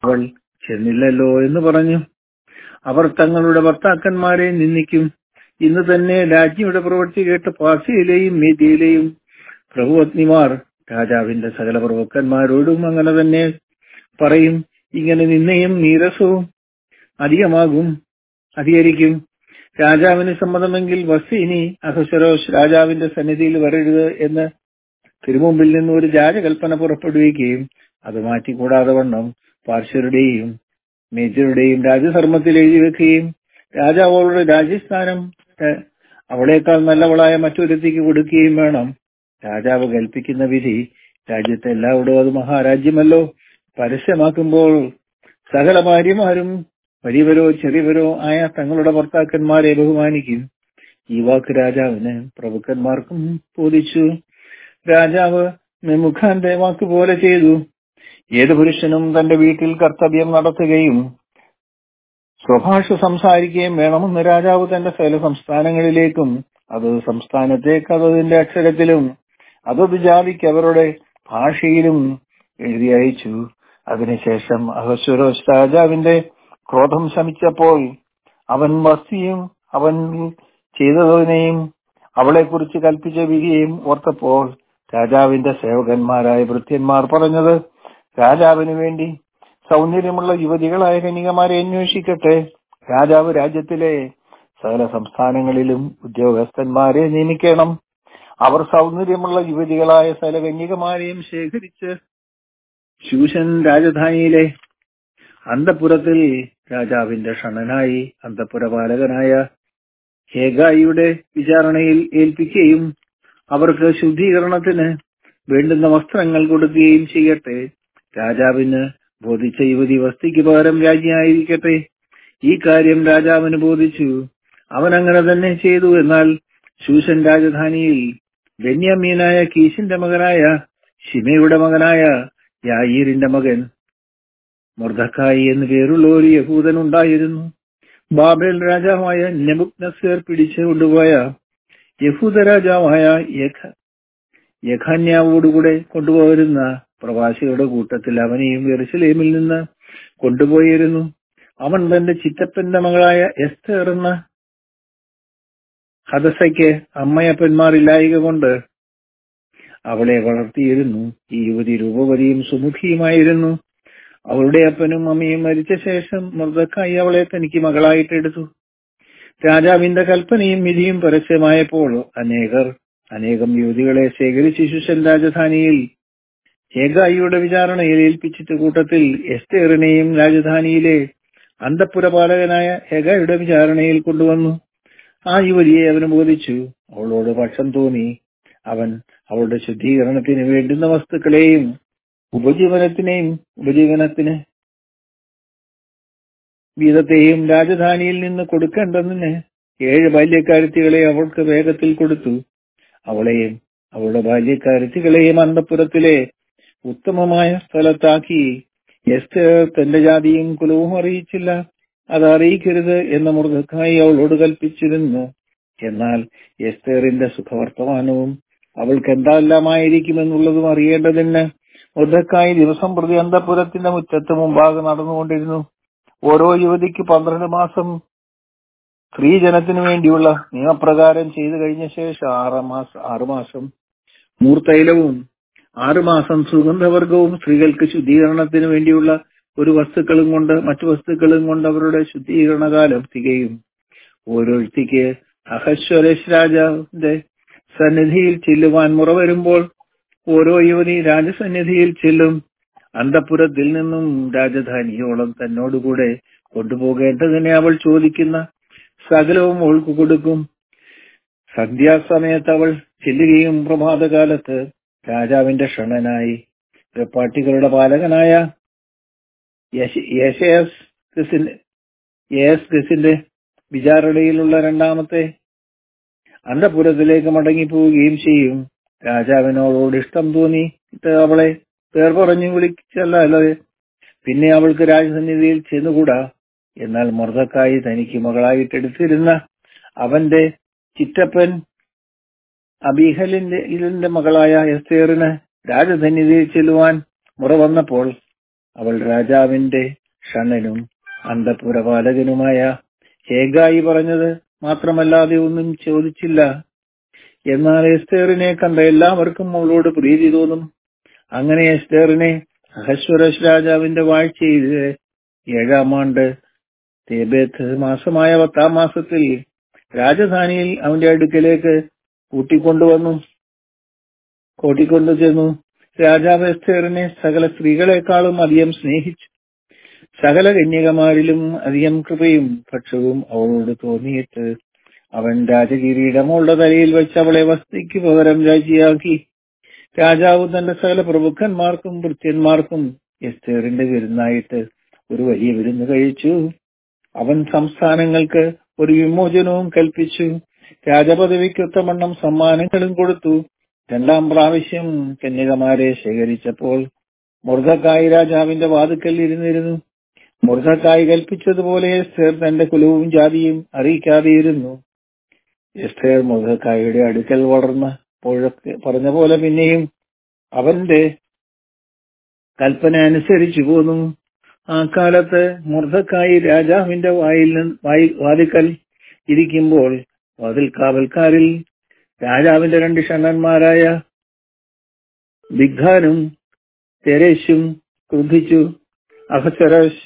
അവൾ ചെന്നില്ലല്ലോ എന്ന് പറഞ്ഞു. അവർ തങ്ങളുടെ ഭർത്താക്കന്മാരെ നിന്ദിക്കും. ഇന്ന് തന്നെ രാജ്ഞിയുടെ പ്രവൃത്തി കേട്ട് പാർസിയിലെയും മേദ്യയിലെയും പ്രഭുപത്നിമാർ രാജാവിന്റെ സകല പ്രഭുക്കന്മാരോടും അങ്ങനെ തന്നെ പറയും. ഇങ്ങനെ നിന്നയും നീരസവും അധികരിക്കും. രാജാവിന് സമ്മതമെങ്കിൽ വസ്തി ഇനി അഹശ്വേരോശ് രാജാവിന്റെ സന്നിധിയിൽ വരരുത് എന്ന് തിരുമുമ്പിൽ നിന്ന് ഒരു രാജകൽപ്പന പുറപ്പെടുവിക്കുകയും അത് മാറ്റിക്കൂടാതെ വണ്ണം പാർശ്വരുടെയും മേജറുടെയും രാജധർമ്മത്തിൽ എഴുതി വെക്കുകയും രാജാവ് അവളുടെ രാജ്യസ്ഥാനം അവളേക്കാൾ നല്ലവളായ മറ്റൊരുത്തിക്ക് കൊടുക്കുകയും വേണം. രാജാവ് കൽപ്പിക്കുന്ന വിധി രാജ്യത്തെ എല്ലാവരും, അത് മഹാരാജ്യമല്ലോ, പരസ്യമാക്കുമ്പോൾ സകല ഭാര്യമാരും വലിയവരോ ചെറിയവരോ ആയ തങ്ങളുടെ ഭർത്താക്കന്മാരെ ബഹുമാനിക്കും. ഈ വാക്ക് രാജാവിന് പ്രഭുക്കന്മാർക്കും ബോധിച്ചു. രാജാവ് മെമുഖാന്റെ വാക്ക് പോലെ ചെയ്തു. ഏത് പുരുഷനും തന്റെ വീട്ടിൽ കർത്തവ്യം നടത്തുകയും സ്വഭാഷ സംസാരിക്കുകയും വേണമെന്ന് രാജാവ് തന്റെ സകല സംസ്ഥാനങ്ങളിലേക്കും അതത് സംസ്ഥാനത്തേക്ക് അതതിന്റെ അക്ഷരത്തിലും അതത് ജാതിക്ക് അവരുടെ ഭാഷയിലും എഴുതി അയച്ചു. അതിനുശേഷം അഹശ്വേരോശ് രാജാവിന്റെ ക്രോധം ശമിച്ചപ്പോൾ അവൻ വസ്തിയും അവൻ ചെയ്തതിനെയും അവളെക്കുറിച്ച് കൽപ്പിച്ച വിധിയെയും ഓർത്തപ്പോൾ രാജാവിന്റെ സേവകന്മാരായ ഭൃത്യന്മാർ പറഞ്ഞത്, രാജാവിന് വേണ്ടി സൗന്ദര്യമുള്ള യുവതികളായ കന്യകമാരെ അന്വേഷിക്കട്ടെ. രാജാവ് രാജ്യത്തിലെ സകല സംസ്ഥാനങ്ങളിലും ഉദ്യോഗസ്ഥന്മാരെ നിയമിക്കണം. അവർ സൗന്ദര്യമുള്ള യുവതികളായ സകല കന്യകമാരെയും ശേഖരിച്ച് ശൂശൻ രാജധാനിയിലെ അന്തഃപുരത്തിൽ രാജാവിന്റെ ഷണ്ഡനായി അന്തഃപുരപാലകനായ ഹേഗായിയുടെ വിചാരണയിൽ ഏൽപ്പിക്കുകയും അവർക്ക് ശുദ്ധീകരണത്തിന് വേണ്ടുന്ന വസ്ത്രങ്ങൾ കൊടുക്കുകയും ചെയ്യട്ടെ. രാജാവിന് ബോധിച്ച യുവതി വസ്തിക്ക് പകരം രാജ്ഞിയായിരിക്കട്ടെ. ഈ കാര്യം രാജാവിന് ബോധിച്ചു. അവൻ അങ്ങനെ തന്നെ ചെയ്തു. എന്നാൽ ശൂശൻ രാജധാനിയിൽ ബെന്യാമീനായ കീശിന്റെ മകനായ ശിമയുടെ മകനായ യായീരിന്റെ മകൻ മൊർദെഖായി എന്നു പേരുള്ള ഒരു യഹൂദൻ ഉണ്ടായിരുന്നു. ബാബേൽ രാജാവായ നെബൂഖദ്നേസർ പിടിച്ചു കൊണ്ടുപോയ യഹൂദ രാജാവായ യെഖന്യാവോടുകൂടെ കൊണ്ടുപോയിരുന്ന പ്രവാസികളുടെ കൂട്ടത്തിൽ അവനെയും യെരൂശലേമിൽ നിന്ന് കൊണ്ടുപോയിരുന്നു. അവൻ തന്റെ ചിറ്റപ്പന്റെ മകളായ എസ്തേർ എന്ന ഹദസയ്ക്ക് അമ്മയപ്പന്മാരില്ലായക കൊണ്ട് അവളെ വളർത്തിയിരുന്നു. ഈ യുവതി രൂപവതിയും സുമുഖിയുമായിരുന്നു. അവളുടെ അപ്പനും അമ്മയും മരിച്ച ശേഷം മൊർദെഖായി അവളെ തനിക്ക് മകളായിട്ടെടുത്തു. രാജാവിന്റെ കൽപ്പനയും വിധിയും പരസ്യമായപ്പോൾ അനേകം യുവതികളെ ശേഖരിച്ച് ശൂശൻ രാജധാനിയിൽ ഹേഗായിയുടെ വിചാരണയിൽ ഏൽപ്പിച്ചിട്ട് കൂട്ടത്തിൽ എസ്തേറിനെയും രാജധാനിയിലെ അന്തഃപുരപാലകനായ ഹേഗായിയുടെ വിചാരണയിൽ കൊണ്ടുവന്നു. ആ യുവതിയെ അവന് ബോധിച്ചു. അവളോട് പക്ഷം തോന്നി. അവൻ അവളുടെ ശുദ്ധീകരണത്തിന് വേണ്ടുന്ന വസ്തുക്കളെയും ഉപജീവനത്തിന് വീതത്തെയും രാജധാനിയിൽ നിന്ന് കൊടുക്കേണ്ടതിന് 7 ബാല്യക്കാരത്തികളെ അവൾക്ക് വേഗത്തിൽ കൊടുത്തു. അവളെയും അവളുടെ ബാല്യക്കാരത്തികളെയും അന്തഃപുരത്തിലെ ഉത്തമമായ സ്ഥലത്താക്കി. എസ്തേർ തന്റെ ജാതിയും കുലവും അറിയിച്ചില്ല. അത് അറിയിക്കരുത് എന്ന് മൊർദെഖായി അവളോട് കൽപ്പിച്ചിരുന്നു. എന്നാൽ എസ്തേറിന്റെ സുഖവർത്തമാനവും അവൾക്ക് എന്തെല്ലാമായിരിക്കുമെന്നുള്ളതും അറിയേണ്ടതിന് മൊർദെഖായി ദിവസം പ്രതി അന്തഃപുരത്തിന്റെ മുറ്റത്ത് മുമ്പാകെ നടന്നുകൊണ്ടിരുന്നു. ഓരോ യുവതിക്ക് 12 മാസം സ്ത്രീജനത്തിനു വേണ്ടിയുള്ള നിയമപ്രകാരം ചെയ്തു കഴിഞ്ഞ ശേഷം 6 മാസം മൂർത്തൈലവും 6 മാസം സുഗന്ധവർഗവും സ്ത്രീകൾക്ക് ശുദ്ധീകരണത്തിന് വേണ്ടിയുള്ള മറ്റു വസ്തുക്കളും കൊണ്ട് അവരുടെ ശുദ്ധീകരണകാലം തികയും. ഓരോരുത്തിക്ക് അഹശ്വേരോശ് രാജാവിന്റെ സന്നിധിയിൽ ചെല്ലുവാൻ മുറ വരുമ്പോൾ ഓരോ യുവതി രാജസന്നിധിയിൽ ചെല്ലും. അന്തഃപുരത്തിൽ നിന്നും രാജധാനിയോളം തന്നോടുകൂടെ കൊണ്ടുപോകേണ്ടതിനെ അവൾ ചോദിക്കുന്ന സകലവും അവൾക്ക് കൊടുക്കും. സന്ധ്യാസമയത്ത് അവൾ ചെല്ലുകയും പ്രഭാതകാലത്ത് രാജാവിന്റെ ഷണ്ഡനായി വെപ്പാട്ടികളുടെ പാലകനായ യേഹസ്കസിന്റെ വിചാരണയിലുള്ള 2-ാമത്തെ അന്തഃപുരത്തിലേക്ക് മടങ്ങിപ്പോവുകയും ചെയ്യും. രാജാവിനോട് ഇഷ്ടം തോന്നിയിട്ട് അവളെ പേർ പറഞ്ഞു വിളിച്ചല്ലാതെ പിന്നെ അവൾക്ക് രാജസന്നിധിയിൽ ചെന്നുകൂടാ. എന്നാൽ മൊർദെഖായി തനിക്ക് മകളായിട്ടെടുത്തിരുന്ന അവന്റെ ചിറ്റപ്പൻ അബീഹലിന്റെ മകളായ എസ്തേറിന് രാജസന്നിധിയിൽ ചെല്ലുവാൻ മുറ വന്നപ്പോൾ അവൾ രാജാവിന്റെ ഷണ്ണനും അന്തഃപുരപാലകനുമായ ഹേഗായി പറഞ്ഞത് മാത്രമല്ലാതെ ഒന്നും ചോദിച്ചില്ല. എന്നാൽ എസ്തേറിനെ കണ്ട എല്ലാവർക്കും അവളോട് പ്രീതി തോന്നും. അങ്ങനെ എസ്തേറിനെ അഹശ്വരോഷ് രാജാവിന്റെ വാഴ്ചയിലെ 7-ാം ആണ്ട് തേബേത്ത് മാസമായ 10-ാം മാസത്തിൽ രാജധാനിയിൽ അവന്റെ അടുക്കലേക്ക് കൂട്ടിക്കൊണ്ടു ചെന്നു. രാജാവ് എസ്തേറിനെ സകല സ്ത്രീകളെക്കാളും അധികം സ്നേഹിച്ചു. സകല കന്യകമാരിലും അധികം കൃപയും പക്ഷവും അവളോട് തോന്നിയിട്ട് അവൻ രാജകിരീടം അവളുടെ തലയിൽ വെച്ച് അവളെ വസ്തിക്ക് പകരം രാജിയാക്കി. രാജാവ് തന്റെ സകല പ്രഭുക്കന്മാർക്കും ഭൃത്യന്മാർക്കും എസ്തേറിന്റെ വിരുന്നായിട്ട് ഒരു വലിയ വിരുന്ന് കഴിച്ചു. അവൻ സംസ്ഥാനങ്ങൾക്ക് ഒരു വിമോചനവും കൽപ്പിച്ചു. രാജപദവിക്കൊത്തവണ്ണം സമ്മാനങ്ങളും കൊടുത്തു. 2-ാം പ്രാവശ്യം കന്യകമാരെ ശേഖരിച്ചപ്പോൾ മൊർദെഖായി രാജാവിന്റെ വാതിക്കൽ ഇരുന്നിരുന്നു. മൊർദെഖായി കൽപ്പിച്ചതുപോലെ എസ്തേർ തന്റെ കുലവും ജാതിയും അറിയിക്കാതെയിരുന്നു. എസ്തേർ മൊർദെഖായിയുടെ അടുക്കൽ പറഞ്ഞ പോലെ പിന്നെയും അവന്റെ കൽപ്പന അനുസരിച്ചു പോന്നു. ആ കാലത്ത് മൊർദെഖായി രാജാവിന്റെ വാതിക്കൽ ഇരിക്കുമ്പോൾ വാതിൽക്കാവൽക്കാരിൽ രാജാവിന്റെ 2 ഷണ്ഡന്മാരായ ബിഗ്ധാനും തെരേശും ക്രുദ്ധിച്ചു. അഹശ്വേരോശ്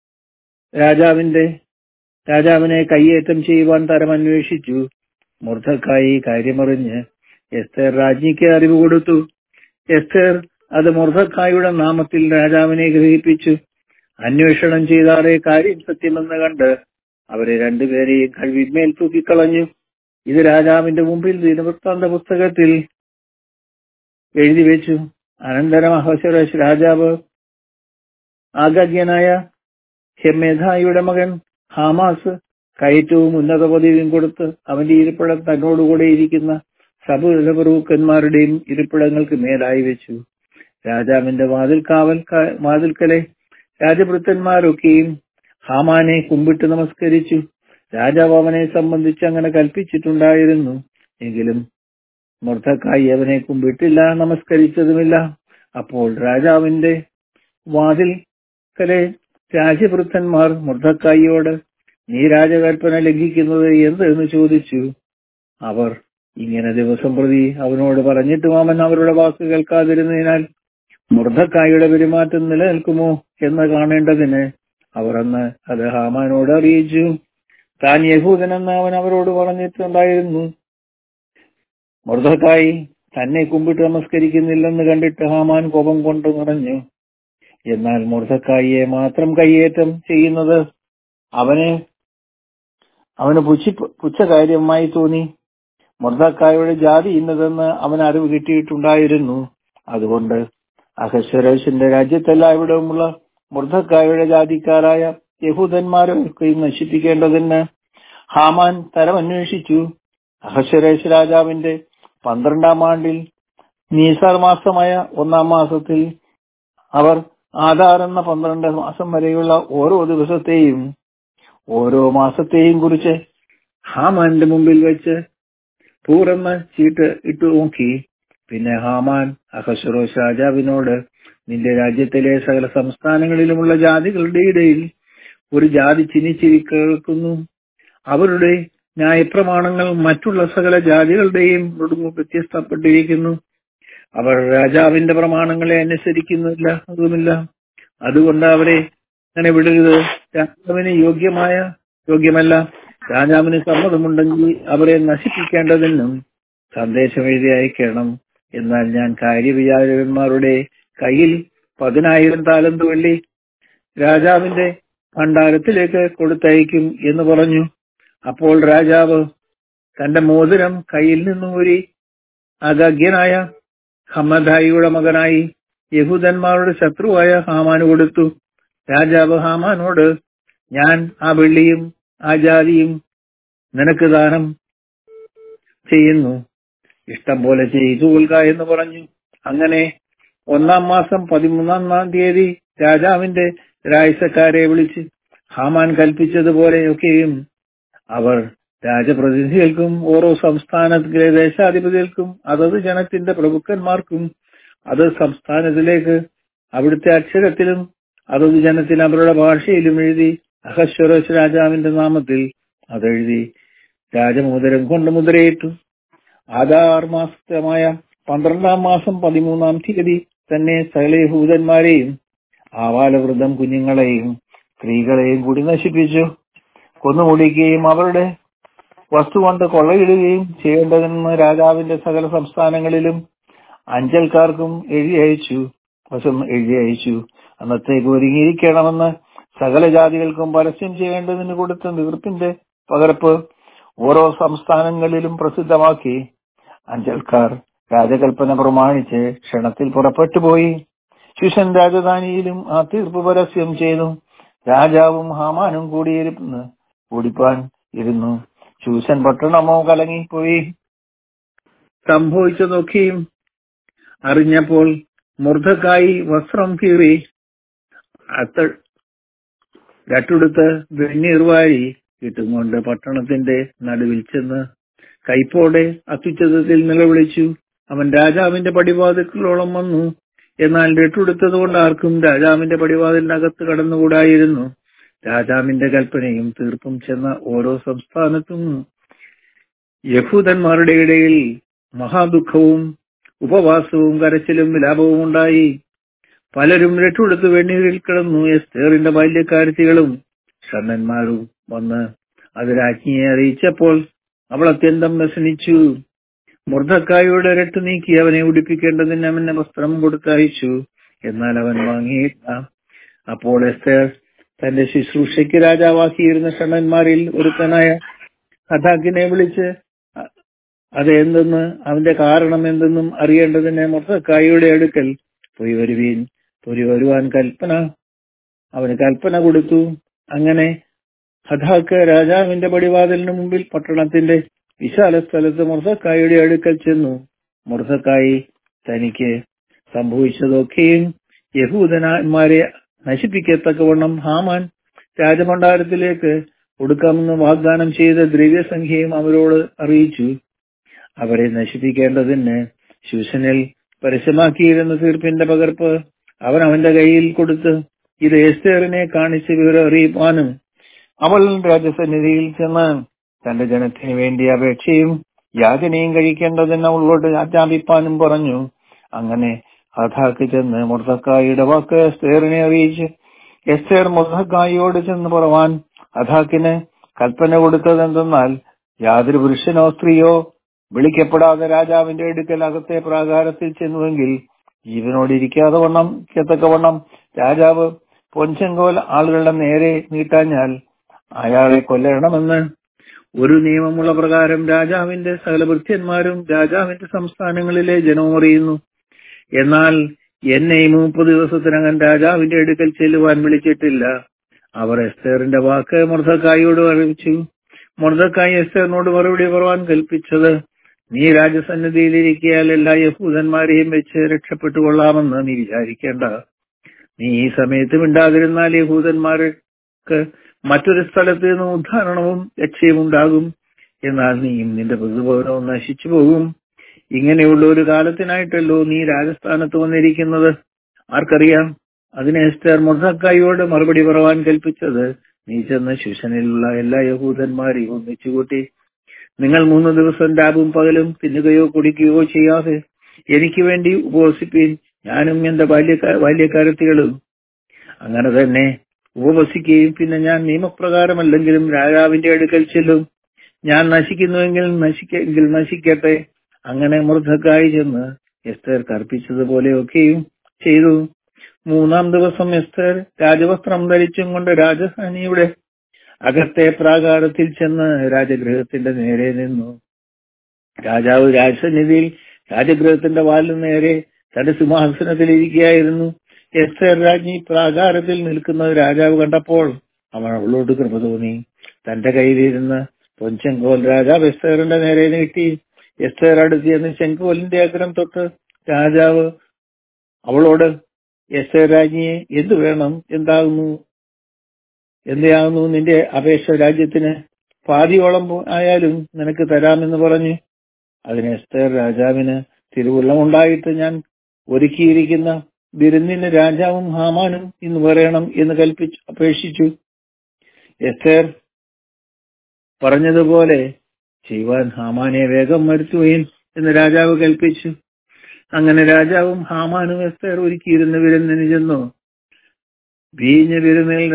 രാജാവിനെ കയ്യേറ്റം ചെയ്യുവാൻ തരമന്വേഷിച്ചു. മൊർദെഖായി കാര്യമറിഞ്ഞ് എസ്തേർ രാജ്ഞിക്ക് അറിവ് കൊടുത്തു. എസ്തേർ അത് മൊർദെഖായിയുടെ നാമത്തിൽ രാജാവിനെ ഗ്രഹിപ്പിച്ചു. അന്വേഷണം ചെയ്താലേ കാര്യം സത്യമെന്ന് കണ്ട് അവരെ 2 പേരെയും കഴുവിന്മേൽ തൂക്കിക്കളഞ്ഞു. ഇത് രാജാവിന്റെ മുമ്പിൽ ദിനവൃത്താന്ത പുസ്തകത്തിൽ എഴുതി വെച്ചു. അനന്തരം അഹശ്വേരോശ് രാജാവ് ആഗാഗ്യനായ ഹെമ്മേധായിയുടെ മകൻ ഹാമാസ് കയറ്റവും ഉന്നത പദവിയും കൊടുത്ത് അവന്റെ ഇരിപ്പിടം തന്നോടുകൂടെ ഇരിക്കുന്ന സകല പ്രഭുക്കന്മാരുടെയും ഇരിപ്പിടങ്ങൾക്ക് മേലായി വെച്ചു. രാജാവിന്റെ വാതിൽക്കലെ രാജഭൃത്തന്മാരൊക്കെയും ഹാമാനെ കുമ്പിട്ട് നമസ്കരിച്ചു. രാജാവ് അവനെ സംബന്ധിച്ച് അങ്ങനെ കൽപ്പിച്ചിട്ടുണ്ടായിരുന്നു. എങ്കിലും മൊർദെഖായി അവനെ കുമ്പിട്ടില്ല, നമസ്കരിച്ചതുമില്ല. അപ്പോൾ രാജാവിന്റെ വാതിൽക്കലെ രാജഭൃത്തന്മാർ മൊർദെഖായിയോട്, നീ രാജകൽപ്പന ലംഘിക്കുന്നത് എന്ത് എന്ന് ചോദിച്ചു. അവർ ഇങ്ങനെ ദിവസം പ്രതി അവനോട് പറഞ്ഞിട്ടും അവൻ അവരുടെ വാക്ക് കേൾക്കാതിരുന്നതിനാൽ മൊർദെഖായിയുടെ പെരുമാറ്റം നിലനിൽക്കുമോ എന്ന് കാണേണ്ടതിന് അവർ അന്ന് അത് ഹാമാനോട് അറിയിച്ചു. താൻ യഹൂദനെന്ന് അവൻ അവരോട് പറഞ്ഞിട്ടുണ്ടായിരുന്നു. മൊർദെഖായി തന്നെ കുമ്പിട്ട് നമസ്കരിക്കുന്നില്ലെന്ന് കണ്ടിട്ട് ഹാമാൻ കോപം കൊണ്ട് നിറഞ്ഞു. എന്നാൽ മൊർദെഖായിയെ മാത്രം കയ്യേറ്റം ചെയ്യുന്നത് അവന് പുച്ഛകാര്യമായി തോന്നി. മൊർദെഖായിയുടെ ജാതി ഇന്നതെന്ന് അവന് അറിവ് കിട്ടിയിട്ടുണ്ടായിരുന്നു. അതുകൊണ്ട് അഹശ്വേരോശിന്റെ രാജ്യത്തെല്ലാവിടവുമുള്ള മൊർദെഖായിയുടെ ജാതിക്കാരായ യഹൂദന്മാരൊക്കെയും നശിപ്പിക്കേണ്ടതിന് ഹാമാൻ തരമന്വേഷിച്ചു. അഹശ്വേരോശ് രാജാവിന്റെ 12-ാം ആണ്ടിൽ നീസാർ മാസമായ 1-ാം മാസത്തിൽ അവർ ആദാർ എന്ന 12 മാസം വരെയുള്ള ഓരോ ദിവസത്തെയും ഓരോ മാസത്തെയും കുറിച്ച് ഹാമാന്റെ മുമ്പിൽ വെച്ച് പൂറെന്ന് ചീട്ട് ഇട്ടു നോക്കി. പിന്നെ ഹാമാൻ അഹശ്വേരോശ് രാജാവിനോട്, നിന്റെ രാജ്യത്തിലെ സകല സംസ്ഥാനങ്ങളിലുമുള്ള ജാതികളുടെ ഇടയിൽ ഒരു ജാതി ചിനിച്ചിരിക്കുന്നു. അവരുടെ ന്യായപ്രമാണങ്ങൾ മറ്റുള്ള സകല ജാതികളുടെയും വ്യത്യസ്തപ്പെട്ടിരിക്കുന്നു. അവർ രാജാവിന്റെ പ്രമാണങ്ങളെ അനുസരിക്കുന്നില്ല. അതുകൊണ്ട് അവരെ അങ്ങനെ വിടരുത്. രാജാവിന് യോഗ്യമല്ല. രാജാവിന് സമ്മതമുണ്ടെങ്കിൽ അവരെ നശിപ്പിക്കേണ്ടതിനും സന്ദേശം എഴുതി അയക്കണം. എന്നാൽ ഞാൻ കാര്യവിചാരകന്മാരുടെ കയ്യിൽ 10,000 താലന്ത് വെള്ളി രാജാവിന്റെ ഭണ്ഡാരത്തിലേക്ക് കൊടുത്തയക്കും എന്ന് പറഞ്ഞു. അപ്പോൾ രാജാവ് തന്റെ മോതിരം കയ്യിൽ നിന്നൂരി അഗാഗ്യനായ ഹമ്മദായിയുടെ മകനായി യഹൂദന്മാരുടെ ശത്രുവായ ഹാമാന് കൊടുത്തു. രാജാവ് ഹാമാനോട്, ഞാൻ ആ വെള്ളിയും ആ ജാതിയും നിനക്ക് ദാനം ചെയ്യുന്നു, ഇഷ്ടം പോലെ ചെയ്തു കൊള്ളുക എന്ന് പറഞ്ഞു. അങ്ങനെ 1-ാം മാസം 13-ാം തീയതി രാജാവിന്റെ രായസക്കാരെ വിളിച്ച് ഹാമാൻ കൽപ്പിച്ചതുപോലെയൊക്കെയും അവർ രാജപ്രതിനിധികൾക്കും ഓരോ സംസ്ഥാനത്തിലെ ദേശാധിപതികൾക്കും അതത് ജനത്തിന്റെ പ്രഭുക്കന്മാർക്കും അത് സംസ്ഥാനത്തിലേക്ക് അവിടുത്തെ അക്ഷരത്തിലും അതത് ജനത്തിന് അവരുടെ ഭാഷയിലും എഴുതി അഹശ്വരോശ് രാജാവിന്റെ നാമത്തിൽ അതെഴുതി രാജമോതിരം കൊണ്ട് മുദ്രയിട്ടു. ആദാർ മാസമായ 12-ാം മാസം 13-ാം തീയതി തന്നെ സകല യഹൂദന്മാരെയും ആവാലവൃദ്ധം കുഞ്ഞുങ്ങളെയും സ്ത്രീകളെയും കൂടി നശിപ്പിച്ചു, കൊന്നുമുടിക്കുകയും അവരുടെ വസ്തു കൊണ്ട് കൊള്ളയിടുകയും ചെയ്യേണ്ടതെന്ന് രാജാവിന്റെ സകല സംസ്ഥാനങ്ങളിലും അഞ്ചൽക്കാർക്കും എഴുതി അയച്ചു. അന്നത്തേക്ക് ഒരുങ്ങിയിരിക്കണമെന്ന് സകല ജാതികൾക്കും പരസ്യം ചെയ്യേണ്ടതിന് കൊടുത്ത തീർപ്പിന്റെ പകർപ്പ് ഓരോ സംസ്ഥാനങ്ങളിലും പ്രസിദ്ധമാക്കി. അഞ്ചൽക്കാർ രാജകൽപ്പന പ്രമാണിച്ച് ക്ഷണത്തിൽ പുറപ്പെട്ടുപോയി. ശുശൻ രാജധാനിയിലും ആ തീർപ്പ് പരസ്യം ചെയ്തു. രാജാവും ഹാമാനും കൂടിപ്പാൻ ഇരുന്നു. ശൂശൻ പട്ടണമോ കലങ്ങിപ്പോയി. സംഭവിച്ചതൊക്കെയും അറിഞ്ഞപ്പോൾ മൊർദെഖായി വസ്ത്രം കീറി രട്ടുടുത്ത് വെണ്ണീർ വാരി ഇട്ടുകൊണ്ട് പട്ടണത്തിന്റെ നടുവിൽ ചെന്ന് കൈപ്പോടെ അത്യുച്ചത്തിൽ നിലവിളിച്ചു. അവൻ രാജാവിന്റെ പടിവാതിൽക്കലോളം വന്നു. എന്നാൽ രട്ടുടുത്തത് കൊണ്ട് ആർക്കും രാജാവിന്റെ പടിവാതിലിനകത്ത് കടന്നുകൂടായിരുന്നു. രാജാവിന്റെ കൽപ്പനയും തീർപ്പും ചെന്ന ഓരോ സംസ്ഥാനത്തും യഹൂദന്മാരുടെ ഇടയിൽ മഹാദുഃഖവും ഉപവാസവും കരച്ചിലും വിലാപവും ഉണ്ടായി. പലരും രട്ടുടുത്ത് വെണ്ണീരിൽ കിടന്നു. എസ്തേറിന്റെ ബാല്യക്കാരത്തികളും ഷണ്ഡന്മാരും വന്ന് അത് രാജ്ഞിയെ അറിയിച്ചപ്പോൾ അവൾ അത്യന്തം വ്യസനിച്ചു. മൊർദെഖായിയുടെ രട്ട് നീക്കി അവനെ ഉടുപ്പിക്കേണ്ടതിന് അവന് വസ്ത്രം കൊടുത്തയച്ചു. എന്നാൽ അവൻ വാങ്ങിയില്ല. അപ്പോൾ എസ്തേർ തന്റെ ശുശ്രൂഷയ്ക്ക് രാജാവാക്കിയിരുന്ന ഷണ്ഡന്മാരിൽ ഒരുത്തനായ ഹഥാക്കിനെ വിളിച്ച് അതെന്തെന്ന് അവന്റെ കാരണം എന്തെന്നും അറിയേണ്ടതിന് മൊർദെഖായിയുടെ അടുക്കൽ പോയി വരുവാൻ അവന് കൽപ്പന കൊടുത്തു. അങ്ങനെ ഹഥാക്ക് രാജാവിന്റെ പടിവാതിലിന് മുമ്പിൽ പട്ടണത്തിന്റെ വിശാല സ്ഥലത്ത് മൊർദെഖായിയുടെ അടുക്കൽ ചെന്നു. മൊർദെഖായി തനിക്ക് സംഭവിച്ചതൊക്കെയും യഹൂദന്മാരെ നശിപ്പിക്കത്തക്കവണ്ണം ഹാമാൻ രാജഭണ്ഡാരത്തിലേക്ക് കൊടുക്കാമെന്ന് വാഗ്ദാനം ചെയ്ത ദ്രവ്യസംഖ്യയും അവരോട് അറിയിച്ചു. അവരെ നശിപ്പിക്കേണ്ടതിന് ശൂശനിൽ പരസ്യമാക്കിയിരുന്ന തീർപ്പിന്റെ പകർപ്പ് അവൻ അവന്റെ കയ്യിൽ കൊടുത്ത് ഇത് എസ്തേറിനെ കാണിച്ച് വിവരം അറിയിപ്പാനും അവൾ രാജസന്നിധിയിൽ ചെന്ന് തന്റെ ജനത്തിന് വേണ്ടി അപേക്ഷയും യാചനയും കഴിക്കേണ്ടതിന് അവളോട് ആജ്ഞാപിപ്പാനും പറഞ്ഞു. അങ്ങനെ ഹഥാക്ക് ചെന്ന് മൊർദെഖായിയുടെ വാക്ക് എസ്തേറിനെ അറിയിച്ച് എസ്തേർ മൊർദെഖായിയോട് ചെന്ന് പറവാൻ ഹഥാക്കിന് കൽപ്പന കൊടുത്തതെന്തെന്നാൽ യാതൊരു പുരുഷനോ സ്ത്രീയോ വിളിക്കപ്പെടാതെ രാജാവിന്റെ അടുക്കൽ അകത്തെ പ്രാകാരത്തിൽ ചെന്നുവെങ്കിൽ ജീവനോടിരിക്കാത്തക്കവണ്ണം രാജാവ് പൊൻചെങ്കോൽ ആളുകളുടെ നേരെ നീട്ടാഞ്ഞാൽ അയാളെ കൊല്ലണമെന്ന് ഒരു നിയമമുള്ള പ്രകാരം രാജാവിന്റെ സകല ഭൃത്യന്മാരും രാജാവിന്റെ സംസ്ഥാനങ്ങളിലെ ജനവും അറിയുന്നു. എന്നാൽ എന്നെ 30 ദിവസത്തിനകം രാജാവിന്റെ അടുക്കൽ ചെല്ലുവാൻ വിളിച്ചിട്ടില്ല. അവർ എസ്തേറിന്റെ വാക്ക് മൊർദെഖായിയോട് അറിയിച്ചു. മൊർദെഖായി എസ്തേറിനോട് മറുപടി പറയാൻ കൽപ്പിച്ചത്, നീ രാജസന്നിധിയിലിരിക്കയാൽ എല്ലാ യഹൂദന്മാരെയും വെച്ച് രക്ഷപ്പെട്ടുകൊള്ളാമെന്ന് നീ വിചാരിക്കേണ്ട. നീ ഈ സമയത്ത് മിണ്ടാതിരുന്നാൽ യഹൂദന്മാർക്ക് മറ്റൊരു സ്ഥലത്ത് നിന്ന് ഉദ്ധാരണവും രക്ഷയും ഉണ്ടാകും. എന്നാൽ നീയും നിന്റെ ബന്ധുഭവനവും നശിച്ചു പോകും. ഇങ്ങനെയുള്ള ഒരു കാലത്തിനായിട്ടല്ലോ നീ രാജസ്ഥാനത്ത് വന്നിരിക്കുന്നത്. ആർക്കറിയാം? അതിന് എസ്തേർ മൊർദെഖായിയോട് മറുപടി പറയാൻ കൽപ്പിച്ചത്, നീ ചെന്ന് ശൂശനിലുള്ള എല്ലാ യഹൂദന്മാരെയും ഒന്നിച്ചുകൂട്ടി നിങ്ങൾ 3 ദിവസം രാവും പകലും തിന്നുകയോ കുടിക്കുകയോ ചെയ്യാതെ എനിക്ക് വേണ്ടി ഉപവസിപ്പീൻ, ഞാനും എന്റെ ബാല്യക്കാരത്തികളും. അങ്ങനെ തന്നെ ഉപവസിക്കുകയും പിന്നെ ഞാൻ നിയമപ്രകാരമല്ലെങ്കിലും രാജാവിന്റെ അടുക്കൽ ചെല്ലും. ഞാൻ നശിക്കുന്നുവെങ്കിൽ നശിക്കട്ടെ. അങ്ങനെ മൊർദെഖായി ചെന്ന് എസ്തേർ കൽപ്പിച്ചതുപോലെയൊക്കെയും ചെയ്തു. 3-ാം ദിവസം എസ്തേർ രാജവസ്ത്രം ധരിച്ചും കൊണ്ട് രാജധാനിയുടെ അകത്തെ പ്രാകാരത്തിൽ ചെന്ന് രാജഗൃഹത്തിന്റെ നേരെ നിന്നു. രാജാവ് രാജസന്നിധിയിൽ രാജഗൃഹത്തിന്റെ വാലിന് നേരെ തന്റെ സിംഹാസനത്തിൽ ഇരിക്കുകയായിരുന്നു. എസ്തേർ രാജ്ഞി പ്രാകാരത്തിൽ നിൽക്കുന്നത് രാജാവ് കണ്ടപ്പോൾ അവൻ അവളോട് കൃപ തോന്നി. തന്റെ കയ്യിലിരുന്ന് പൊൻചെങ്കോൽ രാജാവ് എസ്തേറിന്റെ നേരെ നീട്ടി. എസ്തേർ അടുത്ത് ചെങ്കോലിന്റെ അഗ്രം തൊട്ട് രാജാവ് അവളോട്, എസ്തേർ രാജ്ഞിയെ, എന്തു വേണം? എന്താകുന്നു നിന്റെ അപേക്ഷ? രാജ്യത്തിന് പാതിയോളം ആയാലും നിനക്ക് തരാമെന്ന് പറഞ്ഞു. അതിന് എസ്തേർ, രാജാവിന് തിരുവുള്ളമുണ്ടായിട്ട് ഞാൻ ഒരുക്കിയിരിക്കുന്ന വിരുന്നിന് രാജാവും ഹാമാനും ഇന്ന് പറയണം എന്ന് അപേക്ഷിച്ചു. എസ്തേർ പറഞ്ഞതുപോലെ ചെയ്യുവാൻ ഹാമാനെ വേഗം വരുത്തുകയും എന്ന് രാജാവ് കൽപ്പിച്ചു. അങ്ങനെ രാജാവും ഹാമാനും എസ്തേർ ഒരുക്കിയിരുന്ന വിരുന്നിന് ചെന്നു. വീഞ്ഞ വിരുന്നിൽ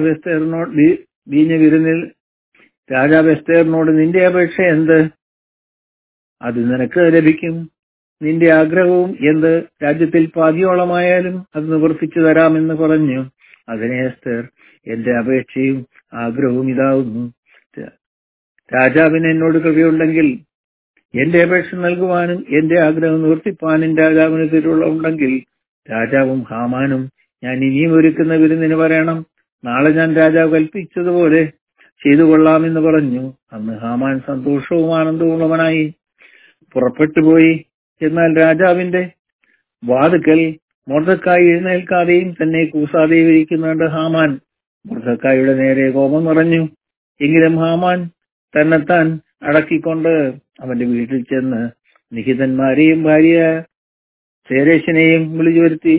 രാജാവ് എസ്തേറിനോട്, നിന്റെ അപേക്ഷ എന്ത്? അത് നിനക്ക് ലഭിക്കും. നിന്റെ ആഗ്രഹവും എന്ത്? രാജ്യത്തിൽ പാതിയോളമായാലും അത് നിവർത്തിച്ചു തരാമെന്ന് പറഞ്ഞു. അതിനെ എസ്തേർ, എന്റെ അപേക്ഷയും ആഗ്രഹവും ഇതാവുന്നു. രാജാവിന് എന്നോട് കൃപയുണ്ടെങ്കിൽ എന്റെ അപേക്ഷ നൽകുവാനും എന്റെ ആഗ്രഹം നിവർത്തിപ്പാനും രാജാവിന് തിരുവുള്ളമുണ്ടെങ്കിൽ രാജാവും ഹാമാനും ഞാൻ ഇനിയും ഒരുക്കുന്ന വിരുന്നിന് പറയണം. നാളെ ഞാൻ രാജാവ് കൽപ്പിച്ചതുപോലെ ചെയ്തു കൊള്ളാമെന്ന് പറഞ്ഞു. അന്ന് ഹാമാൻ സന്തോഷവും ആനന്ദവുമുള്ളവനായി പുറപ്പെട്ടുപോയി. എന്നാൽ രാജാവിന്റെ വാതുക്കൽ മൊർദെഖായി എഴുന്നേൽക്കാതെയും തന്നെ കൂസാതെയും ഇരിക്കുന്നുണ്ട്. ഹാമാൻ മൊർദെഖായിയുടെ നേരെ കോപം നിറഞ്ഞു. എങ്കിലും ഹാമാൻ തന്നെത്താൻ അടക്കിക്കൊണ്ട് അവന്റെ വീട്ടിൽ ചെന്ന് നിഹിതന്മാരെയും ഭാര്യ സേരേശിനെയും വിളിച്ചു വരുത്തി.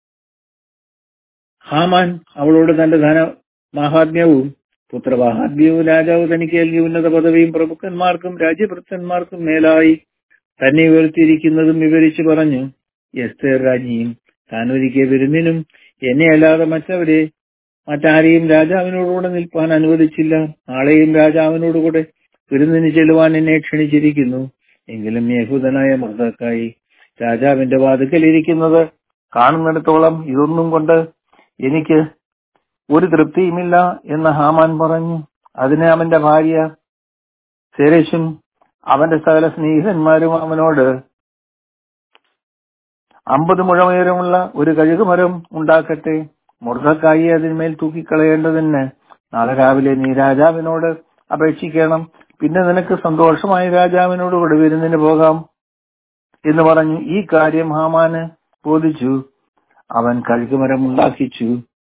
ഹാമാൻ അവളോട് തന്റെ ധനമാഹാത്മ്യവും പുത്രമാഹാത്മ്യവും രാജാവ് തനിക്ക് നൽകിയ ഉന്നത പദവിയും പ്രഭുക്കന്മാർക്കും രാജ്യഭൃത്തന്മാർക്കും മേലായി തന്നെ ഉയർത്തിയിരിക്കുന്നതും വിവരിച്ചു പറഞ്ഞു. എസ്തേർ രാജ്ഞിയും താൻ ഒരുക്കിയ വിരുന്നിനും എന്നെ അല്ലാതെ മറ്റാരെയും രാജാവിനോടുകൂടെ നിൽപ്പാൻ അനുവദിച്ചില്ല. നാളെയും രാജാവിനോടുകൂടെ വിരുന്നിന് ചെല്ലുവാൻ എന്നെ ക്ഷണിച്ചിരിക്കുന്നു. എങ്കിലും യഹൂദനായ മൊർദെഖായി രാജാവിന്റെ വാതിക്കൽ ഇരിക്കുന്നത് കാണുന്നിടത്തോളം ഇതൊന്നും കൊണ്ട് എനിക്ക് ഒരു തൃപ്തിയുമില്ല എന്ന് ഹാമാൻ പറഞ്ഞു. അതിന് അവന്റെ ഭാര്യ സേരേശും അവന്റെ സകല സ്നേഹിതന്മാരും അവനോട് 50 മുഴം ഉയരമുള്ള ഒരു കഴുകുമരം ഉണ്ടാക്കട്ടെ, മൊർദെഖായി അതിന്മേൽ തൂക്കിക്കളയേണ്ടതിന് നാളെ രാവിലെ നീ രാജാവിനോട് അപേക്ഷിക്കണം. പിന്നെ നിനക്ക് സന്തോഷമായി രാജാവിനോട് കൂടെ വിരുന്നിന് പോകാം എന്ന് പറഞ്ഞു. ഈ കാര്യം ഹാമാന് ബോധിച്ചു. അവൻ കഴുകുമരം ഉണ്ടാക്കിച്ചു.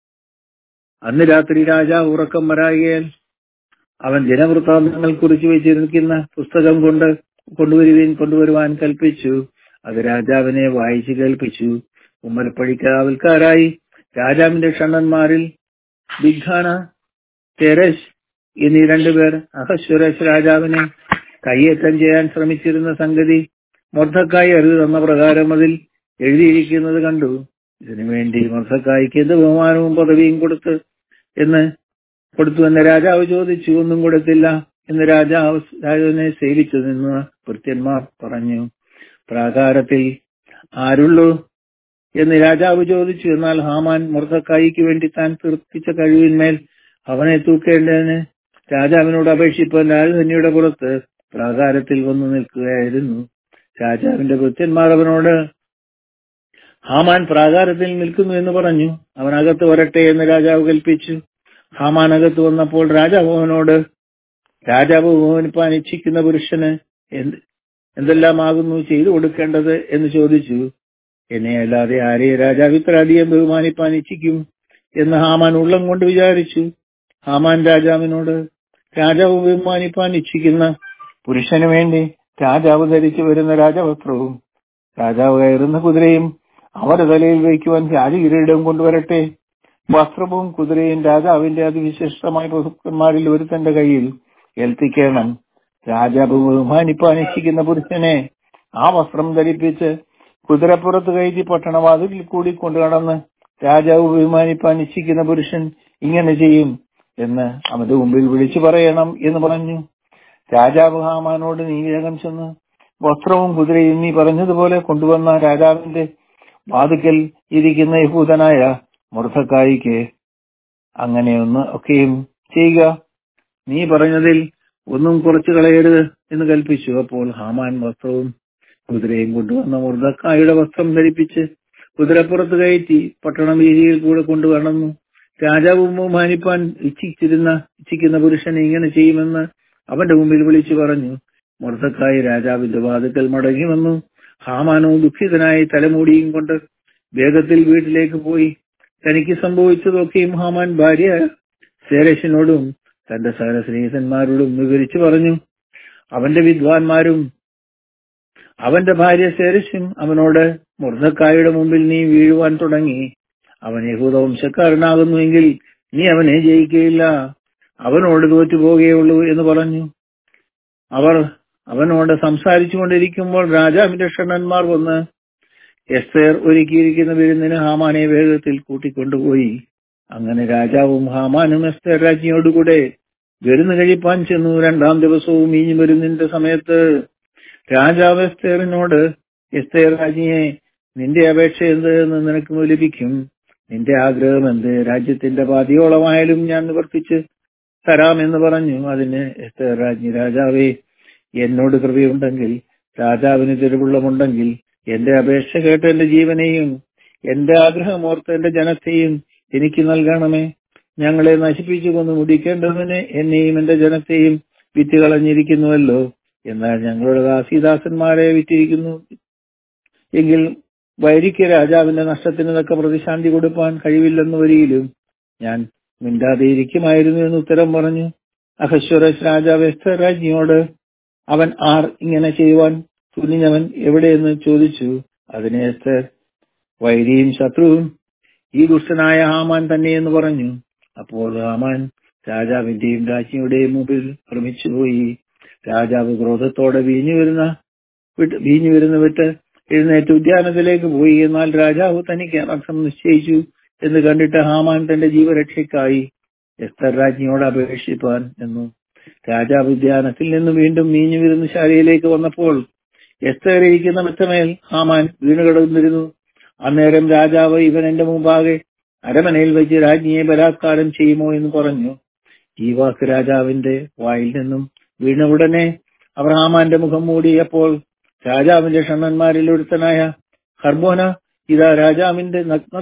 അന്ന് രാത്രി രാജാവ് ഉറക്കം വരായികയാൽ അവൻ ജനവൃത്താന്തങ്ങൾ കുറിച്ചു വെച്ചിരിക്കുന്ന പുസ്തകം കൊണ്ടുവരുവാൻ കൽപ്പിച്ചു. അത് രാജാവിനെ വായിച്ചു കേൾപ്പിച്ചു. ഉമ്മൽപ്പടിക്കാവൽക്കാരായി രാജാവിന്റെ ഷണ്ഡന്മാരിൽ ബിഗ്ധാന, തെരേശ് എന്നീ 2 പേർ അഹശ്വേരോശ് രാജാവിനെ കയ്യേറ്റം ചെയ്യാൻ ശ്രമിച്ചിരുന്ന സംഗതി മൊർദെഖായി അറിവ് തന്ന പ്രകാരം അതിൽ എഴുതിയിരിക്കുന്നത് കണ്ടു. ഇതിനുവേണ്ടി മൊർദെഖായിക്ക് എന്ത് ബഹുമാനവും പദവിയും കൊടുത്തു എന്ന് രാജാവ് ചോദിച്ചു. ഒന്നും കൊടുത്തില്ല എന്ന് രാജാവിനെ സേവിച്ചു നിന്ന് ഭൃത്യന്മാർ പറഞ്ഞു. പ്രാകാരത്തിൽ ആരുള്ളൂ എന്ന് രാജാവ് ചോദിച്ചു. എന്നാൽ ഹാമാൻ മൊർദെഖായിക്ക് വേണ്ടി താൻ തീർപ്പിച്ച കഴിവിന്മേൽ അവനെ തൂക്കേണ്ടതിന് രാജാവിനോട് അപേക്ഷിപ്പാൻ രാജധാനിയുടെ പുറത്ത് പ്രാകാരത്തിൽ വന്നു നിൽക്കുകയായിരുന്നു. രാജാവിന്റെ ഭൃത്യന്മാർ അവനോട്, ഹാമാൻ പ്രാകാരത്തിൽ നിൽക്കുന്നു എന്ന് പറഞ്ഞു. അവൻ അകത്ത് വരട്ടെ എന്ന് രാജാവ് കൽപ്പിച്ചു. ഹാമാൻ അകത്ത് വന്നപ്പോൾ രാജാവ് ബഹുമാനിപ്പാൻ ഇച്ഛിക്കുന്ന പുരുഷന് എന്തെല്ലാമാകുന്നു ചെയ്തു കൊടുക്കേണ്ടത് എന്ന് ചോദിച്ചു. എന്നെ അല്ലാതെ ആരെയും രാജാവ് ഇത്ര അധികം ബഹുമാനിപ്പാൻ ഇച്ഛിക്കും എന്ന് ഹാമാൻ ഉള്ളം കൊണ്ട് വിചാരിച്ചു. ഹാമാൻ രാജാവിനോട്, രാജാവ് ബഹുമാനിപ്പാൻ ഇച്ഛിക്കുന്ന പുരുഷന് വേണ്ടി രാജാവ് ധരിച്ചു വരുന്ന രാജവസ്ത്രവും രാജാവ് കയറുന്ന കുതിരയും അവരുടെ തലയിൽ വയ്ക്കുവാൻ രാജകിരീടവും കൊണ്ടുവരട്ടെ. വസ്ത്രവും കുതിരയും രാജാവിന്റെ അതിവിശിഷ്ടമായ പ്രഭുക്കന്മാരിൽ ഒരുത്തന്റെ കയ്യിൽ ഏൽപ്പിക്കണം. രാജാവ് ബഹുമാനിപ്പാൻ ഇച്ഛിക്കുന്ന പുരുഷനെ ആ വസ്ത്രം ധരിപ്പിച്ച് കുതിരപ്പുറത്ത് കയറ്റി പട്ടണവാതിൽ കൂടി കൊണ്ടു നടന്ന് രാജാവ് ബഹുമാനിപ്പാൻ ഇച്ഛിക്കുന്ന പുരുഷൻ ഇങ്ങനെ ചെയ്യും എന്ന് അവന്റെ മുമ്പിൽ വിളിച്ചു പറയണം എന്ന് പറഞ്ഞു. രാജാവ് ഹാമാനോട്, നീ വേഗം ചെന്ന് വസ്ത്രവും കുതിരയും നീ പറഞ്ഞതുപോലെ കൊണ്ടുവന്ന രാജാവിന്റെ വാതിക്കൽ ഇരിക്കുന്ന യഹൂദനായ മൊർദെഖായിക്ക് അങ്ങനെയൊന്ന് ഒക്കെയും ചെയ്യുക. നീ പറഞ്ഞതിൽ ഒന്നും കുറച്ചു കളയരുത് എന്ന് കൽപ്പിച്ചു. അപ്പോൾ ഹാമാൻ വസ്ത്രവും കുതിരയും കൊണ്ടുവന്ന മൊർദെഖായിയുടെ വസ്ത്രം ധരിപ്പിച്ച് കുതിരപ്പുറത്ത് കയറ്റി പട്ടണ വീതിയിൽ കൂടെ കൊണ്ടു നടന്നു. രാജാവ് ബഹുമാനിപ്പാൻ ഇച്ഛിക്കുന്ന പുരുഷൻ ഇങ്ങനെ ചെയ്യുമെന്ന് അവന്റെ മുമ്പിൽ വിളിച്ചു പറഞ്ഞു. മൊർദെഖായി രാജാവിന്റെ വാതിക്കൽ മടങ്ങി വന്നു. ഹാമാനോ ദുഃഖിതനായി തലമുടിയും കൊണ്ട് വേഗത്തിൽ വീട്ടിലേക്ക് പോയി. തനിക്ക് സംഭവിച്ചതൊക്കെയും ഹാമാൻ ഭാര്യ സേരേശിനോടും തന്റെ സകല സ്നേഹിതന്മാരോടും വിവരിച്ചു പറഞ്ഞു. അവന്റെ വിദ്വാൻമാരും അവന്റെ ഭാര്യ സേരശും അവനോട്, മൊർദെഖായിയുടെ മുമ്പിൽ നീ വീഴുവാൻ തുടങ്ങി. അവൻ യഹൂദ വംശക്കാരനാകുന്നുവെങ്കിൽ നീ അവനെ ജയിക്കുകയില്ല, അവനോട് തോറ്റുപോകുകയുള്ളൂ എന്ന് പറഞ്ഞു. അവർ അവനോട് സംസാരിച്ചു കൊണ്ടിരിക്കുമ്പോൾ രാജാവിന്റെ ഷണ്ഡന്മാർ വന്ന് എസ്തേർ ഒരുക്കിയിരിക്കുന്ന വിരുന്നിന് ഹാമാനെ വേഗത്തിൽ കൂട്ടിക്കൊണ്ടുപോയി. അങ്ങനെ രാജാവും ഹാമാനും എസ്തേർ രാജ്ഞിയോടുകൂടെ വിരുന്ന് കഴിപ്പാൻ ചെന്നു. 2-ാം ദിവസവും വീഞ്ഞു വരുന്നതിന്റെ സമയത്ത് രാജാവ് എസ്തേറിനോട്, എസ്തേർ രാജ്ഞിയെ, നിന്റെ അപേക്ഷ എന്ത് എന്ന് നിനക്ക് ലഭിക്കും? നിന്റെ ആഗ്രഹം എന്ത്? രാജ്യത്തിന്റെ പാതിയോളമായാലും ഞാൻ നിവർത്തിച്ച് തരാമെന്ന് പറഞ്ഞു. അതിന് എസ്തേർ രാജ്ഞി, രാജാവേ, എന്നോട് കൃപയുണ്ടെങ്കിൽ, രാജാവിന് തിരുവുള്ളമുണ്ടെങ്കിൽ എന്റെ അപേക്ഷ കേട്ട് എന്റെ ജീവനെയും എന്റെ ആഗ്രഹമോർത്ത് എന്റെ ജനത്തെയും എനിക്ക് നൽകണമേ. ഞങ്ങളെ നശിപ്പിച്ചു കൊന്ന് മുടിക്കേണ്ടതിന് എന്നെയും എന്റെ ജനത്തെയും വിറ്റ് കളഞ്ഞിരിക്കുന്നുവല്ലോ. എന്നാൽ ഞങ്ങളുടെ ദാസീദാസന്മാരെ വിറ്റിരിക്കുന്നു എങ്കിൽ വൈരിക്ക് രാജാവിന്റെ നഷ്ടത്തിന് തക്ക പ്രതിശാന്തി കൊടുപ്പാൻ കഴിവില്ലെന്ന് വരിയിലും ഞാൻ മിണ്ടാതെ ഇരിക്കുമായിരുന്നു എന്ന് ഉത്തരം പറഞ്ഞു. അഹശ്വേരോശ് രാജാവ് എസ്തേർ രാജ്ഞിയോട്, അവൻ ആർ? ഇങ്ങനെ ചെയ്യുവാൻ തുനിഞ്ഞവൻ എവിടെയെന്ന് ചോദിച്ചു. അതിന് എസ്തേർ, വൈരിയും ശത്രുവും ഈ ദുഷ്ടനായ ഹാമാൻ തന്നെയെന്ന് പറഞ്ഞു. അപ്പോൾ ഹാമാൻ രാജാവിന്റെയും രാജ്ഞിയുടെയും മുമ്പിൽ ഭ്രമിച്ചുപോയി. രാജാവ് ക്രോധത്തോടെ വീഞ്ഞു വരുന്ന വിട്ട് എഴുന്നേറ്റ് ഉദ്യാനത്തിലേക്ക് പോയി. എന്നാൽ രാജാവ് തനിക്ക് അനർത്ഥം നിശ്ചയിച്ചു എന്ന് കണ്ടിട്ട് ഹാമാൻ തന്റെ ജീവരക്ഷയ്ക്കായി എസ്തേർ രാജ്ഞിയോട് അപേക്ഷിപ്പാൻ എന്നു. രാജാവ് ഉദ്യാനത്തിൽ നിന്ന് വീണ്ടും വീഞ്ഞു വിരുന്ന് ശാലയിലേക്ക് വന്നപ്പോൾ എസ്തേർ ഇരിക്കുന്ന മെത്തമേൽ ഹാമാൻ വീണുകിടന്നിരുന്നു. അന്നേരം രാജാവ്, ഇവൻ എന്റെ മുമ്പാകെ അരമനയിൽ വെച്ച് രാജ്ഞിയെ ബലാത്കാരം ചെയ്യുമോ എന്ന് പറഞ്ഞു. ഈ വാക്ക് രാജാവിന്റെ വായിൽ നിന്നും വീണ ഉടനെ അവർ ഹാമാന്റെ മുഖം മൂടിയപ്പോൾ രാജാവിന്റെ ഷണ്ഡന്മാരിൽ ഒരുത്തനായ ഹർബോന, ഇതാ രാജാവിന്റെ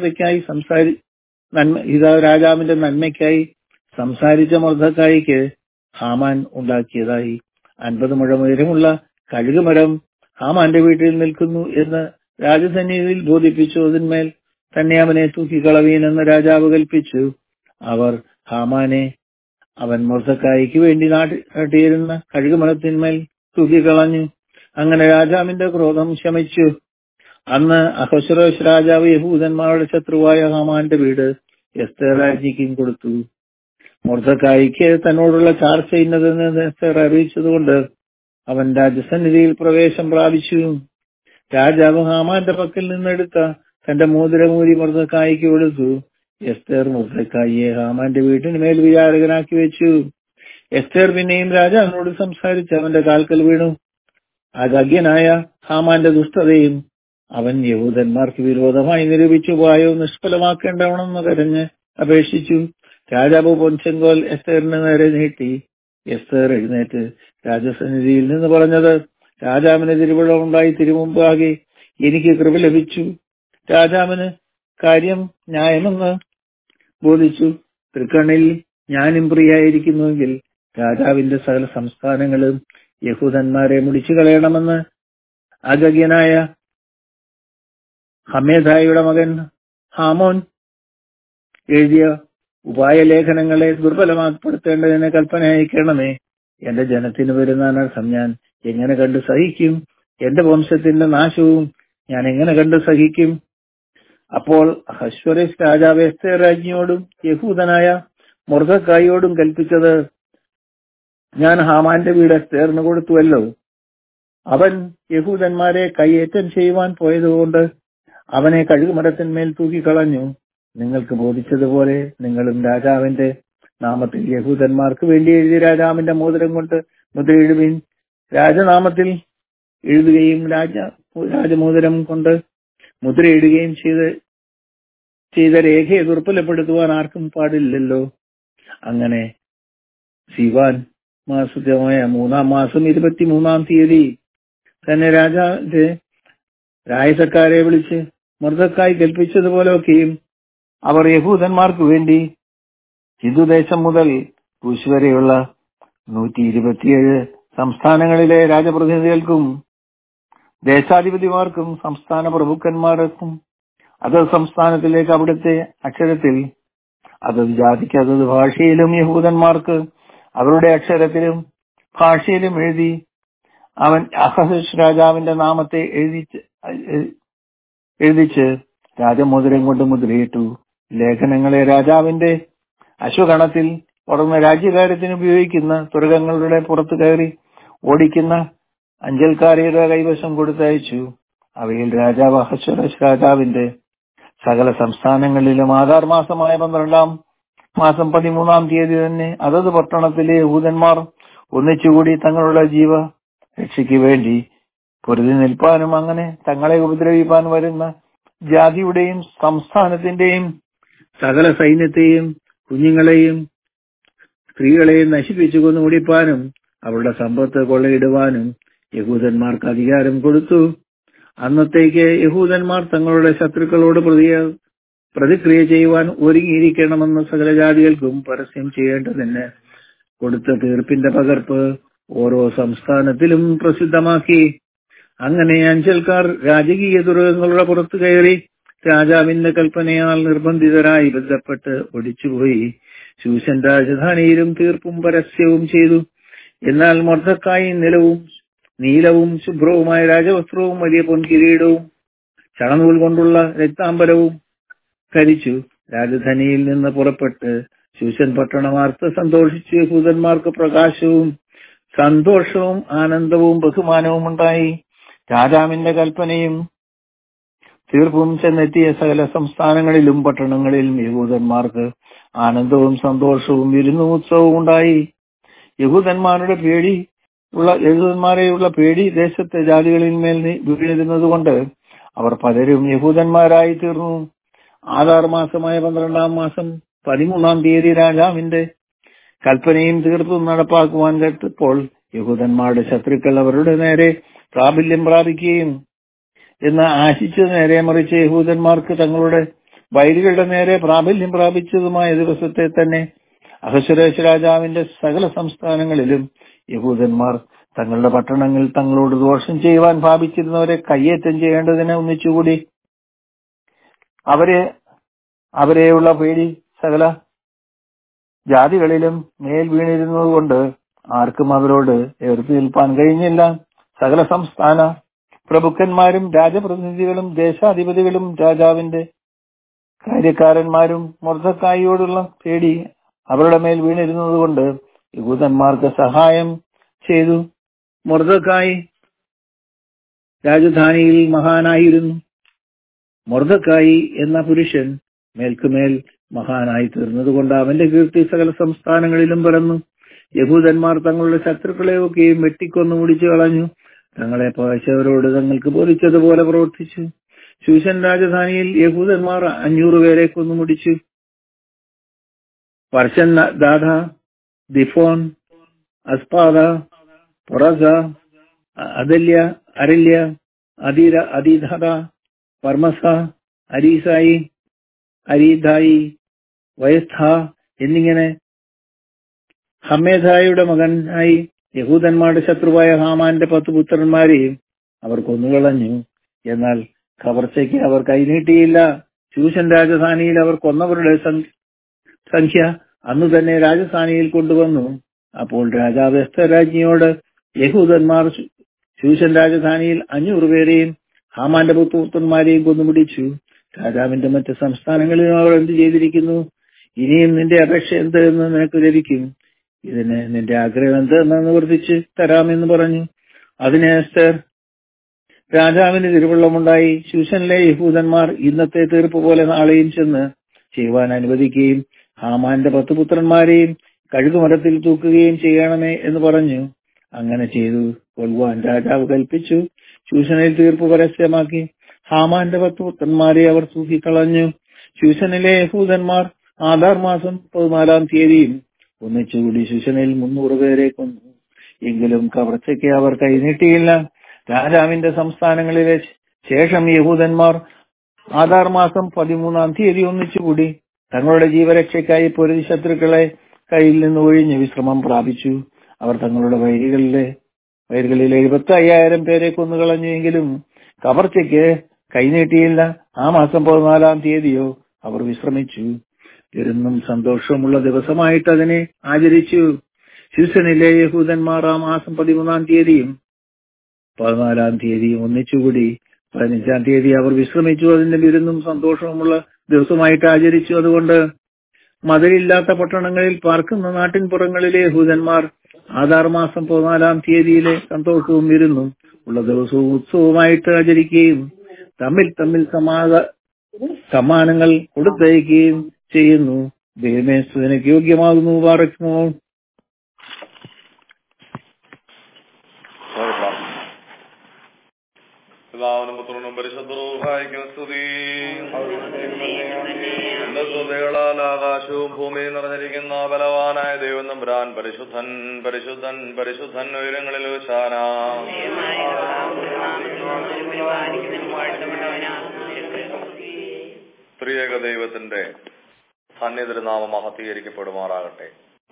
നന്മയ്ക്കായി സംസാരിച്ച മൊർദെഖായിക്ക് ഹാമാൻ ഉണ്ടാക്കിയതായി 50 മുഴം ഉയരമുള്ള കഴുകുമരം ഹാമാന്റെ വീട്ടിൽ നിൽക്കുന്നു എന്ന് രാജസന്നിധിയിൽ ബോധിപ്പിച്ചു. അതിന്മേൽ തന്നെ അവനെ തൂക്കിക്കളവീനെന്ന് രാജാവ് കൽപ്പിച്ചു. അവർ ഹാമാനെ അവൻ മൊർദെഖായിക്ക് വേണ്ടി നാട്ടിയിരുന്ന കഴുകുമരത്തിന്മേൽ തൂക്കിക്കളഞ്ഞു. അങ്ങനെ രാജാവിന്റെ ക്രോധം ശമിച്ചു. അന്ന് അഹശ്വേരോശ് രാജാവ് യഹൂദന്മാരുടെ ശത്രുവായ ഹാമാന്റെ വീട് എസ്തേർ രാജ്ഞിക്കും കൊടുത്തു. മൊർദെഖായിക്ക് തന്നോടുള്ള ചാർച്ച ഇന്നതെന്ന് എസ്തേർ അറിയിച്ചതുകൊണ്ട് അവൻ രാജസന്നിധിയിൽ പ്രവേശം പ്രാപിച്ചു. രാജാവ് ഹാമാന്റെ പക്കൽ നിന്നെടുത്ത തന്റെ മോതിരമൂരി മൊർദെഖായിക്ക് കൊടുത്തു. എസ്തേർ മൊർദെഖായിയെ ഹാമാന്റെ വീട്ടിന് മേൽ വിചാരകനാക്കി വെച്ചു. എസ്തേർ പിന്നെയും രാജാവിനോട് സംസാരിച്ച് അവന്റെ കാൽക്കൽ വീണു. അഗഗ്യനായ ഹാമാന്റെ ദുഷ്ടതയും അവൻ യഹൂദന്മാർക്ക് വിരോധമായി നിരൂപിച്ചു പോയോ നിഷ്ഫലമാക്കേണ്ടവണെന്ന് കരഞ്ഞ് അപേക്ഷിച്ചു. രാജാവ് പൊൻചെങ്കോൽ എസ്തേറിന് നേരെ നീട്ടി. എസ്തേർ എഴുന്നേറ്റ് രാജസന്നിധിയിൽ നിന്ന് പറഞ്ഞത്, രാജാവിന് തിരുവുള്ളമുണ്ടായി തിരുമുമ്പാകെ എനിക്ക് കൃപ ലഭിച്ചു. രാജാവിന് കാര്യം ന്യായമെന്ന് ബോധിച്ചു. തൃക്കണ്ണിൽ ഞാനും പ്രിയായിരിക്കുന്നുവെങ്കിൽ രാജാവിന്റെ സകല സംസ്ഥാനങ്ങളും യഹൂദന്മാരെ മുടിച്ചു കളയണമെന്ന് അഗഗ്യനായ ഹമേദായുടെ മകൻ ഹാമോൻ എഴുതിയ ഉപായലേഖനങ്ങളെ ദുർബലമാക്കപ്പെടുത്തേണ്ടതിന് കൽപ്പന അയക്കണമേ. എന്റെ ജനത്തിന് വരുന്ന അനർത്ഥം ഞാൻ എങ്ങനെ കണ്ടു സഹിക്കും? എന്റെ വംശത്തിന്റെ നാശവും ഞാൻ എങ്ങനെ കണ്ടു സഹിക്കും? അപ്പോൾ അഹശ്വേരോശ് രാജാവ് എസ്തേർ രാജ്ഞിയോടും യഹൂദനായ മൊർദെഖായിയോടും കൽപ്പിച്ചത്, ഞാൻ ഹാമാന്റെ വീട് എസ്തേറിന് കൊടുത്തുവല്ലോ. അവൻ യഹൂദന്മാരെ കയ്യേറ്റം ചെയ്യുവാൻ പോയതുകൊണ്ട് അവനെ കഴുകുമരത്തിന്മേൽ തൂക്കിക്കളഞ്ഞു. നിങ്ങൾക്ക് ബോധിച്ചതുപോലെ നിങ്ങളും രാജാവിന്റെ നാമത്തിൽ യഹൂദന്മാർക്ക് വേണ്ടി എഴുതിയ രാജാവിന്റെ മോതിരം കൊണ്ട് മുദ്രയിടുവിൻ. രാജനാമത്തിൽ എഴുതുകയും രാജമോതിരം കൊണ്ട് മുദ്രയിടുകയും ചെയ്ത രേഖയെ ദുർബലപ്പെടുത്തുവാൻ ആർക്കും പാടില്ലല്ലോ. അങ്ങനെ സിവാൻ മാസമായ 3-ാം മാസം 23-ാം തീയതി തന്നെ രാജാവിന്റെ രായസക്കാരെ വിളിച്ച് മൊർദെഖായി കൽപ്പിച്ചതുപോലെയൊക്കെയും അവർ യഹൂദന്മാർക്ക് വേണ്ടി ഹിന്ദുദേശം മുതൽ കുശ് വരെയുള്ള 127 സംസ്ഥാനങ്ങളിലെ രാജപ്രതിനിധികൾക്കും ദേശാധിപതിമാർക്കും സംസ്ഥാന പ്രഭുക്കന്മാർക്കും അതത് സംസ്ഥാനത്തിലേക്ക് അവിടുത്തെ അക്ഷരത്തിൽ അതത് ജാതിക്ക് അതത് ഭാഷയിലും യഹൂദന്മാർക്ക് അവരുടെ അക്ഷരത്തിലും ഭാഷയിലും എഴുതി അവൻ അഹസ്വേരോശ് രാജാവിന്റെ നാമത്തെ എഴുതിച്ച് രാജമോതിരം കൊണ്ട് മുദ്രയിട്ടു. ലേഖനങ്ങളെ രാജാവിന്റെ അശ്വഗണത്തിൽ ഉടർന്ന രാജ്യകാര്യത്തിന് ഉപയോഗിക്കുന്ന തുരകങ്ങളുടെ പുറത്തു കയറി ഓടിക്കുന്ന അഞ്ചൽക്കാരിയുടെ കൈവശം കൊടുത്തയച്ചു. അവയിൽ രാജാവ് അഹസ്വേരോശ് രാജാവിന്റെ സകല സംസ്ഥാനങ്ങളിലും ആധാർ മാസമായ 12-ാം മാസം 13-ാം തീയതി തന്നെ അതത് പട്ടണത്തിലെ യഹൂദന്മാർ ഒന്നിച്ചുകൂടി തങ്ങളുടെ ജീവ രക്ഷയ്ക്ക് വേണ്ടി പൊരുതി നിൽപ്പാനും അങ്ങനെ തങ്ങളെ ഉപദ്രവിപ്പാൻ വരുന്ന ജാതിയുടെയും സംസ്ഥാനത്തിന്റെയും സകല സൈന്യത്തെയും കുഞ്ഞുങ്ങളെയും സ്ത്രീകളെയും നശിപ്പിച്ചു കൊന്നുമുടിപ്പാനും അവരുടെ സമ്പത്ത് കൊള്ളയിടുവാനും യഹൂദന്മാർക്ക് അധികാരം കൊടുത്തു. അന്നത്തേക്ക് യഹൂദന്മാർ തങ്ങളുടെ ശത്രുക്കളോട് പ്രതിക്രിയ ചെയ്യുവാൻ ഒരുങ്ങിയിരിക്കണമെന്ന് സകല ജാതികൾക്കും പരസ്യം ചെയ്യേണ്ടതിന് കൊടുത്ത തീർപ്പിന്റെ പകർപ്പ് ഓരോ സംസ്ഥാനത്തിലും പ്രസിദ്ധമാക്കി. അങ്ങനെ അഞ്ചൽക്കാർ രാജകീയ തുരകങ്ങളുടെ പുറത്തു കയറി രാജാവിന്റെ കൽപ്പനയാൽ നിർബന്ധിതരായി ബന്ധപ്പെട്ട് ഒടിച്ചുപോയി. ശൂശൻ രാജധാനിയിലും തീർപ്പും പരസ്യവും ചെയ്തു. എന്നാൽ മൊർദെഖായി നീലവും ശുഭ്രവുമായ രാജവസ്ത്രവും വലിയ പൊൻകിരീടവും ചണനൂൽ കൊണ്ടുള്ള രക്താംബരവും ധരിച്ചു രാജധാനിയിൽ നിന്ന് പുറപ്പെട്ട് ശൂശൻ പട്ടണമാർത്ത് സന്തോഷിച്ചു. യഹൂദന്മാർക്ക് പ്രകാശവും സന്തോഷവും ആനന്ദവും ബഹുമാനവും ഉണ്ടായി. രാജാവിന്റെ കൽപ്പനയും തീർപ്പും ചെന്നെത്തിയ സകല സംസ്ഥാനങ്ങളിലും പട്ടണങ്ങളിലും യഹൂദന്മാർക്ക് ആനന്ദവും സന്തോഷവും വിരുന്നും ഉത്സവവും ഉണ്ടായി. യഹൂദന്മാരെയുള്ള പേടി ദേശത്തെ ജാതികളിന്മേൽ വീണിരുന്നതുകൊണ്ട് അവർ പലരും യഹൂദന്മാരായി തീർന്നു. ആധാർ മാസമായ 12-ാം മാസം 13-ാം തീയതി രാജാവിന്റെ കൽപ്പനയും തീർപ്പും നടപ്പാക്കുവാൻ കേട്ടപ്പോൾ യഹൂദന്മാരുടെ ശത്രുക്കൾ അവരുടെ നേരെ പ്രാബല്യം പ്രാപിക്കുകയും എന്ന് ആശിച്ചു നേരെ മറിച്ച് യഹൂദന്മാർക്ക് തങ്ങളുടെ വൈരികളുടെ നേരെ പ്രാബല്യം പ്രാപിച്ചതുമായ ദിവസത്തെ തന്നെ അഹസ്വേരോശ് രാജാവിന്റെ സകല സംസ്ഥാനങ്ങളിലും യഹൂദന്മാർ തങ്ങളുടെ പട്ടണങ്ങളിൽ തങ്ങളോട് ദോഷം ചെയ്യുവാൻ ഭാവിച്ചിരുന്നവരെ കയ്യേറ്റം ചെയ്യേണ്ടതിന് ഒന്നിച്ചുകൂടി. അവരെയുള്ള പേടി സകല ജാതികളിലും മേൽ വീണിരുന്നതുകൊണ്ട് ആർക്കും അവരോട് എതിർത്ത് നിൽപ്പാൻ കഴിഞ്ഞില്ല. സകല സംസ്ഥാന പ്രഭുക്കന്മാരും രാജപ്രതിനിധികളും ദേശാധിപതികളും രാജാവിന്റെ കാര്യക്കാരന്മാരും മൊർദെഖായിയോടുള്ള പേടി അവരുടെ മേൽ വീണിരുന്നതുകൊണ്ട് യഹൂദന്മാർക്ക് സഹായം ചെയ്തു. മൊർദെഖായി രാജധാനിയിൽ മഹാനായിരുന്നു. മൊർദെഖായി എന്ന പുരുഷൻ മേൽക്കുമേൽ മഹാനായി തീർന്നതുകൊണ്ട് അവന്റെ കീർത്തി സകല സംസ്ഥാനങ്ങളിലും പരന്നു. യഹൂദന്മാർ തങ്ങളുടെ ശത്രുക്കളെയൊക്കെയും വെട്ടിക്കൊന്നു മുടിച്ചു കളഞ്ഞു. തങ്ങളെ പകച്ചവരോട് തങ്ങൾക്ക് ബോധിച്ചതുപോലെ പ്രവർത്തിച്ചു. ശൂശൻ രാജധാനിയിൽ യഹൂദന്മാർ 500 പേരെ കൊന്നു മുടിച്ചു. പർശൻ ദാധ, ദിഫോൻ, അസ്പാദ, പൊറസ, അരല്യ, അദീധ, പർമസ, അരീദായി, വയസ്ത എന്നിങ്ങനെ ഹമ്മേധായുടെ മകനായി യഹൂദന്മാരുടെ ശത്രുവായ ഹാമാന്റെ 10 പുത്രന്മാരെയും അവർ കൊന്നുകളഞ്ഞു. എന്നാൽ കവർച്ചയ്ക്ക് അവർ കൈനീട്ടിയില്ല. ശൂശൻ രാജധാനിയിൽ അവർ കൊന്നവരുടെ സംഖ്യ അന്നു തന്നെ രാജധാനിയിൽ കൊണ്ടുവന്നു. അപ്പോൾ രാജാവ് എസ്ഥേർ രാജ്ഞിയോട് യഹൂദന്മാർ ശൂശൻ രാജധാനിയിൽ 500 പേരെയും ഹാമാന്റെ 10 പുത്രന്മാരെയും കൊന്നുപിടിച്ചു. രാജാവിന്റെ മറ്റ് സംസ്ഥാനങ്ങളിലും അവർ എന്ത് ചെയ്തിരിക്കുന്നു? ഇനിയും നിന്റെ അപേക്ഷ എന്ത് എന്ന് നിനക്ക് ലഭിക്കും. ഇതിന് നിന്റെ ആഗ്രഹം എന്തെന്ന് നിവർത്തിച്ച് തരാമെന്ന് പറഞ്ഞു. അതിന് എസ്ഥേർ രാജാവിന് തിരുവുള്ളമുണ്ടായി. ശൂശനിലെ യഹൂദന്മാർ ഇന്നത്തെ തീർപ്പ് പോലെ നാളെയും ചെന്ന് ചെയ്യുവാൻ അനുവദിക്കുകയും ഹാമാന്റെ 10 പുത്രന്മാരെയും കഴുകുമരത്തിൽ തൂക്കുകയും ചെയ്യണമേ എന്ന് പറഞ്ഞു. അങ്ങനെ ചെയ്തു കൊല്ലുവാൻ രാജാവ് കൽപ്പിച്ചു. ശൂശനിൽ തീർപ്പ് പരസ്യമാക്കി. ഹാമാന്റെ 10 പുത്രന്മാരെ അവർ തൂക്കിക്കളഞ്ഞു. ശൂശനിലെ യഹൂദന്മാർ ആധാർ മാസം 14-ാം തീയതിയും ഒന്നിച്ചുകൂടി ശൂശനിൽ 300 പേരെ കൊന്നു. എങ്കിലും കവർച്ചയ്ക്ക് അവർ കൈനീട്ടിയില്ല. രാജാവിന്റെ സംസ്ഥാനങ്ങളിലെ ശേഷം യഹൂദന്മാർ ആധാർ മാസം 13-ാം തീയതി ഒന്നിച്ചുകൂടി തങ്ങളുടെ ജീവരക്ഷയ്ക്കായി പൊരുതി ശത്രുക്കളെ കയ്യിൽ നിന്ന് ഒഴിഞ്ഞ് വിശ്രമം പ്രാപിച്ചു. അവർ തങ്ങളുടെ വൈരികളിൽ 75,000 പേരെ കൊന്നുകളഞ്ഞുവെങ്കിലും കവർച്ചയ്ക്ക് കൈനീട്ടിയില്ല. ആ മാസം 14-ാം തീയതിയോ അവർ വിശ്രമിച്ചു. പെരുന്നും സന്തോഷമുള്ള ദിവസമായിട്ട് അതിനെ ആചരിച്ചു. ശൂശനിലെ യഹൂദന്മാർ ആ മാസം 13-ാം തീയതിയും 14-ാം തീയതിയും ഒന്നിച്ചുകൂടി. 15-ാം തീയതി അവർ വിശ്രമിച്ചു. അതിന്റെ വിരുന്നും സന്തോഷവുമുള്ള ദിവസമായിട്ട് ആചരിച്ചു. അതുകൊണ്ട് മതിലില്ലാത്ത പട്ടണങ്ങളിൽ പാർക്കുന്ന നാട്ടിൻപുറങ്ങളിലെ യഹൂദന്മാർ ആദാർ മാസം 14-ാം തീയതിയിലെ സന്തോഷവും വിരുന്നും ഉള്ള ദിവസവും ഉത്സവമായിട്ട് ആചരിക്കുകയും തമ്മിൽ സമ്മാനങ്ങൾ കൊടുത്തയക്കുകയും ചെയ്യുന്നു. ദൈവമേ, സ്തുതിക്ക് യോഗ്യമാകുന്നു. പാറയ്ക്കുമോ. പിതാവിനും പുത്രനും പരിശുദ്ധരൂഹായിക്കും സ്തുതി. എന്റെ സ്തുതികളാൽ ആകാശവും ഭൂമിയും നിറഞ്ഞിരിക്കുന്ന ബലവാനായ ദൈവം തമ്പുരാൻ പരിശുദ്ധൻ പരിശുദ്ധൻ പരിശുദ്ധൻ ഉയരങ്ങളിൽ ഹോശാന. ത്രിയേക ദൈവത്തിന്റെ സന്നിധിനാമം മഹത്വീകരിക്കപ്പെടുമാറാകട്ടെ.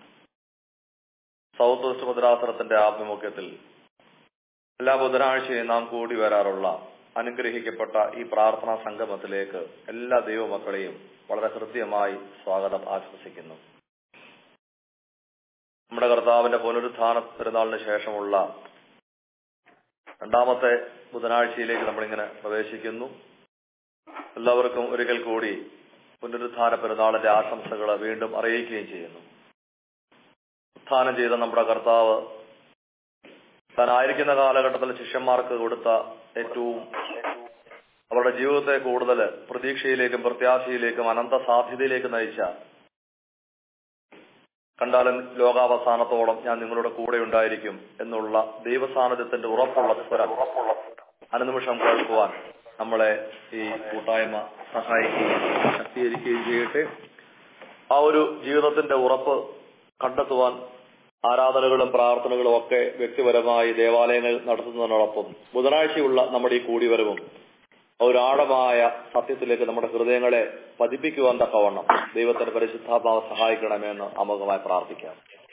സൗത്ത് വെസ്റ്റ് ഭദ്രാസനത്തിന്റെ ആഭിമുഖ്യത്തിൽ എല്ലാ ബുധനാഴ്ചയും നാം കൂടി വരാറുള്ള അനുഗ്രഹിക്കപ്പെട്ട ഈ പ്രാർത്ഥനാ സംഗമത്തിലേക്ക് എല്ലാ ദൈവമക്കളെയും വളരെ ഹൃദ്യമായി സ്വാഗതം ആശംസിക്കുന്നു. നമ്മുടെ കർത്താവിന്റെ പുനരുത്ഥാന പെരുന്നാളിന് ശേഷമുള്ള രണ്ടാമത്തെ ബുധനാഴ്ചയിലേക്ക് നമ്മളിങ്ങനെ പ്രവേശിക്കുന്നു. എല്ലാവർക്കും ഒരിക്കൽ കൂടി പുനരുത്ഥാന പെരുന്നാളിന്റെ ആശംസകൾ വീണ്ടും അറിയിക്കുകയും ചെയ്യുന്നു. ഉത്ഥാനം ചെയ്ത നമ്മുടെ കർത്താവ് താനായിരിക്കുന്ന കാലഘട്ടത്തിൽ ശിഷ്യന്മാർക്ക് കൊടുത്ത ഏറ്റവും അവരുടെ ജീവിതത്തെ കൂടുതൽ പ്രതീക്ഷയിലേക്കും പ്രത്യാശയിലേക്കും അനന്ത സാധ്യതയിലേക്ക് നയിച്ച, കണ്ടാലും ലോകാവസാനത്തോളം ഞാൻ നിങ്ങളുടെ കൂടെ ഉണ്ടായിരിക്കും എന്നുള്ള ദൈവസാന്നിധ്യത്തിന്റെ ഉറപ്പുള്ള സ്വരം അനുനിമിഷം കേൾക്കുവാൻ നമ്മളെ ഈ കൂട്ടായ്മ സഹായിക്കുകയും ശക്തീകരിക്കുകയും ചെയ്യട്ടെ. ആ ഒരു ജീവിതത്തിന്റെ ഉറപ്പ് കണ്ടെത്തുവാൻ ആരാധനകളും പ്രാർത്ഥനകളും ഒക്കെ വ്യക്തിപരമായി ദേവാലയങ്ങൾ നടത്തുന്നതിനോടൊപ്പം ബുധനാഴ്ചയുള്ള നമ്മുടെ ഈ കൂടിവരവും ഒരു ആഴമായ സത്യത്തിലേക്ക് നമ്മുടെ ഹൃദയങ്ങളെ പതിപ്പിക്കുവാൻ തക്കവണ്ണം ദൈവത്തിന്റെ പരിശുദ്ധാത്മാവ് സഹായിക്കണമെന്ന് അമുഖമായി പ്രാർത്ഥിക്കാം.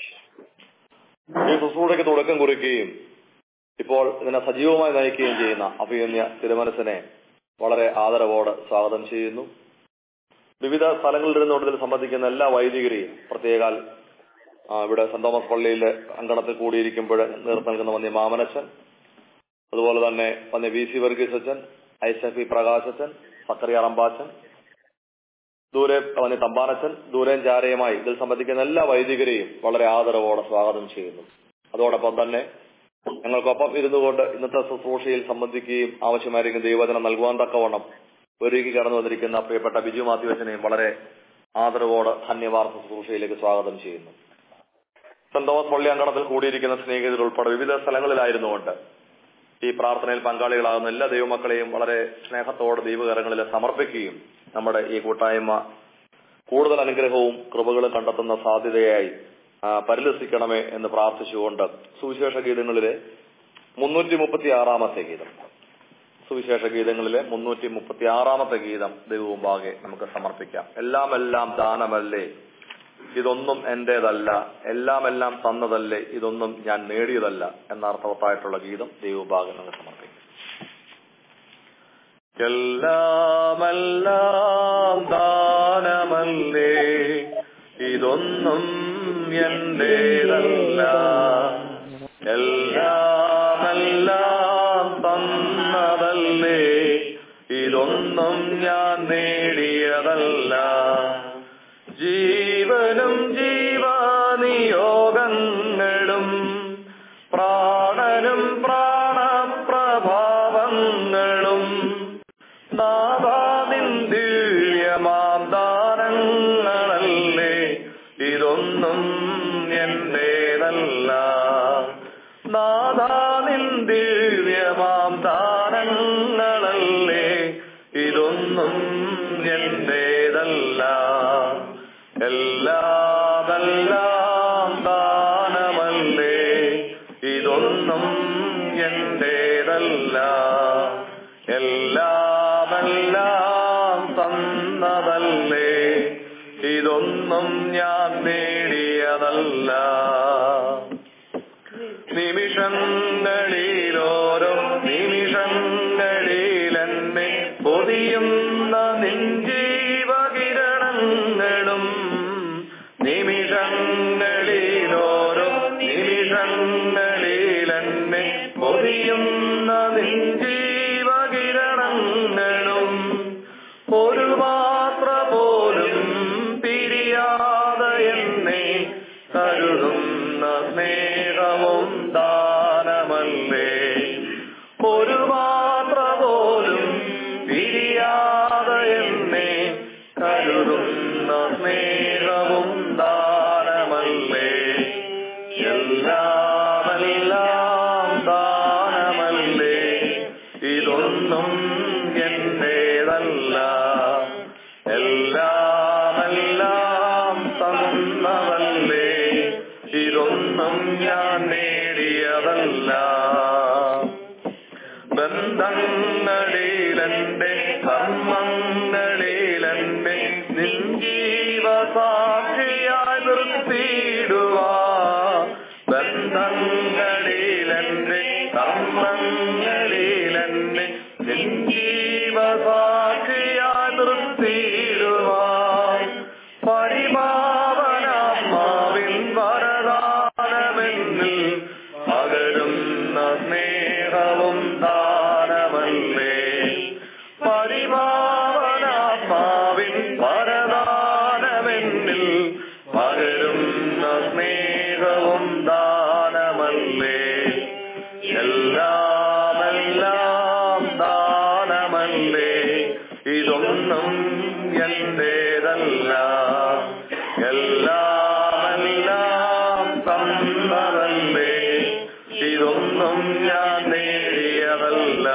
ഈ ശുശ്രൂഷയ്ക്ക് തുടക്കം കുറിക്കുകയും ഇപ്പോൾ ഇതിനെ സജീവമായി നയിക്കുകയും ചെയ്യുന്ന അഭിമന്യ തിരുമനസിനെ വളരെ ആദരവോടെ സ്വാഗതം ചെയ്യുന്നു. വിവിധ സ്ഥലങ്ങളിൽ നിന്നുകൊണ്ട് ഇതിൽ സംബന്ധിക്കുന്ന എല്ലാ വൈദികരെയും, പ്രത്യേകാൽ ഇവിടെ സെന്റ് തോമസ് പള്ളിയിലെ അങ്കണത്തിൽ കൂടിയിരിക്കുമ്പോൾ നേതൃത്വം നൽകുന്ന വന്യ മാമനച്ചൻ, അതുപോലെ തന്നെ വന്യ വി സി വർഗീസ് അച്ഛൻ, ഐസഫി പ്രകാശച്ചൻ, സക്കറിയ റമ്പാച്ചൻ, ദൂരെ വന്യ തമ്പാനച്ചൻ, ദൂരം ചാരയുമായി ഇതിൽ സംബന്ധിക്കുന്ന എല്ലാ വൈദികരെയും വളരെ ആദരവോടെ സ്വാഗതം ചെയ്യുന്നു. അതോടൊപ്പം തന്നെ ഞങ്ങൾക്കൊപ്പം ഇരുന്നുകൊണ്ട് ഇന്നത്തെ ശുശ്രൂഷയിൽ സംബന്ധിക്കുകയും ആവശ്യമായിരിക്കും ദൈവവചനം നൽകുവാൻ തക്കവണ്ണം ഒരുക്കി കടന്നു വന്നിരിക്കുന്ന പ്രിയപ്പെട്ട ബിജു മാത്യുവച്ചനെയും വളരെ ആദരവോടെ ധന്യവാർത്ത ശുശ്രൂഷയിലേക്ക് സ്വാഗതം ചെയ്യുന്നു. സെന്റ് തോമസ് പള്ളി അങ്കണത്തിൽ കൂടിയിരിക്കുന്ന സ്നേഹിതർ ഉൾപ്പെടെ വിവിധ സ്ഥലങ്ങളിലായിരുന്നുകൊണ്ട് ഈ പ്രാർത്ഥനയിൽ പങ്കാളികളാകുന്ന എല്ലാ ദൈവമക്കളെയും വളരെ സ്നേഹത്തോടെ ദൈവകരങ്ങളിൽ സമർപ്പിക്കുകയും നമ്മുടെ ഈ കൂട്ടായ്മ കൂടുതൽ അനുഗ്രഹവും കൃപകളും കണ്ടെത്തുന്ന സാധ്യതയായി പരിലസിക്കണമേ എന്ന് പ്രാർത്ഥിച്ചുകൊണ്ട് സുവിശേഷ ഗീതങ്ങളിലെ 336-ാമത്തെ ഗീതം, സുവിശേഷ ഗീതങ്ങളിലെ 336-ാമത്തെ ഗീതം ദൈവമുമ്പാകെ നമുക്ക് സമർപ്പിക്കാം. എല്ലാം ദാനമല്ലേ, ഇതൊന്നും എന്റേതല്ല, എല്ലാം തന്നതല്ലേ, ഇതൊന്നും ഞാൻ നേടിയതല്ല എന്ന അർത്ഥവത്തായിട്ടുള്ള ഗീതം ദൈവമുമ്പാകെ നമുക്ക് സമർപ്പിക്കാം. എല്ലാം ദാനമല്ലേ, ഇതൊന്നും എന്റേതല്ല, എല്ലാം തന്നതല്ലേ, ഇതൊന്നും ഞാൻ നേടിയതല്ല. ജീവനും ജീവനിയോഗങ്ങളും പ്രാണനും പ്രാണപ്രഭാവങ്ങളും നാഥാനിൻ ദിവ്യമാം ദാനങ്ങളല്ലേ, ഇതൊന്നും എന്റേതല്ല. നാഥാനിൻ ദിവ്യമാം ദാനങ്ങളല്ലേ, ഇതൊന്നും എന്റേതല്ല. എല്ലാം ദാനമല്ലേ, ഇതൊന്നും എന്റേതല്ല, എല്ലാം തന്നതല്ലേ, ഇതൊന്നും ഞാൻ നേടിയതല്ല. നിമിഷങ്ങളിലോരോ നിമിഷങ്ങളിലെന്നെ പൊതിയുന്ന നിൻജീവകിരണങ്ങളും, നിമിഷങ്ങളിലോരോ നിമിഷങ്ങളിലെന്നെ പൊതിയുന്ന എന്നെ കരുതുന്ന സ്നേഹവും ദാനമല്ലേ. ഒരു മാത്ര പോലും പിരിയാതെ എന്നെ കരുതുന്ന സ്നേഹവും ദാനമല്ലേ. എല്ലാമെല്ലാം ദാനമല്ലേ, ഇതൊന്നും എന്റേതല്ല. എല്ലാമെല്ലാം തന്നതല്ലേ, ഇതൊന്നും ഞാൻ നേടിയതല്ല. ബന്ധങ്ങളിലെന്റെ കർമ്മങ്ങളിലെന്റെ നിൻ ജീവസാക്ഷിയായി നിർത്തിയിടുവാ. ബന്ധങ്ങളിലെന്റെ കർമ്മങ്ങളിലെന്നെ നിൻ ജീവസാക്ഷിയായി നിർത്തിയിടുവാ. പരിപാവനാത്മാവിൻ വരദാനമെന്നിൽ പകരുന്ന സ്നേഹവും ദാനമല്ലേ. പരിപാവനാത്മാവിൻ വരദാനമെന്നിൽ പകരുന്ന സ്നേഹവും ദാനമല്ലേ. എല്ലാമെല്ലാം ദാനമല്ലേ, ഇതൊന്നും എന്റേതല്ല. എല്ലാമെല്ലാം തന്നതല്ലേ, ഇതൊന്നും ഞാൻ നേടിയതല്ല.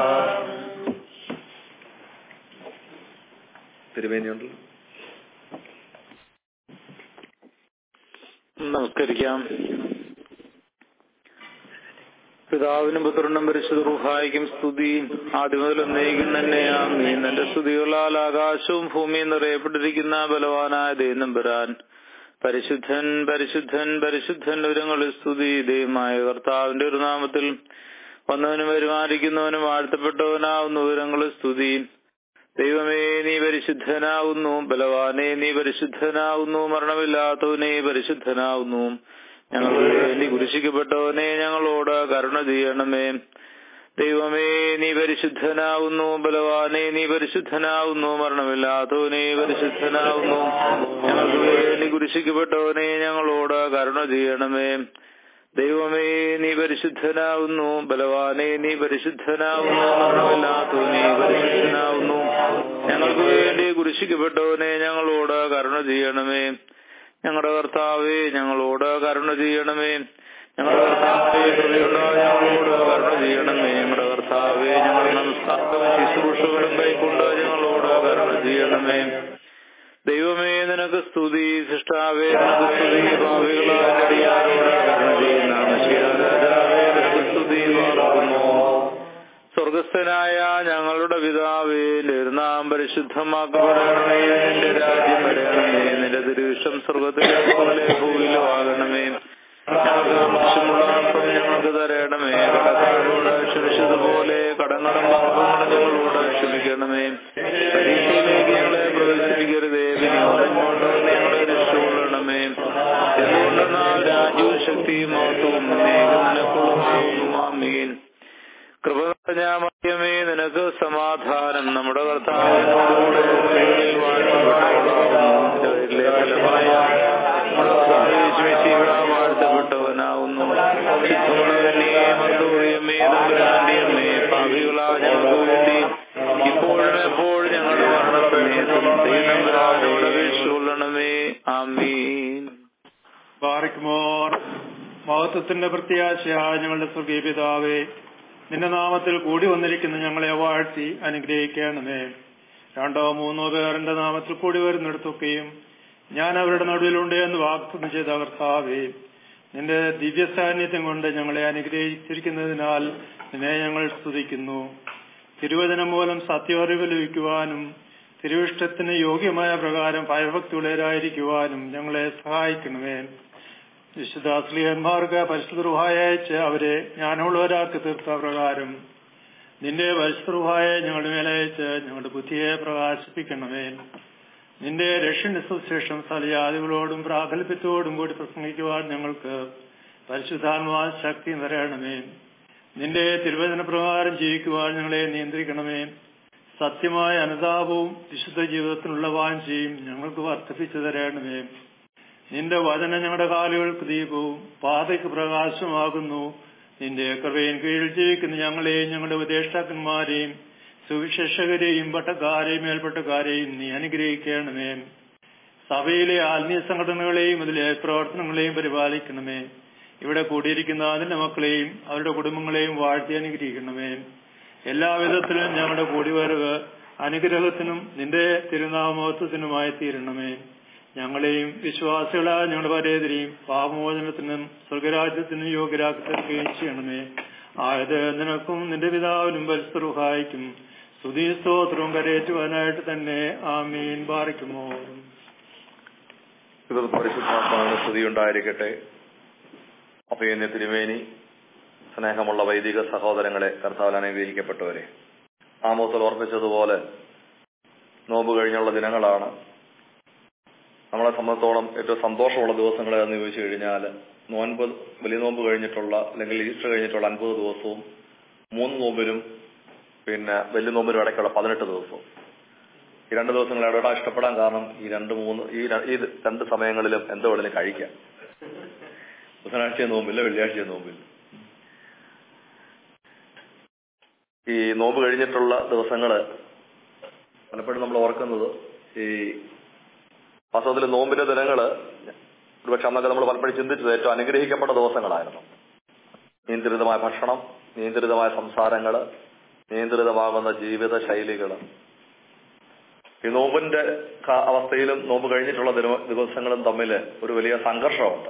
തിരുമേനിയുണ്ടല്ലോ. നമസ്കരിക്കാം. പിതാവിനും പുത്രനും പരിശുദ്ധ റൂഹായിക്കും സ്തുതി, ആദ്യം മുതൽ എന്നേക്കും തന്നെ ആമീൻ. എന്റെ സ്തുതികളാൽ ആകാശവും ഭൂമിയും നിറയപ്പെട്ടിരിക്കുന്ന ബലവാനായ ദൈവനമ്പുരാൻ, പരിശുദ്ധൻ പരിശുദ്ധൻ പരിശുദ്ധൻ ഉയരങ്ങളിൽ സ്തുതി. ദൈവമായ കർത്താവിന്റെ ഒരു നാമത്തിൽ വന്നവനും വരുമാനിക്കുന്നവനും വാഴ്ത്തപ്പെട്ടവനാവുന്ന ഉയരങ്ങളിൽ സ്തുതി. ദൈവമേ നീ പരിശുദ്ധനാവുന്നു, ബലവാനെ നീ പരിശുദ്ധനാവുന്നു, മരണമില്ലാത്തവനെ പരിശുദ്ധനാവുന്നു. ഞങ്ങൾക്ക് വേണ്ടി കുരിശിക്കപ്പെട്ടവനെ ഞങ്ങളോട് കരുണ ചെയ്യണമേ. ദൈവമേ നീ പരിശുദ്ധനാവുന്നു, ബലവാനെ നീ പരിശുദ്ധനാവുന്നു, മരണമില്ലാത്തവനെ പരിശുദ്ധനാവുന്നു. ഞങ്ങൾക്ക് വേണ്ടി കുരിശിക്കപ്പെട്ടവനെ ഞങ്ങളോട് കരുണ ചെയ്യണമേ. ദൈവമേ നീ പരിശുദ്ധനാവുന്നു, ബലവാനെ നീ പരിശുദ്ധനാവുന്നു, മരണമില്ലാത്തവനെ പരിശുദ്ധനാവുന്നു. ഞങ്ങൾക്ക് വേണ്ടി കുരിശിക്കപ്പെട്ടവനെ ഞങ്ങളോട് കരുണ ചെയ്യണമേ. ഞങ്ങളുടെ കർത്താവേ ഞങ്ങളോട് കരുണ ചെയ്യണമേ. ഞങ്ങളുടെ കർത്താവേ കൃപയുണ്ടായി ഞങ്ങളോട് കരുണ ചെയ്യണമേ. ഞങ്ങളുടെ കർത്താവേ ഞങ്ങളുടെ നമസ്കാരവും ശുശ്രൂഷകളും കൈക്കൊണ്ട് ഞങ്ങളോട് കരുണ ചെയ്യണമേ. ദൈവമേ നിനക്ക് സ്തുതി, സൃഷ്ടാവേ നിനക്ക് സ്തുതി, ഭാവികളായ അടിയാരോട് കരുണ ചെയ്യുന്ന രാജാവേ നിനക്ക് സ്തുതി പാർക്കുന്നു. സ്വർഗസ്ഥനായ ഞങ്ങളുടെ പിതാവേ, നിന്റെ നാമം പരിശുദ്ധമാക്കപ്പെടണമേ. നിന്റെ രാജ്യം വരണമേ. നിന്റെ തിരുവിഷ്ടം സ്വർഗത്തിലെ പോലെ ഭൂമിയിലും ആകണമേ. ഞങ്ങൾക്ക് ആവശ്യമുള്ള അപ്പം ഞങ്ങൾക്ക് തരണമേ. കടക്കാരോട് ക്ഷമിച്ചതുപോലെ കടങ്ങളും പാപങ്ങളും ഞങ്ങളോട് ക്ഷമിക്കണമേ. പരീക്ഷയിലേക്ക് ഞങ്ങളെ പ്രവേശിപ്പിക്കരുതേ, വിനിയോഗം ഞങ്ങളെ രക്ഷകൊള്ളണമേ. എന്തുകൊണ്ടെന്നാൽ രാജ്യവും ശക്തിയും മഹത്വവും നിനക്കുള്ളതാകുന്നു. ആമീൻ. കൃപ നിറഞ്ഞ മറിയമേ നിനക്ക് സമാധാനം. നമ്മുടെ കർത്താവിനോടുകൂടെ സ്ത്രീകളിൽ വാഴ്ത്തപ്പെട്ടവളാകുന്നു. ഫലമായ വാഴ്ത്തപ്പെട്ടവനാവുന്നു. പാപികളാ ഞങ്ങൾക്ക് വേണ്ടി ഇപ്പോഴും എപ്പോഴും ഞങ്ങളുടെ മരണസമയത്തും ദൈവനമ്പുരാനോട് അപേക്ഷിച്ചുകൊള്ളണമേ. ആമീൻ. ബാറക്കുമോർ. മഹത്വത്തിന്റെ പ്രത്യാശയായ ഞങ്ങളുടെ സ്വർഗീയ പിതാവേ, നിന്റെ നാമത്തിൽ കൂടി വന്നിരിക്കുന്ന ഞങ്ങളെ വാഴ്ത്തി അനുഗ്രഹിക്കണമേ. രണ്ടോ മൂന്നോ പേർ എന്റെ നാമത്തിൽ കൂടി വരുന്നിടത്തൊക്കെയും ഞാൻ അവരുടെ നടുവിലുണ്ട് എന്ന് വാഗ്ദത്തം ചെയ്ത കർത്താവേ, നിന്റെ ദിവ്യ സാന്നിധ്യം കൊണ്ട് ഞങ്ങളെ അനുഗ്രഹിച്ചിരിക്കുന്നതിനാൽ നിന്നെ ഞങ്ങൾ സ്തുതിക്കുന്നു. തിരുവചനം മൂലം സത്യാറിവ് ലഭിക്കുവാനും തിരുവിഷ്ടത്തിന് യോഗ്യമായ പ്രകാരം ഭയഭക്തിയുള്ളവരായിരിക്കുവാനും ഞങ്ങളെ സഹായിക്കണമേ. വിശുദ്ധ ശ്ലീഹന്മാർക്ക് പരിശുദ്ധ റൂഹായെ അയച്ച് അവരെ ജ്ഞാനമുള്ളവരാക്കി തീർത്ത പ്രകാരം നിന്റെ പരിശുദ്ധ റൂഹായെ ഞങ്ങളുടെ മേലയച്ച് ഞങ്ങളുടെ ബുദ്ധിയെ പ്രകാശിപ്പിക്കണമേ. നിന്റെ രക്ഷന്റെ സുവിശേഷം സലയാദികളോടും പ്രാഗൽഭ്യത്തോടും കൂടി പ്രസംഗിക്കുവാൻ ഞങ്ങൾക്ക് പരിശുദ്ധാത്മാ ശക്തി നിറയണമേ. നിന്റെ തിരുവചന പ്രകാരം ജീവിക്കുവാൻ ഞങ്ങളെ നിയന്ത്രിക്കണമേ. സത്യമായ അനുതാപവും വിശുദ്ധ ജീവിതത്തിനുള്ള വാഞ്ചയും ഞങ്ങൾക്ക് വർദ്ധിപ്പിച്ചു തരണമേ. നിന്റെ വചനം ഞങ്ങളുടെ കാലുകൾക്ക് ദീപവും പാതയ്ക്ക് പ്രകാശമാകുന്നു. നിന്റെ കൃപയിൻ കീഴിൽ ജീവിക്കുന്ന ഞങ്ങളെയും ഞങ്ങളുടെ ഉപദേഷ്ടാക്കന്മാരെയും സുവിശേഷകരെയും പട്ടക്കാരെയും മേൽപ്പട്ടക്കാരെയും നീ അനുഗ്രഹിക്കണമേ. സഭയിലെ ആത്മീയ സംഘടനകളെയും അതിലെ പ്രവർത്തനങ്ങളെയും പരിപാലിക്കണമേ. ഇവിടെ കൂടിയിരിക്കുന്ന അതിന്റെ മക്കളെയും അവരുടെ കുടുംബങ്ങളെയും വാഴ്ത്തി അനുഗ്രഹിക്കണമേ. എല്ലാവിധത്തിലും ഞങ്ങളുടെ കൂടിവരവ് അനുഗ്രഹത്തിനും നിന്റെ തിരുനാമത്വത്തിനുമായി തീരണമേ. ഞങ്ങളെയും വിശ്വാസികളായ ഞങ്ങളുടെ പരേതരെയും പാപമോചനത്തിനും സ്വർഗരാജ്യത്തിനും യോഗ്യരാക്കുകയും ചെയ്യണമേ. ആയത് നിനക്കും നിന്റെ പിതാവിനും പരിശുദ്ധ സ്തുതി സ്തോത്രവും കരയേറ്റുവാനായിട്ട് തന്നെ. ആമീൻ. ബാറിക്കുമോ. പരിശുദ്ധാത്മാവിന് സ്തുതി ഉണ്ടായിരിക്കട്ടെ. അപ്പയന്യ തിരുമേനി, സ്നേഹമുള്ള വൈദിക സഹോദരങ്ങളെ, കർത്താവിൽ അനുഗ്രഹിക്കപ്പെട്ടവരെ, ആമോസിൽ ഓർപ്പിച്ചതുപോലെ നോമ്പ് കഴിഞ്ഞുള്ള ദിനങ്ങളാണ്. നമ്മളെ സംബന്ധിച്ചോളം ഏറ്റവും സന്തോഷമുള്ള ദിവസങ്ങൾ എന്ന് ചോദിച്ചു കഴിഞ്ഞാൽ വലിയ നോമ്പ് കഴിഞ്ഞിട്ടുള്ള അല്ലെങ്കിൽ ഈസ്റ്റർ കഴിഞ്ഞിട്ടുള്ള 50 ദിവസവും 3 നോമ്പിനും പിന്നെ വലിയ നോമ്പിനും ഇടയ്ക്കുള്ള 18 ദിവസവും. ഈ 2 ദിവസങ്ങൾ എവിടെ ഇഷ്ടപ്പെടാൻ കാരണം ഈ 2 സമയങ്ങളിലും എന്തോ ഉടനെ കഴിക്കാം. ബുധനാഴ്ച നോമ്പില്ല, വെള്ളിയാഴ്ച നോമ്പില്ല. ഈ നോമ്പ് കഴിഞ്ഞിട്ടുള്ള ദിവസങ്ങള് പലപ്പോഴും നമ്മൾ ഓർക്കുന്നത് ഈ വാസ്തവത്തിൽ നോമ്പിന്റെ ദിനങ്ങള് ഒരുപക്ഷെ അന്നൊക്കെ നമ്മൾ പലപ്പോഴും ചിന്തിച്ചത് ഏറ്റവും അനുഗ്രഹിക്കപ്പെട്ട ദിവസങ്ങളായിരുന്നു. നിയന്ത്രിതമായ ഭക്ഷണം, നിയന്ത്രിതമായ സംസാരങ്ങള്, നിയന്ത്രിതമാകുന്ന ജീവിത ശൈലികള്. ഈ നോമ്പിന്റെ അവസ്ഥയിലും നോമ്പ് കഴിഞ്ഞിട്ടുള്ള ദിവസങ്ങളും തമ്മിൽ ഒരു വലിയ സംഘർഷമുണ്ട്.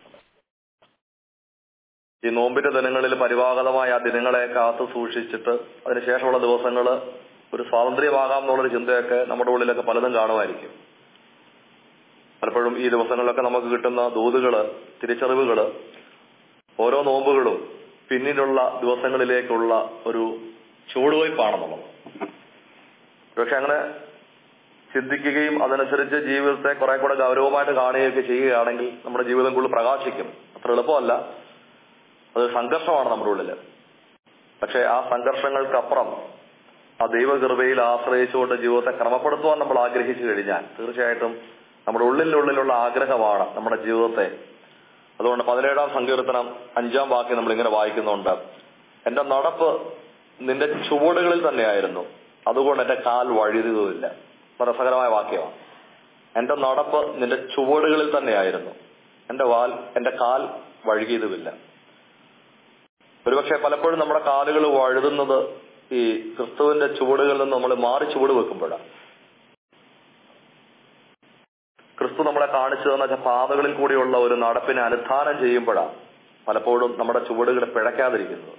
ഈ നോമ്പിന്റെ ദിനങ്ങളിൽ പരിവാഹകമായ ആ ദിനങ്ങളെ കാത്തു സൂക്ഷിച്ചിട്ട് അതിനുശേഷമുള്ള ദിവസങ്ങള് ഒരു സ്വാതന്ത്ര്യമാകാം എന്നുള്ളൊരു ചിന്തയൊക്കെ നമ്മുടെ ഉള്ളിലൊക്കെ പലതും കാണുമായിരിക്കും. പലപ്പോഴും ഈ ദിവസങ്ങളിലൊക്കെ നമുക്ക് കിട്ടുന്ന ദൂതുകള്, തിരിച്ചറിവുകള്, ഓരോ നോമ്പുകളും പിന്നീടുള്ള ദിവസങ്ങളിലേക്കുള്ള ഒരു ചുവടുവയ്പ്പാണെന്നുള്ളത്. പക്ഷെ അങ്ങനെ ചിന്തിക്കുകയും അതനുസരിച്ച് ജീവിതത്തെ കുറെ കൂടെ ഗൗരവമായിട്ട് കാണുകയൊക്കെ ചെയ്യുകയാണെങ്കിൽ നമ്മുടെ ജീവിതം കൂടുതൽ പ്രകാശിക്കും. അത്ര എളുപ്പമല്ല, അത് സംഘർഷമാണ് നമ്മുടെ ഉള്ളില്. പക്ഷെ ആ സംഘർഷങ്ങൾക്കപ്പുറം ആ ദൈവകൃപയിൽ ആശ്രയിച്ചുകൊണ്ട് ജീവിതത്തെ ക്രമപ്പെടുത്തുവാൻ നമ്മൾ ആഗ്രഹിച്ചു കഴിഞ്ഞാൽ തീർച്ചയായിട്ടും നമ്മുടെ ഉള്ളിലുള്ള ആഗ്രഹമാണ് നമ്മുടെ ജീവിതത്തെ. അതുകൊണ്ട് 17-ാം സങ്കീർത്തനം 5-ാം വാക്യം നമ്മളിങ്ങനെ വായിക്കുന്നുണ്ട്: എന്റെ നടപ്പ് നിന്റെ ചുവടുകളിൽ തന്നെയായിരുന്നു, അതുകൊണ്ട് എന്റെ കാൽ വഴുതിയതുമില്ല. രസകരമായ വാക്യമാണ്. എന്റെ നടപ്പ് നിന്റെ ചുവടുകളിൽ തന്നെയായിരുന്നു, എന്റെ കാൽ വഴുകിയതുമില്ല. ഒരുപക്ഷെ പലപ്പോഴും നമ്മുടെ കാലുകൾ വഴുതുന്നത് ഈ ക്രിസ്തുവിന്റെ ചുവടുകളിൽ നിന്ന് നമ്മൾ മാറി ചുവട് വെക്കുമ്പോഴാണ്. ക്രിസ്തു നമ്മളെ കാണിച്ചു തന്ന പാതകളിൽ കൂടിയുള്ള ഒരു നടപ്പിനെ അനുധാനം ചെയ്യുമ്പോഴാണ് പലപ്പോഴും നമ്മുടെ ചുവടുകൾ പിഴയ്ക്കാതിരിക്കുന്നത്.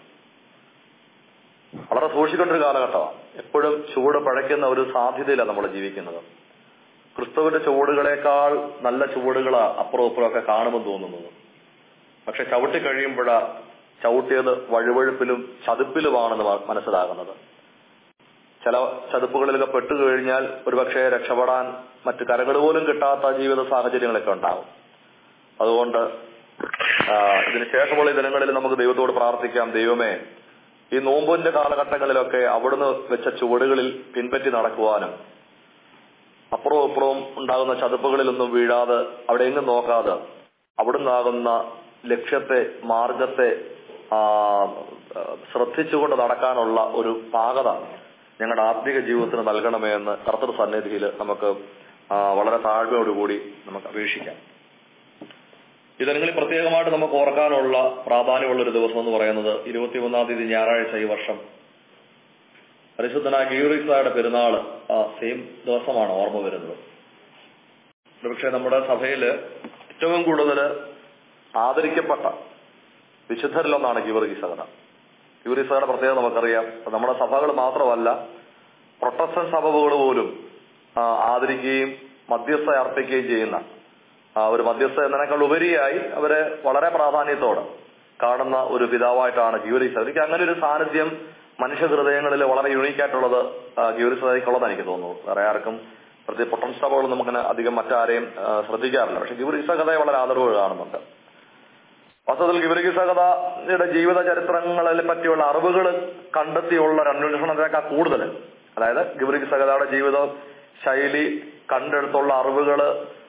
വളരെ സൂക്ഷിക്കേണ്ടൊരു കാലഘട്ടമാണ്. എപ്പോഴും ചുവട് പിഴയ്ക്കുന്ന ഒരു സാധ്യതയിലാണ് നമ്മൾ ജീവിക്കുന്നത്. ക്രിസ്തുവിന്റെ ചുവടുകളേക്കാൾ നല്ല ചുവടുകളാ അപ്പുറം ഇപ്പുറമൊക്കെ കാണുമെന്ന് തോന്നുന്നത്. പക്ഷെ ചവിട്ടി കഴിയുമ്പോഴാ ചവിട്ടിയത് വഴുവഴുപ്പിലും ചതുപ്പിലുമാണെന്ന് മനസ്സിലാകുന്നത്. ചില ചതുപ്പുകളിലൊക്കെ പെട്ടുകഴിഞ്ഞാൽ ഒരുപക്ഷെ രക്ഷപ്പെടാൻ മറ്റു കരകൾ പോലും കിട്ടാത്ത ജീവിത സാഹചര്യങ്ങളൊക്കെ ഉണ്ടാകും. അതുകൊണ്ട് ഇതിനുശേഷമുള്ള ഈ ദിനങ്ങളിൽ നമുക്ക് ദൈവത്തോട് പ്രാർത്ഥിക്കാം, ദൈവമേ, ഈ നോമ്പിന്റെ കാലഘട്ടങ്ങളിലൊക്കെ അവിടുന്ന് വെച്ച ചുവടുകളിൽ പിൻപറ്റി നടക്കുവാനും അപ്പുറവും ഇപ്പുറവും ഉണ്ടാകുന്ന ചതുപ്പുകളിലൊന്നും വീഴാതെ അവിടെ എങ്ങും നോക്കാതെ അവിടുന്നാകുന്ന ലക്ഷ്യത്തെ, മാർഗത്തെ ശ്രദ്ധിച്ചുകൊണ്ട് നടക്കാനുള്ള ഒരു പാകത ഞങ്ങളുടെ ആത്മീക ജീവിതത്തിന് നൽകണമേ എന്ന് കർത്തൃ സന്നിധിയിൽ നമുക്ക് വളരെ താഴ്മയോടുകൂടി നമുക്ക് അപേക്ഷിക്കാം. ഈ ദിനങ്ങളിൽ പ്രത്യേകമായിട്ട് നമുക്ക് ഓർക്കാനുള്ള പ്രാധാന്യമുള്ള ഒരു ദിവസം എന്ന് പറയുന്നത് 21-ാം തീയതി ഞായറാഴ്ച ഈ വർഷം പരിശുദ്ധനായ ഗീവർഗീസായുടെ പെരുന്നാള് സെയിം ദിവസമാണ് ഓർമ്മ വരുന്നത്. ഒരുപക്ഷെ നമ്മുടെ സഭയില് ഏറ്റവും കൂടുതൽ ആദരിക്കപ്പെട്ട വിശുദ്ധരിലൊന്നാണ് ഗീവർഗീസകത. ഗീവർഗീസകയുടെ പ്രത്യേകത നമുക്കറിയാം. നമ്മുടെ സഭകൾ മാത്രമല്ല, പ്രൊട്ടസ്റ്റന്റ് സഭകൾ പോലും ആദരിക്കുകയും മധ്യസ്ഥ അർപ്പിക്കുകയും ചെയ്യുന്ന ഒരു മധ്യസ്ഥ എന്നതിനേക്കാൾ ഉപരിയായി അവരെ വളരെ പ്രാധാന്യത്തോടെ കാണുന്ന ഒരു പിതാവായിട്ടാണ് ഗീവർഗീസ. എനിക്ക് അങ്ങനെ ഒരു സാന്നിധ്യം മനുഷ്യ ഹൃദയങ്ങളിൽ വളരെ യൂണീക്കായിട്ടുള്ളത് ഗീവർഗീസയ്ക്കുള്ളതെന്ന് എനിക്ക് തോന്നുന്നു. വേറെ ആർക്കും പ്രത്യേക പ്രൊട്ടസ്റ്റന്റ് സഭകൾ നമുക്കങ്ങനെ അധികം മറ്റാരെയും ശ്രദ്ധിക്കാറില്ല. പക്ഷെ ഗീവർഗീസകതയെ വളരെ ആദരവ് കാണുന്നുണ്ട്. വാസ്തവത്തിൽ ഗീവർഗീസകതയുടെ ജീവിത ചരിത്രങ്ങളെ പറ്റിയുള്ള അറിവുകൾ കണ്ടെത്തിയുള്ള ഒരു അന്വേഷണത്തിനേക്കാൾ കൂടുതൽ, അതായത് ഗീവർഗീസകതയുടെ ജീവിത ശൈലി കണ്ടെടുത്തുള്ള അറിവുകൾ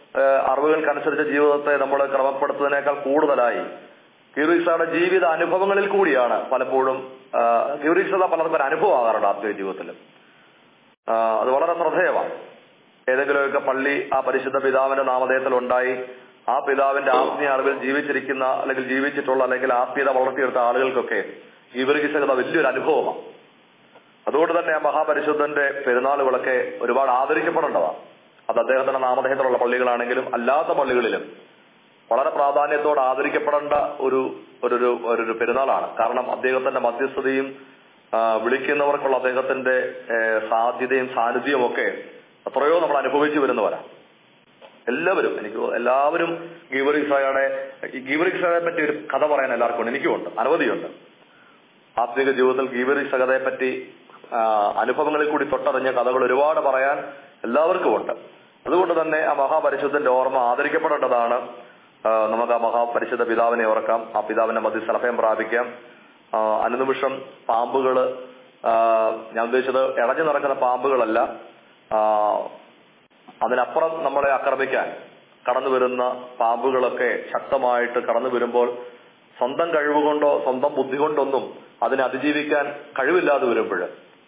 അറിവുകൾക്കനുസരിച്ച് ജീവിതത്തെ നമ്മൾ ക്രമപ്പെടുത്തുന്നതിനേക്കാൾ കൂടുതലായി ഗീവർഗീസായുടെ ജീവിത അനുഭവങ്ങളിൽ കൂടിയാണ് പലപ്പോഴും ഗീവർഗീസ പലർക്കും ഒരു അനുഭവം ആകാറുണ്ട് ആത്മീയ ജീവിതത്തിൽ. അത് വളരെ ശ്രദ്ധേയമാണ്. ഏതെങ്കിലുമൊക്കെ പള്ളി ആ പരിശുദ്ധ പിതാവിന്റെ നാമധേയത്തിൽ ഉണ്ടായി ആ പിതാവിന്റെ ആത്മീയ അറിവിൽ ജീവിച്ചിരിക്കുന്ന അല്ലെങ്കിൽ ജീവിച്ചിട്ടുള്ള അല്ലെങ്കിൽ ആത്മീയത വളർത്തിയെടുത്ത ആളുകൾക്കൊക്കെ ഗീവർഗീസത വലിയൊരു അനുഭവമാണ്. അതുകൊണ്ട് തന്നെ ആ മഹാപരിശുദ്ധന്റെ പെരുന്നാളുകളൊക്കെ ഒരുപാട് ആദരിക്കപ്പെടേണ്ടതാണ്. അത് അദ്ദേഹത്തിന്റെ നാമധേയത്തിലുള്ള പള്ളികളാണെങ്കിലും അല്ലാത്ത പള്ളികളിലും വളരെ പ്രാധാന്യത്തോടെ ആദരിക്കപ്പെടേണ്ട ഒരു പെരുന്നാളാണ്. കാരണം അദ്ദേഹത്തിന്റെ മധ്യസ്ഥതയും വിളിക്കുന്നവർക്കുള്ള അദ്ദേഹത്തിന്റെ സാധ്യതയും സാന്നിധ്യവും ഒക്കെ എത്രയോ നമ്മൾ അനുഭവിച്ചു വരുന്നവരാ എല്ലാവരും. ഗീവർഗീസയെ പറ്റി ഒരു കഥ പറയാൻ എല്ലാവർക്കും ഉണ്ട്, എനിക്കുമുണ്ട്, അനവധിയുണ്ട്. ആത്മീക ജീവിതത്തിൽ ഗീവർഗീസയെ പറ്റി അനുഭവങ്ങളിൽ കൂടി തൊട്ടറിഞ്ഞ കഥകൾ ഒരുപാട് പറയാൻ എല്ലാവർക്കും ഉണ്ട്. അതുകൊണ്ട് തന്നെ ആ മഹാപരിശുദ്ധന്റെ ഓർമ്മ ആദരിക്കപ്പെടേണ്ടതാണ്. നമുക്ക് ആ മഹാപരിശുദ്ധ പിതാവിനെ ഓർക്കാം, ആ പിതാവിന്റെ മധ്യസ്ഥ അഭയം പ്രാപിക്കാം. അനുനിമിഷം പാമ്പുകള്, ഞാൻ ഉദ്ദേശിച്ചത് ഇഴഞ്ഞു നടക്കുന്ന പാമ്പുകളല്ല, അതിനപ്പുറം നമ്മളെ ആക്രമിക്കാൻ കടന്നു വരുന്ന പാമ്പുകളൊക്കെ ശക്തമായിട്ട് കടന്നു വരുമ്പോൾ സ്വന്തം കഴിവുകൊണ്ടോ സ്വന്തം ബുദ്ധി കൊണ്ടൊന്നും അതിനെ അതിജീവിക്കാൻ കഴിവില്ലാതെ വരുമ്പോൾ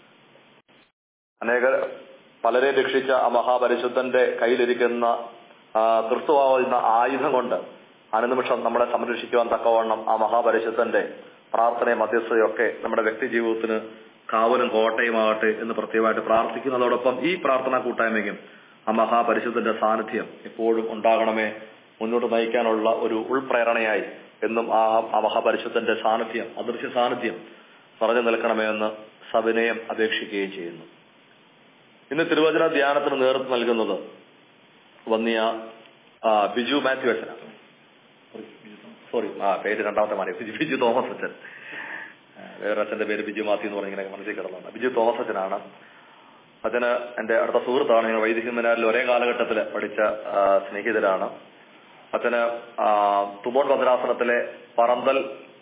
പലരെ രക്ഷിച്ച ആ മഹാപരിശുദ്ധന്റെ കയ്യിലിരിക്കുന്ന ക്രിസ്തുവാകുന്ന ആയുധം കൊണ്ട് അനുനിമിഷം നമ്മളെ സംരക്ഷിക്കുവാൻ തക്കവണ്ണം ആ മഹാപരിശുദ്ധന്റെ പ്രാർത്ഥനയും മധ്യസ്ഥതയൊക്കെ നമ്മുടെ വ്യക്തി ജീവിതത്തിന് കാവലും കോട്ടയുമാകട്ടെ എന്ന് പ്രത്യേകമായിട്ട് പ്രാർത്ഥിക്കുന്നതോടൊപ്പം ഈ പ്രാർത്ഥനാ കൂട്ടായ്മയ്ക്കും ആ മഹാപരിശുദ്ധന്റെ സാന്നിധ്യം എപ്പോഴും ഉണ്ടാകണമേ, മുന്നോട്ട് നയിക്കാനുള്ള ഒരു ഉൾപ്രേരണയായി എന്നും ആ മഹാപരിശുദ്ധന്റെ സാന്നിധ്യം, അദൃശ്യ സാന്നിധ്യം പറഞ്ഞു നിൽക്കണമേ എന്ന് സവിനയം അപേക്ഷിക്കുകയും ചെയ്യുന്നു. ഇന്ന് തിരുവചന ധ്യാനത്തിന് നേതൃത്വം നൽകുന്നത് വന്നിയ ബിജു മാത്യു അച്ഛനാണ്. പേര് രണ്ടാമത്തെ മാറി, ബിജു തോമസ് അച്ഛൻ. വേറെ അച്ഛന്റെ പേര് ബിജു മാത്യു എന്ന് പറഞ്ഞിങ്ങനെ മനസ്സിൽ കിടന്നുണ്ട്. ബിജു തോമസ് അച്ഛനാണ്. അച്ഛന് എന്റെ അടുത്ത സുഹൃത്താണ്. ഞങ്ങൾ വൈദിക സെമിനാറിൽ ഒരേ കാലഘട്ടത്തിൽ പഠിച്ച സ്നേഹിതരാണ്. അച്ഛന് തുബോൺ ഭദ്രാസനത്തിലെ പറന്തൽ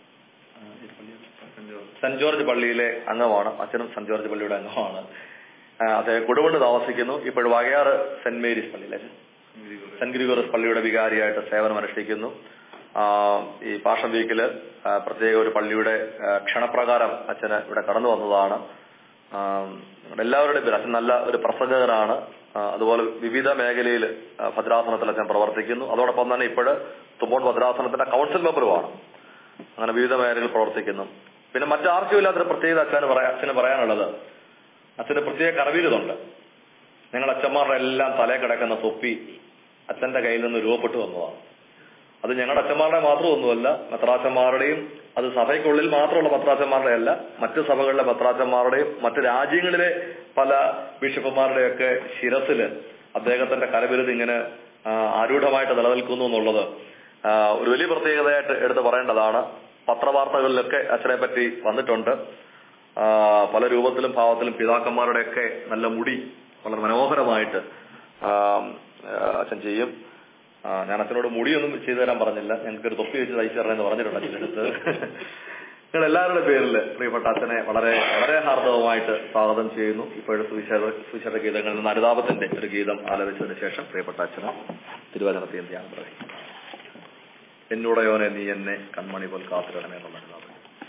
സെന്റ് ജോർജ് പള്ളിയിലെ അംഗമാണ്. അച്ഛനും സെന്റ് ജോർജ് പള്ളിയുടെ അംഗമാണ്. അദ്ദേഹം കൊടുവണ്ട് താമസിക്കുന്നു. ഇപ്പോഴും വകയാറ് സെന്റ് മേരീസ് പള്ളിയിലെ സെന്റ് ഗ്രിഗോറിയസ് പള്ളിയുടെ വികാരിയായിട്ട് സേവനം അനുഷ്ഠിക്കുന്നു. ഈ പാഷൻ വീക്കില് പ്രത്യേക ഒരു പള്ളിയുടെ ക്ഷണപ്രകാരം അച്ഛന് ഇവിടെ കടന്നു വന്നതാണ്. എല്ലാവരുടെയും പേര് അച്ഛൻ നല്ല ഒരു പ്രസംഗകനാണ്. അതുപോലെ വിവിധ മേഖലയിൽ ഭദ്രാസനത്തിൽ അച്ഛൻ പ്രവർത്തിക്കുന്നു. അതോടൊപ്പം തന്നെ ഇപ്പോഴ് തുമ്പോൺ ഭദ്രാസനത്തിന്റെ കൗൺസിൽ മെമ്പറുമാണ്. അങ്ങനെ വിവിധ മേഖലകളിൽ പ്രവർത്തിക്കുന്നു. പിന്നെ മറ്റാർക്കും ഇല്ലാത്തൊരു പ്രത്യേകത അച്ഛന് പറയാനുള്ളത്, അച്ഛന് പ്രത്യേക കറവീരുതുണ്ട്. ഞങ്ങൾ അച്ഛന്മാരുടെ എല്ലാം തലേ കിടക്കുന്ന തൊപ്പി അച്ഛന്റെ കയ്യിൽ നിന്ന് രൂപപ്പെട്ടു വന്നതാണ്. അത് ഞങ്ങളുടെ അച്ഛന്മാരുടെ മാത്രമൊന്നുമല്ല, മെത്രാച്ചന്മാരുടെയും, അത് സഭയ്ക്കുള്ളിൽ മാത്രമുള്ള മെത്രാച്ചന്മാരുടെ അല്ല, മറ്റു സഭകളിലെ മെത്രാച്ചന്മാരുടെയും മറ്റു രാജ്യങ്ങളിലെ പല ബിഷപ്പുമാരുടെയൊക്കെ ശിരസില് അദ്ദേഹത്തിന്റെ കരവിരുത് ഇങ്ങനെ ആരൂഢമായിട്ട് നിലനിൽക്കുന്നു എന്നുള്ളത് ഒരു വലിയ പ്രത്യേകതയായിട്ട് എടുത്തു പറയേണ്ടതാണ്. പത്രവാർത്തകളിലൊക്കെ അച്ഛനെ പറ്റി വന്നിട്ടുണ്ട്. പല രൂപത്തിലും ഭാവത്തിലും പിതാക്കന്മാരുടെയൊക്കെ നല്ല മുടി വളരെ മനോഹരമായിട്ട് അച്ഛൻ ചെയ്യും. ഞാൻ അച്ഛനോട് മുടിയൊന്നും ചെയ്തു തരാൻ പറഞ്ഞില്ല, ഞങ്ങൾക്കൊരു തൊപ്പി വെച്ച് തയ്ച്ചു തരണമെന്ന് പറഞ്ഞിട്ടുണ്ട് അച്ഛനടുത്ത്. നിങ്ങൾ എല്ലാവരുടെ പേരിൽ പ്രിയപ്പെട്ട അച്ഛനെ വളരെ വളരെ ഹാർദവമായിട്ട് സ്വാഗതം ചെയ്യുന്നു. ഇപ്പോഴും സുവിശേഷ ഗീതങ്ങളിൽ നിന്ന് അനുതാപത്തിന്റെ ഒരു ഗീതം ആലപിച്ചതിന് ശേഷം പ്രിയപ്പെട്ട അച്ഛന് തിരുവചനത്തെയും ധ്യാനം പറയും. എന്നോടയോനെ നീ എന്നെ കൺമണി പോൽ കാത്തിരണമേ എന്നുള്ള അനുതാപം.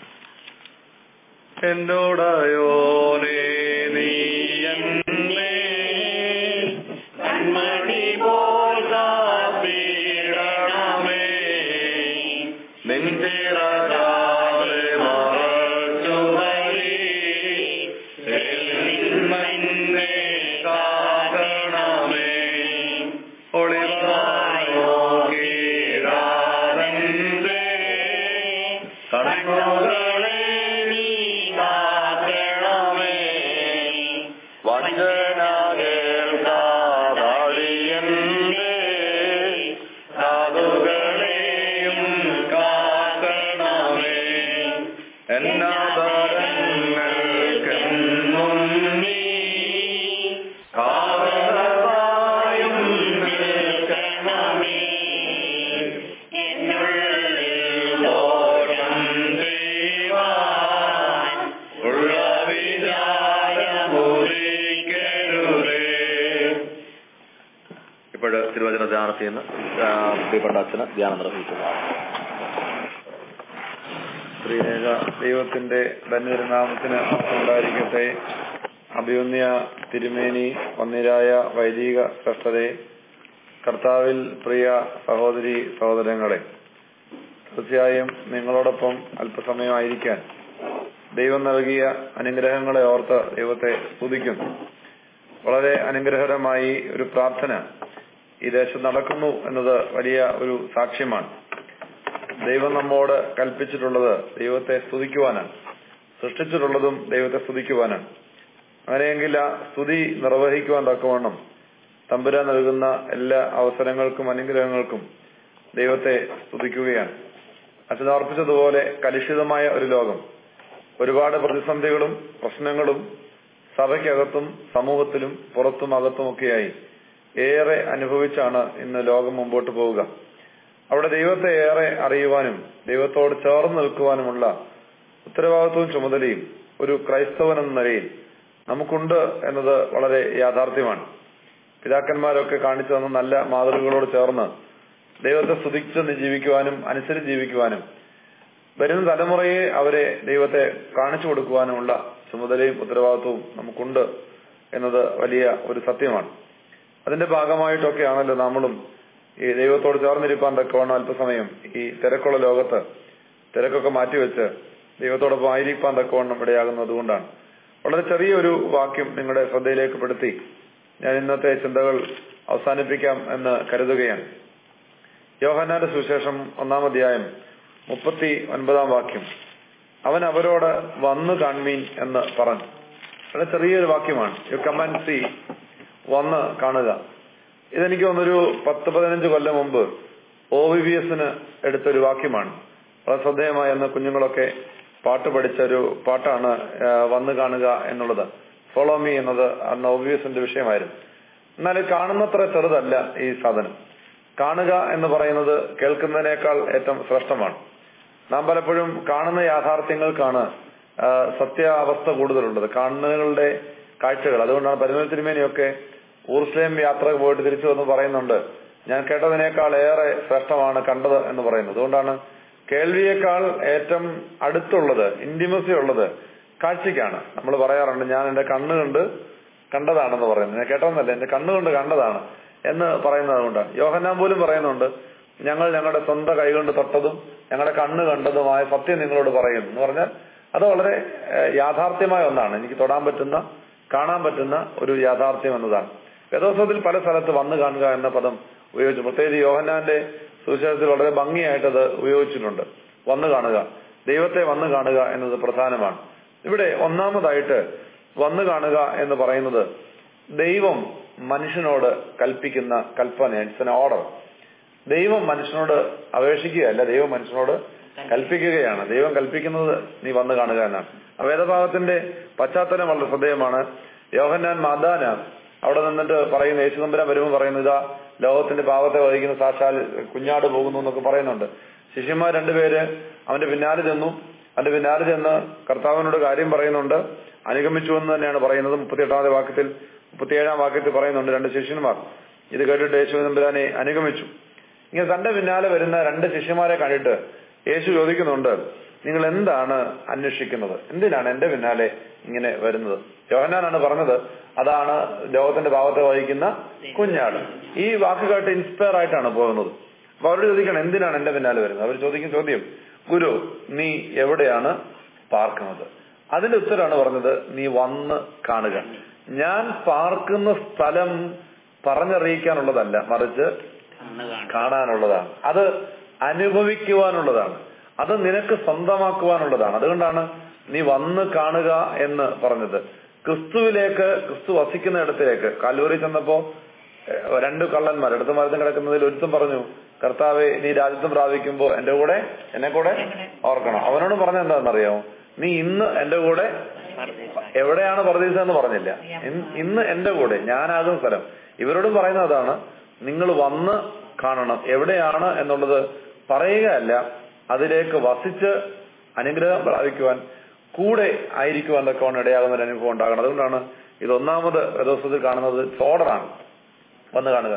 എന്നോടയോനെ നീ എന്നെ കൺമണി പോൽ കാത്തിരണമേ, നിന്റെ രാജാവേ മറച്ചുവരി എന്നെ കാക്കണമേ, ഒളിവായോ കീഴാതന്റെ കണ്ണുകളെ നീ കാക്കണമേ, ചെയ്യുന്ന പ്രിയപ്പെട്ട അച്ഛന് ധ്യാനം നിർവഹിക്കുന്നതാണ്. ശ്രീയേക ദൈവത്തിന്റെ ധന്യനാമത്തിന് ഉണ്ടായിരിക്കട്ടെ. അഭിവന്യ തിരുമേനി, വന്യരായ വൈദിക ശ്രേഷ്ഠരെ, കർത്താവിൽ പ്രിയ സഹോദരി സഹോദരങ്ങളെ, തീർച്ചയായും നിങ്ങളോടൊപ്പം അല്പസമയമായിരിക്കാൻ ദൈവം നൽകിയ അനുഗ്രഹങ്ങളെ ഓർത്ത് ദൈവത്തെ സ്തുതിക്കുന്നു. വളരെ അനുഗ്രഹകരമായി ഒരു പ്രാർത്ഥന ഈ ദേശത്ത് നടക്കുന്നു എന്നത് വലിയ ഒരു സാക്ഷ്യമാണ്. ദൈവം നമ്മോട് കൽപ്പിച്ചിട്ടുള്ളത് ദൈവത്തെ സ്തുതിക്കുവാനാണ്, സൃഷ്ടിച്ചിട്ടുള്ളതും ദൈവത്തെ സ്തുതിക്കുവാനാണ്. അങ്ങനെയെങ്കിൽ ആ സ്തുതി നിർവഹിക്കുവാൻ തക്കവണ്ണം തമ്പുരാൻ നൽകുന്ന എല്ലാ അവസരങ്ങൾക്കും അനുഗ്രഹങ്ങൾക്കും ദൈവത്തെ സ്തുതിക്കുകയാണ്. അച്ഛൻ ഓർപ്പിച്ചതുപോലെ കലുഷിതമായ ഒരു ലോകം, ഒരുപാട് പ്രതിസന്ധികളും പ്രശ്നങ്ങളും സഭയ്ക്കകത്തും സമൂഹത്തിലും പുറത്തും അകത്തുമൊക്കെയായി ഏറെ അനുഭവിച്ചാണ് ഇന്ന് ലോകം മുമ്പോട്ട് പോവുക. അവിടെ ദൈവത്തെ ഏറെ അറിയുവാനും ദൈവത്തോട് ചേർന്ന് നിൽക്കുവാനുമുള്ള ഉത്തരവാദിത്വവും ചുമതലയും ഒരു ക്രൈസ്തവൻ എന്ന നിലയിൽ നമുക്കുണ്ട് എന്നത് വളരെ യാഥാർത്ഥ്യമാണ്. പിതാക്കന്മാരൊക്കെ കാണിച്ചു തന്ന നല്ല മാതൃകകളോട് ചേർന്ന് ദൈവത്തെ സ്തുതിച്ച് ജീവിക്കുവാനും അനുസരിച്ച് ജീവിക്കുവാനും വരുന്ന തലമുറയെ അവരെ ദൈവത്തെ കാണിച്ചു കൊടുക്കുവാനുമുള്ള ചുമതലയും ഉത്തരവാദിത്വവും നമുക്കുണ്ട് എന്നത് വലിയ ഒരു സത്യമാണ്. അതിന്റെ ഭാഗമായിട്ടൊക്കെയാണല്ലോ നമ്മളും ഈ ദൈവത്തോട് ചേർന്നിരിക്കാൻ തക്കവണ്ണം അല്പസമയം ഈ തിരക്കുള്ള ലോകത്ത് തിരക്കൊക്കെ മാറ്റിവെച്ച് ദൈവത്തോടൊപ്പം ആയിരിക്കാൻ തക്കവണ്ണം ഇടയാകുന്നത്. അതുകൊണ്ടാണ് വളരെ ചെറിയൊരു വാക്യം നിങ്ങളുടെ ശ്രദ്ധയിലേക്ക് പെടുത്തി ഞാൻ ഇന്നത്തെ ചിന്തകൾ അവസാനിപ്പിക്കാം എന്ന് കരുതുകയാണ്. യോഹന്നാന്റെ സുവിശേഷം 1-ാം അധ്യായം 39-ാം വാക്യം, അവൻ അവരോട് വന്നു കാൺമീൻ എന്ന് പറഞ്ഞു. വളരെ ചെറിയൊരു വാക്യമാണ്. യു കം ആൻഡ് സീ, വന്ന് കാണുക. ഇതെനിക്ക് തോന്നുന്നൊരു 10-15 കൊല്ലം മുമ്പ് OVVS എടുത്തൊരു വാക്യമാണ്. വളരെ ശ്രദ്ധേയമായ അന്ന് കുഞ്ഞുങ്ങളൊക്കെ പാട്ട് പഠിച്ചൊരു പാട്ടാണ് വന്നു കാണുക എന്നുള്ളത്. ഫോളോ മീ എന്നത് അന്ന് OVVS വിഷയമായിരുന്നു. എന്നാൽ കാണുന്നത്ര ചെറുതല്ല ഈ സാധനം. കാണുക എന്ന് പറയുന്നത് കേൾക്കുന്നതിനേക്കാൾ ഏറ്റവും ശ്രേഷ്ഠമാണ്. നാം പലപ്പോഴും കാണുന്ന യാഥാർത്ഥ്യങ്ങൾക്കാണ് സത്യാവസ്ഥ കൂടുതലുള്ളത്, കണ്ണുകളുടെ കാഴ്ചകൾ. അതുകൊണ്ടാണ് പരിമല തിരുമേനിയൊക്കെ ഊർസ്ലേം യാത്ര പോയിട്ട് തിരിച്ചു വന്ന് പറയുന്നുണ്ട്, ഞാൻ കേട്ടതിനേക്കാൾ ഏറെ ശ്രേഷ്ഠമാണ് കണ്ടത് എന്ന് പറയുന്നത്. അതുകൊണ്ടാണ് കേൾവിയേക്കാൾ ഏറ്റവും അടുത്തുള്ളത്, ഇന്റിമസി ഉള്ളത് കാഴ്ചയ്ക്കാണ്. നമ്മൾ പറയാറുണ്ട്, ഞാൻ എന്റെ കണ്ണുകൊണ്ട് കണ്ടതാണെന്ന് പറയുന്നത്. ഞാൻ കേട്ടതെന്നല്ല, എന്റെ കണ്ണുകൊണ്ട് കണ്ടതാണ് എന്ന് പറയുന്നത്. അതുകൊണ്ടാണ് യോഹന്നാൻ പോലും പറയുന്നുണ്ട്, ഞങ്ങൾ ഞങ്ങളുടെ സ്വന്തം കൈകൊണ്ട് തൊട്ടതും ഞങ്ങളുടെ കണ്ണ് കണ്ടതുമായ സത്യം നിങ്ങളോട് പറയുന്നു എന്ന് പറഞ്ഞാൽ അത് വളരെ യാഥാർത്ഥ്യമായ ഒന്നാണ്. എനിക്ക് തൊടാൻ പറ്റുന്ന, കാണാൻ പറ്റുന്ന ഒരു യാഥാർത്ഥ്യം എന്നതാണ്. വേദോത്സവത്തിൽ പല സ്ഥലത്ത് വന്നു കാണുക എന്ന പദം ഉപയോഗിച്ചു. പ്രത്യേകിച്ച് യോഹന്നാന്റെ സുവിശേഷത്തിൽ വളരെ ഭംഗിയായിട്ടത് ഉപയോഗിച്ചിട്ടുണ്ട്. വന്നു കാണുക, ദൈവത്തെ വന്നു കാണുക എന്നത് പ്രധാനമാണ്. ഇവിടെ ഒന്നാമതായിട്ട് വന്നു കാണുക എന്ന് പറയുന്നത് ദൈവം മനുഷ്യനോട് കൽപ്പിക്കുന്ന കൽപ്പന, ഇറ്റ്സ് എൻ ഓർഡർ. ദൈവം മനുഷ്യനോട് അപേക്ഷിക്കുകയല്ല, ദൈവം മനുഷ്യനോട് കൽപ്പിക്കുകയാണ്. ദൈവം കൽപ്പിക്കുന്നത് നീ വന്നു കാണുക എന്നാണ്. വേദഭാഗത്തിന്റെ പശ്ചാത്തലം വളരെ ശ്രദ്ധേയമാണ്. യോഹന്നാൻ മാതാന അവിടെ നിന്നിട്ട് പറയുന്ന, യേശുദമ്പുരാൻ വരുമ്പോൾ പറയുന്നത്, ഇതാ ലോകത്തിന്റെ പാപത്തെ വഹിക്കുന്ന സാക്ഷാൽ കുഞ്ഞാട് പോകുന്നു എന്നൊക്കെ പറയുന്നുണ്ട്. ശിഷ്യന്മാർ 2 പേര് അവന്റെ പിന്നാലെ ചെന്നു. അവന്റെ പിന്നാലെ ചെന്ന് കർത്താവിനോട് കാര്യം പറയുന്നുണ്ട്, അനുഗമിച്ചു എന്ന് തന്നെയാണ് പറയുന്നത്. 38-ാം വാക്യത്തിൽ 37-ാം വാക്യത്തിൽ പറയുന്നുണ്ട്, 2 ശിഷ്യന്മാർ ഇത് കേട്ടിട്ട് യേശുദമ്പുരാനെ അനുഗമിച്ചു. ഇങ്ങനെ തന്റെ പിന്നാലെ വരുന്ന 2 ശിഷ്യന്മാരെ കണ്ടിട്ട് യേശു ചോദിക്കുന്നുണ്ട്, നിങ്ങൾ എന്താണ് അന്വേഷിക്കുന്നത്? എന്തിനാണ് എന്റെ പിന്നാലെ ഇങ്ങനെ വരുന്നത്? യോഹന്നാനാണ് പറഞ്ഞത്, അതാണ് ലോകത്തിന്റെ പാപത്തെ വഹിക്കുന്ന കുഞ്ഞാട്. ഈ വാക്ക് കേട്ട് ഇൻസ്പയർ ആയിട്ടാണ് പോകുന്നത്. അപ്പൊ അവരോട് ചോദിക്കണം, എന്തിനാണ് എന്റെ പിന്നാലെ വരുന്നത്? അവർ ചോദിക്കുന്ന ചോദ്യം, ഗുരു നീ എവിടെയാണ് പാർക്കുന്നത്? അതിന്റെ ഉത്തരമാണ് പറഞ്ഞത്, നീ വന്ന് കാണുക. ഞാൻ പാർക്കുന്ന സ്ഥലം പറഞ്ഞറിയിക്കാനുള്ളതല്ല, മറിച്ച് കാണാനുള്ളതാണ്. അത് അനുഭവിക്കുവാനുള്ളതാണ്. അത് നിനക്ക് സ്വന്തമാക്കുവാനുള്ളതാണ്. അതുകൊണ്ടാണ് നീ വന്ന് കാണുക എന്ന് പറഞ്ഞത്. ക്രിസ്തുവിലേക്ക്, ക്രിസ്തു വസിക്കുന്ന ഇടത്തിലേക്ക്. കാൽവറി ചെന്നപ്പോ 2 കള്ളന്മാർ എടുത്തു മരത്തിൽ കിടക്കുന്നതിൽ ഒരുത്തും പറഞ്ഞു, കർത്താവെ നീ രാജ്യത്വം പ്രാപിക്കുമ്പോ എന്നെ കൂടെ ഓർക്കണം. അവനോട് പറഞ്ഞ എന്താണെന്നറിയാമോ? നീ ഇന്ന് എന്റെ കൂടെ, എവിടെയാണ് പർദീസ എന്ന് പറഞ്ഞില്ല, ഇന്ന് എന്റെ കൂടെ, ഞാനാകുന്ന സ്ഥലം. ഇവരോടും പറയുന്നത് അതാണ്, നിങ്ങൾ വന്ന് കാണണം. എവിടെയാണ് എന്നുള്ളത് പറയുകയല്ല, അതിലേക്ക് വസിച്ച് അനുഗ്രഹം പ്രാപിക്കുവാൻ, കൂടെ ആയിരിക്കുവാൻ തക്കവണ്ണം ഇടയാകുന്ന ഒരു അനുഭവം ഉണ്ടാകണം. അതുകൊണ്ടാണ് ഇത് ഒന്നാമത് ദിവസത്തിൽ കാണുന്നത് ഓർഡറാണ്, വന്ന് കാണുക.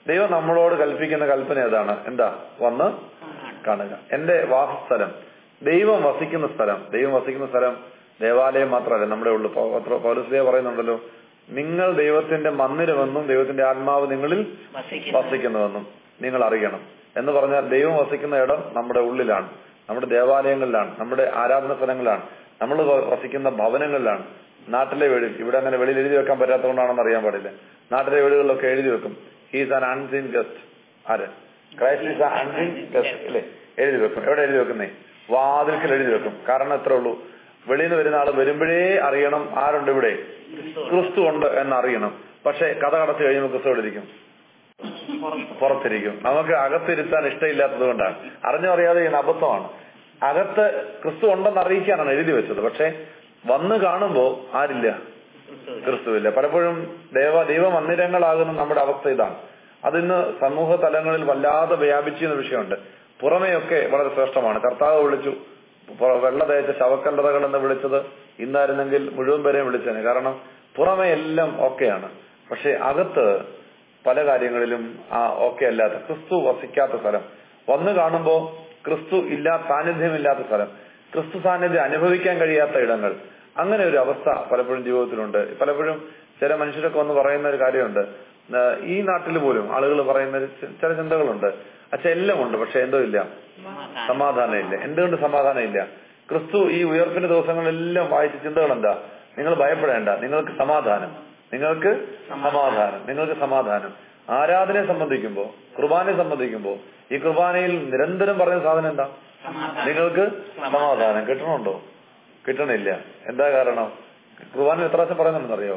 ദൈവം നമ്മളോട് കൽപ്പിക്കുന്ന കൽപ്പന ഏതാണ്? എന്താ? വന്ന് കാണുക. എന്റെ വാസസ്ഥലം, ദൈവം വസിക്കുന്ന സ്ഥലം. ദൈവം വസിക്കുന്ന സ്ഥലം ദേവാലയം മാത്രമല്ല, നമ്മുടെ ഉള്ളു. പൗലോസ് പറയുന്നുണ്ടല്ലോ, നിങ്ങൾ ദൈവത്തിന്റെ മന്ദിരമെന്നും ദൈവത്തിന്റെ ആത്മാവ് നിങ്ങളിൽ വസിക്കുന്നുവെന്നും നിങ്ങൾ അറിയണം എന്ന് പറഞ്ഞാൽ, ദൈവം വസിക്കുന്ന ഇടം നമ്മുടെ ഉള്ളിലാണ്, നമ്മുടെ ദേവാലയങ്ങളിലാണ്, നമ്മുടെ ആരാധന സ്ഥലങ്ങളിലാണ്, നമ്മൾ വസിക്കുന്ന ഭവനങ്ങളിലാണ്. നാട്ടിലെ വീട്, ഇവിടെ അങ്ങനെ വെളിയിൽ എഴുതി വെക്കാൻ പറ്റാത്തതുകൊണ്ടാണെന്ന് അറിയാൻ പാടില്ല. നാട്ടിലെ വീടുകളിലൊക്കെ എഴുതി വെക്കും, ഹീസ് ആൻ അൺസീൻ ഗസ്റ്റ്. ആര്? Christ is an unseen guest അല്ലേ? എഴുതി വെക്കും. എവിടെ എഴുതി വെക്കുന്നേ? വാതിൽക്കൽ എഴുതി വെക്കും. കാരണം എത്ര ഉള്ളൂ, വെളിയിൽ നിന്ന് വരുന്ന ആള് വരുമ്പോഴേ അറിയണം ആരുണ്ട് ഇവിടെ, ക്രിസ്തു ഉണ്ട് എന്നറിയണം. പക്ഷെ കഥ കടച്ചു കഴിയുമ്പോൾ ക്രിസ്തു എവിടെ ഇരിക്കും? പുറത്തിരിക്കും. നമുക്ക് അകത്തിരുത്താൻ ഇഷ്ടമില്ലാത്തത് കൊണ്ടാണ്, അറിഞ്ഞോ അറിയാതെ ചെയ്യുന്ന അബദ്ധമാണ്. അകത്ത് ക്രിസ്തു ഉണ്ടെന്ന് അറിയിക്കാനാണ് എഴുതി വെച്ചത്. പക്ഷെ വന്ന് കാണുമ്പോ ആരില്ല? ക്രിസ്തുവില്ല. പലപ്പോഴും ദൈവ മന്ദിരങ്ങളാകുന്ന നമ്മുടെ അവസ്ഥ ഇതാണ്. അതിന്ന് സമൂഹ തലങ്ങളിൽ വല്ലാതെ വ്യാപിച്ചിരുന്ന വിഷയമുണ്ട്. പുറമെയൊക്കെ വളരെ ശ്രേഷ്ഠമാണ്. കർത്താവ് വിളിച്ചു വെള്ള തേച്ച ശവക്കല്ലറകൾ എന്ന് വിളിച്ചത് ഇന്നായിരുന്നെങ്കിൽ മുഴുവൻ പേരെയും വിളിച്ചേനെ. കാരണം പുറമെ എല്ലാം ഓക്കെയാണ്. പക്ഷെ അകത്ത് പല കാര്യങ്ങളിലും ഓക്കെ അല്ലാത്ത, ക്രിസ്തു വസിക്കാത്ത സ്ഥലം, വന്നു കാണുമ്പോ ക്രിസ്തു സാന്നിധ്യമില്ലാത്ത സ്ഥലം, ക്രിസ്തു സാന്നിധ്യം അനുഭവിക്കാൻ കഴിയാത്ത ഇടങ്ങൾ, അങ്ങനെ ഒരു അവസ്ഥ പലപ്പോഴും ജീവിതത്തിലുണ്ട്. പലപ്പോഴും ചില മനുഷ്യരൊക്കെ വന്ന് പറയുന്ന ഒരു കാര്യമുണ്ട്, ഈ നാട്ടിൽ പോലും ആളുകൾ പറയുന്ന ചില ചിന്തകളുണ്ട്, അച്ഛാ എല്ലാം ഉണ്ട് പക്ഷെ എന്തോ ഇല്ല, സമാധാനം ഇല്ല. എന്തുകൊണ്ട് സമാധാനം ഇല്ല? ക്രിസ്തു ഈ ഉയർപ്പിന്റെ ദിവസങ്ങളെല്ലാം വായിച്ച ചിന്തകൾ എന്താ? നിങ്ങൾ ഭയപ്പെടേണ്ട, നിങ്ങൾക്ക് സമാധാനം, നിങ്ങൾക്ക് സമാധാനം, നിങ്ങൾക്ക് സമാധാനം. ആരാധനയെ സംബന്ധിക്കുമ്പോ, കുർബാനയെ സംബന്ധിക്കുമ്പോ, ഈ കുർബാനയിൽ നിരന്തരം പറയുന്ന സാധനം എന്താ? നിങ്ങൾക്ക് സമാധാനം. കിട്ടണുണ്ടോ? കിട്ടണില്ല. എന്താ കാരണം? കുർബാന എത്ര പ്രാവശ്യം പറയുന്നുണ്ടെന്നറിയോ?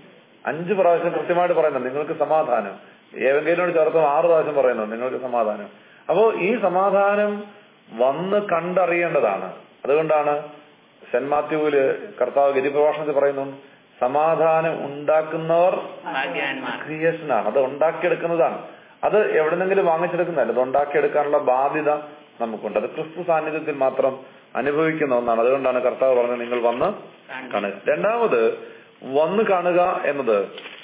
5 പ്രാവശ്യം കൃത്യമായിട്ട് പറയുന്നുണ്ട് നിങ്ങൾക്ക് സമാധാനം. ഏവെങ്കിലോട് ചേർത്ത് 6 പ്രാവശ്യം പറയുന്നു നിങ്ങൾക്ക് സമാധാനം. അപ്പോ ഈ സമാധാനം വന്ന് കണ്ടറിയേണ്ടതാണ്. അതുകൊണ്ടാണ് സെന്റ് മാത്യുവില് കർത്താവ് ഗിരിപ്രഭാഷണത്തിൽ പറയുന്നു, സമാധാനം ഉണ്ടാക്കുന്നവർ ക്രിയേഷനാണ്, അത് ഉണ്ടാക്കിയെടുക്കുന്നതാണ്. അത് എവിടെന്നെങ്കിലും വാങ്ങിച്ചെടുക്കുന്നതല്ല, അത് ഉണ്ടാക്കിയെടുക്കാനുള്ള ബാധ്യത നമുക്കുണ്ട്. അത് ക്രിസ്തു സാന്നിധ്യത്തിൽ മാത്രം അനുഭവിക്കുന്ന ഒന്നാണ്. അതുകൊണ്ടാണ് കർത്താവ് പറഞ്ഞത് നിങ്ങൾ വന്ന് കാണുക. രണ്ടാമത്, വന്ന് കാണുക എന്നത്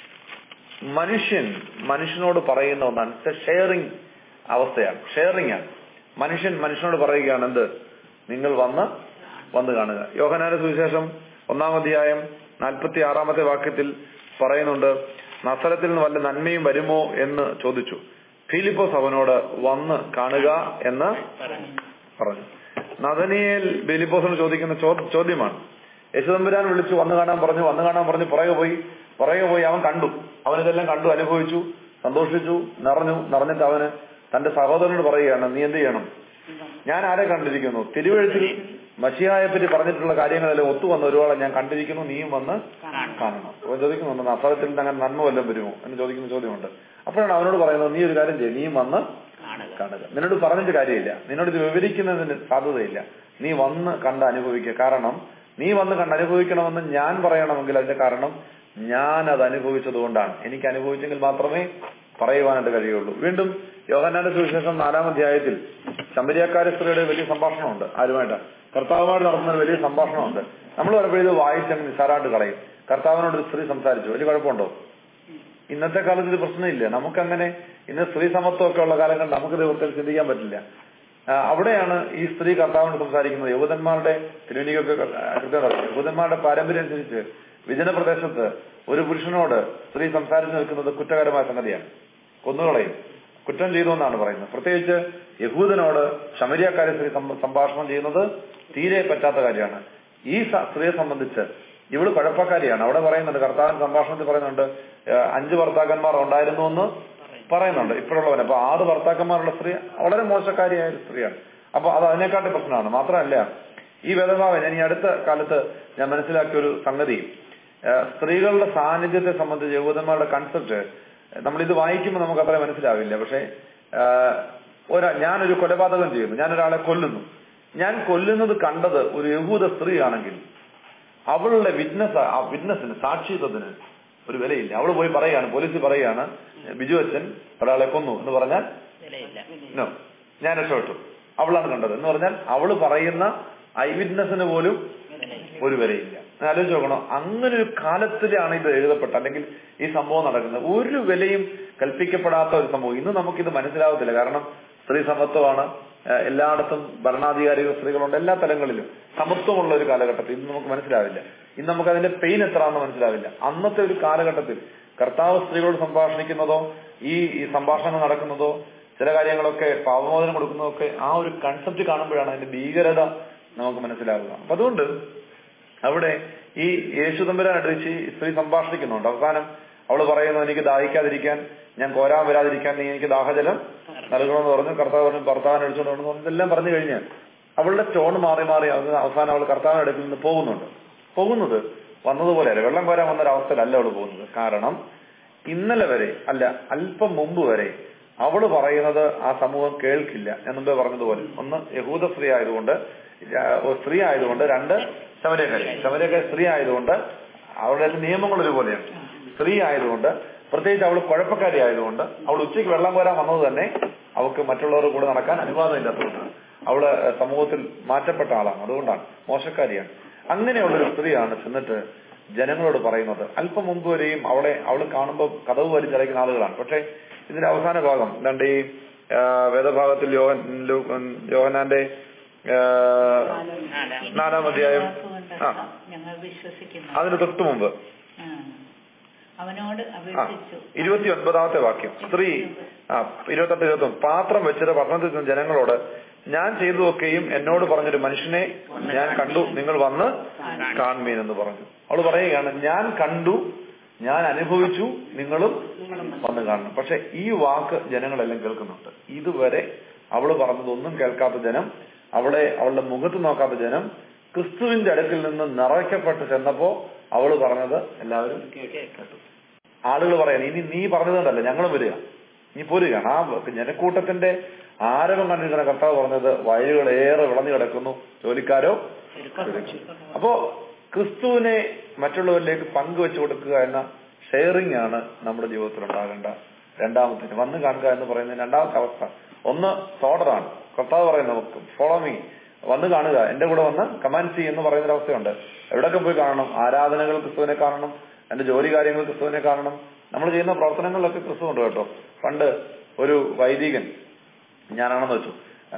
മനുഷ്യനോട് പറയുന്ന ഒന്നാണ്. ഷെയറിംഗ് അവസ്ഥയാണ്, ഷെയറിംഗ് ആണ്. മനുഷ്യനോട് പറയുകയാണ് എന്ത്? നിങ്ങൾ വന്ന് കാണുക. യോഹന്നാന്റെ സുവിശേഷം 1-ാം അധ്യായം 46-ാമത്തെ വാക്യത്തിൽ പറയുന്നുണ്ട്, നസറത്തിൽ നിന്ന് വല്ല നന്മയും വരുമോ എന്ന് ചോദിച്ചു. ഫിലിപ്പോസ് അവനോട് വന്ന് കാണുക എന്ന് പറഞ്ഞു. നഥനയേൽ ഫിലിപ്പോസിനോട് ചോദിക്കുന്ന ചോദ്യമാണ്. യേശുദമ്പുരാൻ വിളിച്ചു വന്ന് കാണാൻ പറഞ്ഞു. പുറകെ പോയി അവൻ കണ്ടു, അവനിതെല്ലാം കണ്ടു, അനുഭവിച്ചു, സന്തോഷിച്ചു, നിറഞ്ഞിട്ട് അവന് തന്റെ സഹോദരനോട് പറയുകയാണ്, നീ എന്ത് ചെയ്യണം? ഞാൻ ആരെ കണ്ടിരിക്കുന്നു? തിരുവെഴുത്തിൽ മശിഹായെ പറ്റി പറഞ്ഞിട്ടുള്ള കാര്യങ്ങളെല്ലാം ഒത്തുവന്ന ഒരുപാട് ഞാൻ കണ്ടിരിക്കുന്നു, നീയും വന്ന് കാണണം. അവൻ ചോദിക്കുന്നുണ്ട്, നസറത്തിൽ നിന്ന് അങ്ങനെ നന്മ വല്ലതും വരുമോ എന്ന് ചോദിക്കുന്ന ചോദ്യമുണ്ട്. അപ്പോഴാണ് അവനോട് പറയുന്നത്, നീ ഒരു കാര്യം ചെയ്യും, നീയും വന്ന് കാണുക. നിന്നോട് പറഞ്ഞിട്ട് കാര്യമില്ല, നിന്നോട് ഇത് വിവരിക്കുന്നതിന് സാധ്യതയില്ല. നീ വന്ന് കണ്ട് അനുഭവിക്കുക. കാരണം നീ വന്ന് കണ്ട് അനുഭവിക്കണമെന്ന് ഞാൻ പറയണമെങ്കിൽ അതിന്റെ കാരണം ഞാൻ അത് അനുഭവിച്ചത് കൊണ്ടാണ്. എനിക്ക് അനുഭവിച്ചെങ്കിൽ മാത്രമേ പറയുവാനായിട്ട് കഴിയുള്ളൂ. വീണ്ടും യോഹന്നാന്റെ സുവിശേഷം 4-ാം അധ്യായത്തിൽ ശമരിയക്കാരി സ്ത്രീയുടെ വലിയ സംഭാഷണമുണ്ട്. ആരുമായിട്ട്? കർത്താവുമായിട്ട് നടത്തുന്ന ഒരു വലിയ സംഭാഷണമുണ്ട്. നമ്മൾ പലപ്പോഴും ഇത് വായിച്ചങ്ങ് നിസ്സാരമായിട്ട് കളയും. കർത്താവിനോട് ഒരു സ്ത്രീ സംസാരിച്ചു, വലിയ കുഴപ്പമുണ്ടോ? ഇന്നത്തെ കാലത്ത് ഇത് പ്രശ്നമില്ല. നമുക്കങ്ങനെ ഇന്ന് സ്ത്രീ സമത്വമൊക്കെ ഉള്ള കാലങ്ങൾ നമുക്കിത് വൃത്തിയിൽ ചിന്തിക്കാൻ പറ്റില്ല. അവിടെയാണ് ഈ സ്ത്രീ കർത്താവിനോട് സംസാരിക്കുന്നത്. യഹൂദന്മാരുടെ തിരുവനികൊക്കെ യഹൂദന്മാരുടെ പാരമ്പര്യം അനുസരിച്ച് വിജന പ്രദേശത്ത് ഒരു പുരുഷനോട് സ്ത്രീ സംസാരിച്ചു നിൽക്കുന്നത് കുറ്റകരമായ സംഗതിയാണ്, കൊന്നുകളയും, കുറ്റം ചെയ്തു എന്നാണ് പറയുന്നത്. പ്രത്യേകിച്ച് യഹൂദനോട് ശമരിയക്കാരി സ്ത്രീ സംഭാഷണം ചെയ്യുന്നത് തീരെ പറ്റാത്ത കാര്യമാണ്. ഈ സ്ത്രീയെ സംബന്ധിച്ച് ഇവള് കുഴപ്പക്കാരിയാണ്. അവിടെ പറയുന്നുണ്ട്, കർത്താവിന്റെ സംഭാഷണത്തിൽ പറയുന്നുണ്ട്, 5 ഭർത്താക്കന്മാർ ഉണ്ടായിരുന്നു എന്ന് പറയുന്നുണ്ട് ഇപ്പോഴുള്ളവന്. അപ്പൊ 6 ഭർത്താക്കന്മാരുള്ള സ്ത്രീ വളരെ മോശക്കാരിയായ ഒരു സ്ത്രീയാണ്. അപ്പൊ അത് അതിനെക്കാട്ടി പ്രശ്നമാണ്. മാത്രമല്ല, ഈ വേദഭാവം ഞാൻ ഈ അടുത്ത കാലത്ത് ഞാൻ മനസ്സിലാക്കിയ ഒരു സംഗതി, സ്ത്രീകളുടെ സാന്നിധ്യത്തെ സംബന്ധിച്ച് യഹൂദന്മാരുടെ കൺസെപ്റ്റ് നമ്മളിത് വായിക്കുമ്പോൾ നമുക്ക് അത്ര മനസ്സിലാവില്ല. പക്ഷെ ഞാനൊരു കൊലപാതകം ചെയ്യുന്നു, ഞാനൊരാളെ കൊല്ലുന്നു, ഞാൻ കൊല്ലുന്നത് കണ്ടത് ഒരു യഹൂദ സ്ത്രീ ആണെങ്കിൽ അവളുടെ വിറ്റ്നസിന്, സാക്ഷിത്വത്തിന് ഒരു വിലയില്ല. അവള് പോയി പറയാണ്, പോലീസ് പറയാണ്, ബിജു അച്ഛൻ ഒരാളെ കൊന്നു എന്ന് പറഞ്ഞാൽ ഞാൻ രക്ഷപ്പെട്ടു, അവളാണ് കണ്ടത് എന്ന് പറഞ്ഞാൽ അവള് പറയുന്ന ഐ വിറ്റ്നസിന് പോലും ഒരു വിലയില്ല. ആലോചിച്ച് നോക്കണം. അങ്ങനെ ഒരു കാലത്തിലാണ് ഇത് എഴുതപ്പെട്ട അല്ലെങ്കിൽ ഈ സംഭവം നടക്കുന്നത്. ഒരു വിലയും കൽപ്പിക്കപ്പെടാത്ത ഒരു സംഭവം. ഇന്ന് നമുക്കിത് മനസ്സിലാവത്തില്ല. കാരണം സ്ത്രീ സമത്വമാണ്, എല്ലായിടത്തും ഭരണാധികാരികൾ സ്ത്രീകളുണ്ട്, എല്ലാ തലങ്ങളിലും സമത്വമുള്ള ഒരു കാലഘട്ടത്തിൽ ഇന്ന് നമുക്ക് മനസ്സിലാവില്ല. ഇന്ന് നമുക്ക് അതിന്റെ പെയിൻ എത്രയാണെന്ന് മനസ്സിലാവില്ല. അന്നത്തെ ഒരു കാലഘട്ടത്തിൽ കർത്താവ് സ്ത്രീകളോട് സംഭാഷണിക്കുന്നതോ ഈ സംഭാഷണങ്ങൾ നടക്കുന്നതോ ചില കാര്യങ്ങളൊക്കെ പാപമോചനം കൊടുക്കുന്നതൊക്കെ ആ ഒരു കൺസെപ്റ്റ് കാണുമ്പോഴാണ് അതിന്റെ ഭീകരത നമുക്ക് മനസ്സിലാവുക. അപ്പൊ അതുകൊണ്ട് അവിടെ ഈ യേശു തമ്പുരാൻ അടുത്ത് സ്ത്രീ സംഭാഷണിക്കുന്നുണ്ട്. അവസാനം അവള് പറയുന്നു, എനിക്ക് ദാഹിക്കാതിരിക്കാൻ, ഞാൻ കോരാൻ വരാതിരിക്കാൻ നീ എനിക്ക് ദാഹജലം നൽകണമെന്ന് പറഞ്ഞു. കർത്താവ് പറഞ്ഞു ഭർത്താവിനെ അടിച്ചുകൊണ്ട് ഇതെല്ലാം പറഞ്ഞു കഴിഞ്ഞ് അവളുടെ ടോൺ മാറി മാറി അവസാനം അവൾ കർത്താവിന്റെ അടുക്കിൽ നിന്ന് പോകുന്നത് വന്നതുപോലെയല്ല, വെള്ളം കോരാൻ വന്നൊരവസ്ഥയിലല്ല അവള് പോകുന്നത്. കാരണം ഇന്നലെ വരെ അല്ല, അല്പം മുമ്പ് വരെ അവള് പറയുന്നത് ആ സമൂഹം കേൾക്കില്ല. ഞാൻ മുമ്പേ പറഞ്ഞതുപോലെ, ഒന്ന് യഹൂദ സ്ത്രീ ആയതുകൊണ്ട്, രണ്ട് ശമര്യക്കാരി സ്ത്രീ ആയതുകൊണ്ട് അവളുടെ നിയമങ്ങൾ ഒരുപോലെയാണ്. സ്ത്രീ ആയതുകൊണ്ട്, പ്രത്യേകിച്ച് അവൾ കുഴപ്പക്കാരി ആയതുകൊണ്ട്, അവൾ ഉച്ചയ്ക്ക് വെള്ളം കോരാൻ വന്നത് തന്നെ അവൾക്ക് മറ്റുള്ളവരുടെ കൂടെ നടക്കാൻ അനുവാദമില്ലാത്തതുകൊണ്ടാണ്. അവള് സമൂഹത്തിൽ മാറ്റപ്പെട്ട ആളാണ്, അതുകൊണ്ടാണ്, മോശക്കാരിയാണ്. അങ്ങനെയുള്ളൊരു സ്ത്രീയാണ് ചെന്നിട്ട് ജനങ്ങളോട് പറയുന്നത്. അല്പം മുമ്പ് വരെയും അവള് കാണുമ്പോൾ കതവ് വലിച്ചടയ്ക്കുന്ന ആളുകളാണ്. പക്ഷെ ഇതിന്റെ അവസാന ഭാഗം എന്താണ്ട് ഈ വേദഭാഗത്തിൽ യോഹന്നാന്റെ 4-ാം അധ്യായം അതിന് തൊട്ടു മുമ്പ് 29-ാമത്തെ വാക്യം, സ്ത്രീ 28-29 പാത്രം വെച്ചിട്ട് പട്ടണത്തിൽ ചെന്ന ജനങ്ങളോട് ഞാൻ ചെയ്തതൊക്കെയും എന്നോട് പറഞ്ഞൊരു മനുഷ്യനെ ഞാൻ കണ്ടു, നിങ്ങൾ വന്ന് കാണുമീൻ എന്ന് പറഞ്ഞു. അവള് പറയുകയാണ്, ഞാൻ കണ്ടു, ഞാൻ അനുഭവിച്ചു, നിങ്ങളും വന്ന് കാണണം. പക്ഷെ ഈ വാക്ക് ജനങ്ങളെല്ലാം കേൾക്കുന്നുണ്ട്. ഇതുവരെ അവള് പറഞ്ഞതൊന്നും കേൾക്കാത്ത ജനം, അവളുടെ മുഖത്ത് നോക്കാത്ത ജനം ക്രിസ്തുവിന്റെ അടുക്കിൽ നിന്ന് നിറയ്ക്കപ്പെട്ട് ചെന്നപ്പോ അവള് പറഞ്ഞത് എല്ലാവരും കേട്ടു. ആളുകൾ പറയാൻ, ഇനി നീ പറഞ്ഞതുകൊണ്ടല്ല ഞങ്ങളും വരിക, നീ പോരുകയാണ്. ആ ജനക്കൂട്ടത്തിന്റെ ആരവം കണ്ടിരിക്കുന്ന കർത്താവ് പറഞ്ഞത് വഴികളേറെ വിളഞ്ഞു കിടക്കുന്നു, ജോലിക്കാരോ. അപ്പോ ക്രിസ്തുവിനെ മറ്റുള്ളവരിലേക്ക് പങ്കുവെച്ചു കൊടുക്കുക എന്ന ഷെയറിംഗ് ആണ് നമ്മുടെ ജീവിതത്തിൽ ഉണ്ടാകേണ്ട രണ്ടാമത്തെ. വന്ന് കാണുക എന്ന് പറയുന്ന രണ്ടാമത്തെ അവസ്ഥ. ഒന്ന് സോഡറാണ്. കർത്താവ് പറയുന്നത് ഫോളോ മീ, വന്ന് കാണുക, എന്റെ കൂടെ വന്ന് കമാൻഡ് ചെയ്യ് എന്ന് പറയുന്ന അവസ്ഥയുണ്ട്. എവിടെയൊക്കെ പോയി കാണണം? ആരാധനകൾ ക്രിസ്തുവിനെ കാണണം, എന്റെ ജോലി കാര്യങ്ങൾ ക്രിസ്തുവിനെ കാണണം, നമ്മൾ ചെയ്യുന്ന പ്രവർത്തനങ്ങളിലൊക്കെ ക്രിസ്തു ഉണ്ട് കേട്ടോ. പണ്ട് ഒരു വൈദികൻ, ഞാനാണെന്ന് വെച്ചു,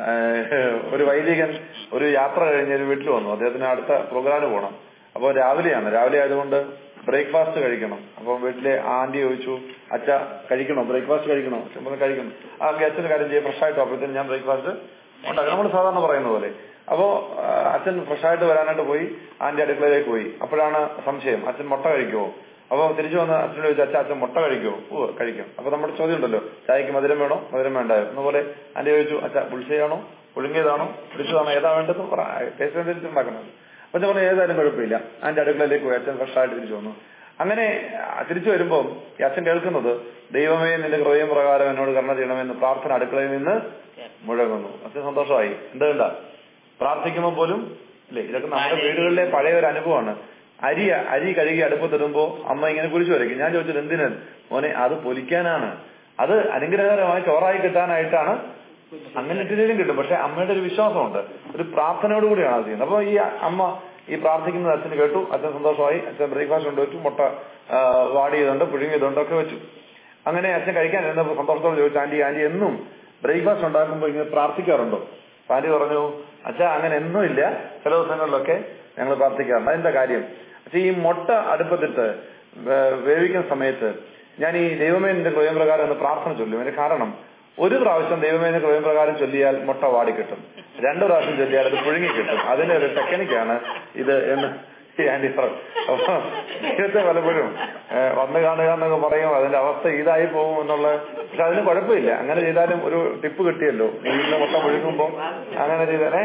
ഒരു വൈദികൻ ഒരു യാത്ര കഴിഞ്ഞ് ഒരു വീട്ടിൽ വന്നു. അദ്ദേഹത്തിന് അടുത്ത പ്രോഗ്രാമിന് പോകണം. അപ്പൊ രാവിലെ ആയതുകൊണ്ട് ബ്രേക്ക്ഫാസ്റ്റ് കഴിക്കണം. അപ്പൊ വീട്ടിലെ ആന്റി ചോദിച്ചു, അച്ഛ കഴിക്കണോ, ബ്രേക്ക്ഫാസ്റ്റ് കഴിക്കണോ? അച്ഛൻ കഴിക്കണം. ആ അച്ഛന് കാര്യം ചെയ്യാൻ ഫ്രഷായിട്ട് അപ്പോഴത്തേനും ഞാൻ ബ്രേക്ക്ഫാസ്റ്റ് ഉണ്ടാക്കാം, നമ്മൾ സാധാരണ പറയുന്ന പോലെ. അപ്പോ അച്ഛൻ ഫ്രഷായിട്ട് വരാനായിട്ട് പോയി ആന്റി അടുക്കളയിലേക്ക് പോയി. അപ്പോഴാണ് സംശയം, അച്ഛൻ മുട്ട കഴിക്കുമോ? അപ്പൊ തിരിച്ചു വന്ന് അച്ഛനോട് ചോദിച്ചു, അച്ഛൻ മുട്ട കഴിക്കുമോ? കഴിക്കും. അപ്പൊ നമ്മുടെ ചോദ്യം ഉണ്ടല്ലോ, ചായക്ക് മധുരം വേണോ, മധുരം വേണ്ടായോ എന്നപോലെ ആന്റി ചോദിച്ചു, അച്ഛ ബുൾസയാണോ, പുഴുങ്ങിയതാണോ, പിടിച്ചതാണോ, ഏതാ വേണ്ടത് ടേസ്റ്റ് അനുസരിച്ചുണ്ടാക്കുന്നത്. അപ്പൊ ഞാൻ പറഞ്ഞു ഏതായാലും കുഴപ്പമില്ല. ആന്റി അടുക്കളയിലേക്ക് പോയി. അച്ഛൻ ഫ്രഷായിട്ട് തിരിച്ചു വന്നു. അങ്ങനെ തിരിച്ചു വരുമ്പോൾ ഈ അച്ഛൻ കേൾക്കുന്നത്, ദൈവമേ നിന്റെ ഹൃദയം പ്രകാരം എന്നോട് കരുണ ചെയ്യണമെന്ന് പ്രാർത്ഥന അടുക്കളയിൽ നിന്ന് മുഴങ്ങുന്നു. അച്ഛൻ സന്തോഷമായി. എന്താ പ്രാർത്ഥിക്കുമ്പോൾ പോലും ഇല്ലേ, ഇതൊക്കെ നമ്മുടെ വീടുകളിലെ പഴയ ഒരു അനുഭവമാണ്. അരി കഴുകി അടുപ്പത്തിടുമ്പോ അമ്മ ഇങ്ങനെ കുരിശു വരയ്ക്കും. ഞാൻ ചോദിച്ചത് എന്തിന് മോനെ? അത് പൊലിക്കാനാണ്, അത് അനുഗ്രഹകരമായി ചോറായി കിട്ടാനായിട്ടാണ്. അങ്ങനെ ഇട്ടിലും കിട്ടും. പക്ഷെ അമ്മയുടെ ഒരു വിശ്വാസമുണ്ട്, ഒരു പ്രാർത്ഥനയോടുകൂടിയാണ് അത് ചെയ്യുന്നത്. അപ്പൊ ഈ അമ്മ ഈ പ്രാർത്ഥിക്കുന്നത് അച്ഛന് കേട്ടു. അച്ഛൻ സന്തോഷമായി. അച്ഛൻ ബ്രേക്ക്ഫാസ്റ്റ് കൊണ്ടുവച്ചു, മുട്ട വാടിയതുണ്ട്, പുഴുങ്ങിയതുണ്ട് ഒക്കെ വെച്ചു. അങ്ങനെ അച്ഛൻ കഴിക്കാൻ എന്നപ്പോ സന്തോഷത്തോടെ ചോദിച്ചു, ആന്റി എന്നും ബ്രേക്ക്ഫാസ്റ്റ് ഉണ്ടാക്കുമ്പോൾ ഇങ്ങനെ പ്രാർത്ഥിക്കാറുണ്ടോ? ആന്റി പറഞ്ഞു, അച്ഛാ അങ്ങനെ എന്നും ഇല്ല, ചില ദിവസങ്ങളിലൊക്കെ ഞങ്ങൾ പ്രാർത്ഥിക്കാറുണ്ട്. അതിന്റെ കാര്യം പക്ഷെ ഈ മുട്ട അടുപ്പത്തിട്ട് വേവിക്കുന്ന സമയത്ത് ഞാൻ ഈ ദൈവമേ നിന്റെ ഹൃദയം പ്രകാരം എന്ന് പ്രാർത്ഥന ചൊല്ലും. അതിന്റെ കാരണം, ഒരു പ്രാവശ്യം ദൈവമേ നിന്റെ ഹൃദയം പ്രകാരം ചൊല്ലിയാൽ മുട്ട വാടിക്കിട്ടും, 2 പ്രാവശ്യം ചൊല്ലിയാൽ അത് പുഴുങ്ങി കിട്ടും. അതിന്റെ ഒരു ടെക്നിക്കാണ് ഇത് എന്ന് ആന്റി പറഞ്ഞു. അപ്പൊ ദൈവത്തെ പലപ്പോഴും വന്ന് കാണുക എന്നൊക്കെ പറയും, അതിന്റെ അവസ്ഥ ഇതായി പോകും എന്നുള്ള. പക്ഷെ അതിന് കുഴപ്പമില്ല, അങ്ങനെ ചെയ്താലും ഒരു ടിപ്പ് കിട്ടിയല്ലോ. വീട്ടിലെ മുട്ട പുഴുങ്ങുമ്പോ അങ്ങനെ ചെയ്താലേ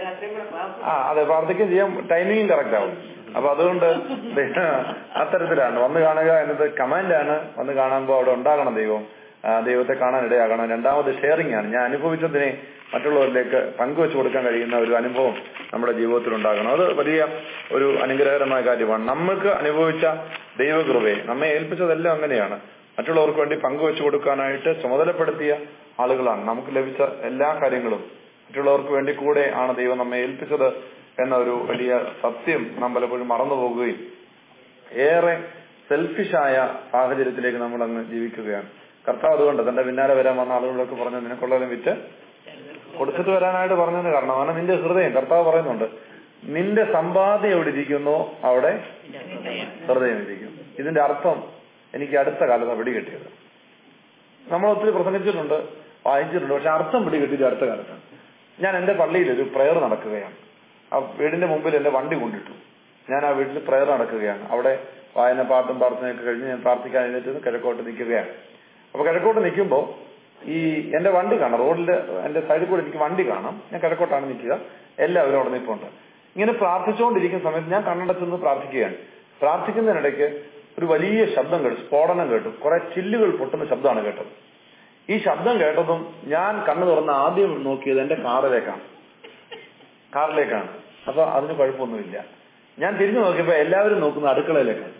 അതെ പ്രാർത്ഥിക്കുകയും ചെയ്യാം, ടൈമിങ്ങും കറക്റ്റ് ആവും. അപ്പൊ അതുകൊണ്ട് അത്തരത്തിലാണ് വന്ന് കാണുക എന്നത് കമാൻഡാണ്. വന്ന് കാണുമ്പോൾ അവിടെ ഉണ്ടാകണം ദൈവത്തെ കാണാൻ ഇടയാകണം. രണ്ടാമത് ഷെയറിംഗ് ആണ്. ഞാൻ അനുഭവിച്ചതിനെ മറ്റുള്ളവരിലേക്ക് പങ്കുവെച്ചു കൊടുക്കാൻ കഴിയുന്ന ഒരു അനുഭവം നമ്മുടെ ജീവിതത്തിൽ ഉണ്ടാകണം. അത് വലിയ ഒരു അനുഗ്രഹകരമായ കാര്യമാണ്. നമുക്ക് അനുഭവിച്ച ദൈവകൃപയെ, നമ്മെ ഏൽപ്പിച്ചതെല്ലാം അങ്ങനെയാണ്. മറ്റുള്ളവർക്ക് വേണ്ടി പങ്കുവെച്ചു കൊടുക്കാനായിട്ട് ചുമതലപ്പെടുത്തിയ ആളുകളാണ്. നമുക്ക് ലഭിച്ച എല്ലാ കാര്യങ്ങളും മറ്റുള്ളവർക്ക് വേണ്ടി കൂടെ ആണ് ദൈവം നമ്മെ ഏൽപ്പിച്ചത് എന്നൊരു വലിയ സത്യം നാം പലപ്പോഴും മറന്നുപോകുകയും ഏറെ സെൽഫിഷായ സാഹചര്യത്തിലേക്ക് നമ്മൾ അങ്ങ് ജീവിക്കുകയാണ്. കർത്താവ് അതുകൊണ്ട് തന്റെ പിന്നാലെ വരാൻ വന്ന ആളുകളൊക്കെ പറഞ്ഞു, നിനക്കുള്ളതും വിറ്റ് കൊടുത്തിട്ട് വരാനായിട്ട് പറഞ്ഞതിന് കാരണം കാരണം നിന്റെ ഹൃദയം, കർത്താവ് പറയുന്നുണ്ട്, നിന്റെ സമ്പാദ്യം എവിടെ ഇരിക്കുന്നോ അവിടെ ഹൃദയം ഇരിക്കും. ഇതിന്റെ അർത്ഥം എനിക്ക് അടുത്ത കാലത്ത് പിടികിട്ടിയത്. നമ്മൾ ഒത്തിരി പ്രസംഗിച്ചിട്ടുണ്ട്, വായിച്ചിട്ടുണ്ട്, പക്ഷെ അർത്ഥം പിടികിട്ടിയത് അടുത്ത കാലത്താണ്. ഞാൻ എന്റെ പള്ളിയിൽ ഒരു പ്രയർ നടക്കുകയാണ്. ആ വീടിന്റെ മുമ്പിൽ എന്റെ വണ്ടി കൊണ്ടിട്ടു. ഞാൻ ആ വീട്ടിൽ പ്രയർ നടക്കുകയാണ്. അവിടെ വായന, പാട്ടും പ്രാർത്ഥനയൊക്കെ കഴിഞ്ഞ് ഞാൻ പ്രാർത്ഥിക്കാൻ എഴുന്നേറ്റ് കിഴക്കോട്ട് നിൽക്കുകയാണ്. അപ്പൊ കിഴക്കോട്ട് നിൽക്കുമ്പോൾ ഈ എന്റെ വണ്ടി കാണാം, റോഡിൽ എന്റെ സൈഡിൽ കൂടെ എനിക്ക് വണ്ടി കാണാം. ഞാൻ കിഴക്കോട്ടാണ് നിൽക്കുക, എല്ലാവരും അവിടെ നിൽപ്പുണ്ട്. ഇങ്ങനെ പ്രാർത്ഥിച്ചുകൊണ്ടിരിക്കുന്ന സമയത്ത് ഞാൻ കണ്ണടച്ചെന്ന് പ്രാർത്ഥിക്കുകയാണ്. പ്രാർത്ഥിക്കുന്നതിനിടയ്ക്ക് ഒരു വലിയ ശബ്ദം കേട്ടു, സ്ഫോടനം കേട്ടു, കുറെ ചില്ലുകൾ പൊട്ടുന്ന ശബ്ദമാണ് കേട്ടത്. ഈ ശബ്ദം കേട്ടതും ഞാൻ കണ്ണു തുറന്ന് ആദ്യം നോക്കിയത് എന്റെ കാറിലേക്കാണ്. അപ്പൊ അതിന് കുഴപ്പമൊന്നുമില്ല. ഞാൻ തിരിഞ്ഞു നോക്കിയപ്പോ എല്ലാവരും നോക്കുന്ന അടുക്കളയിലേക്കാണ്.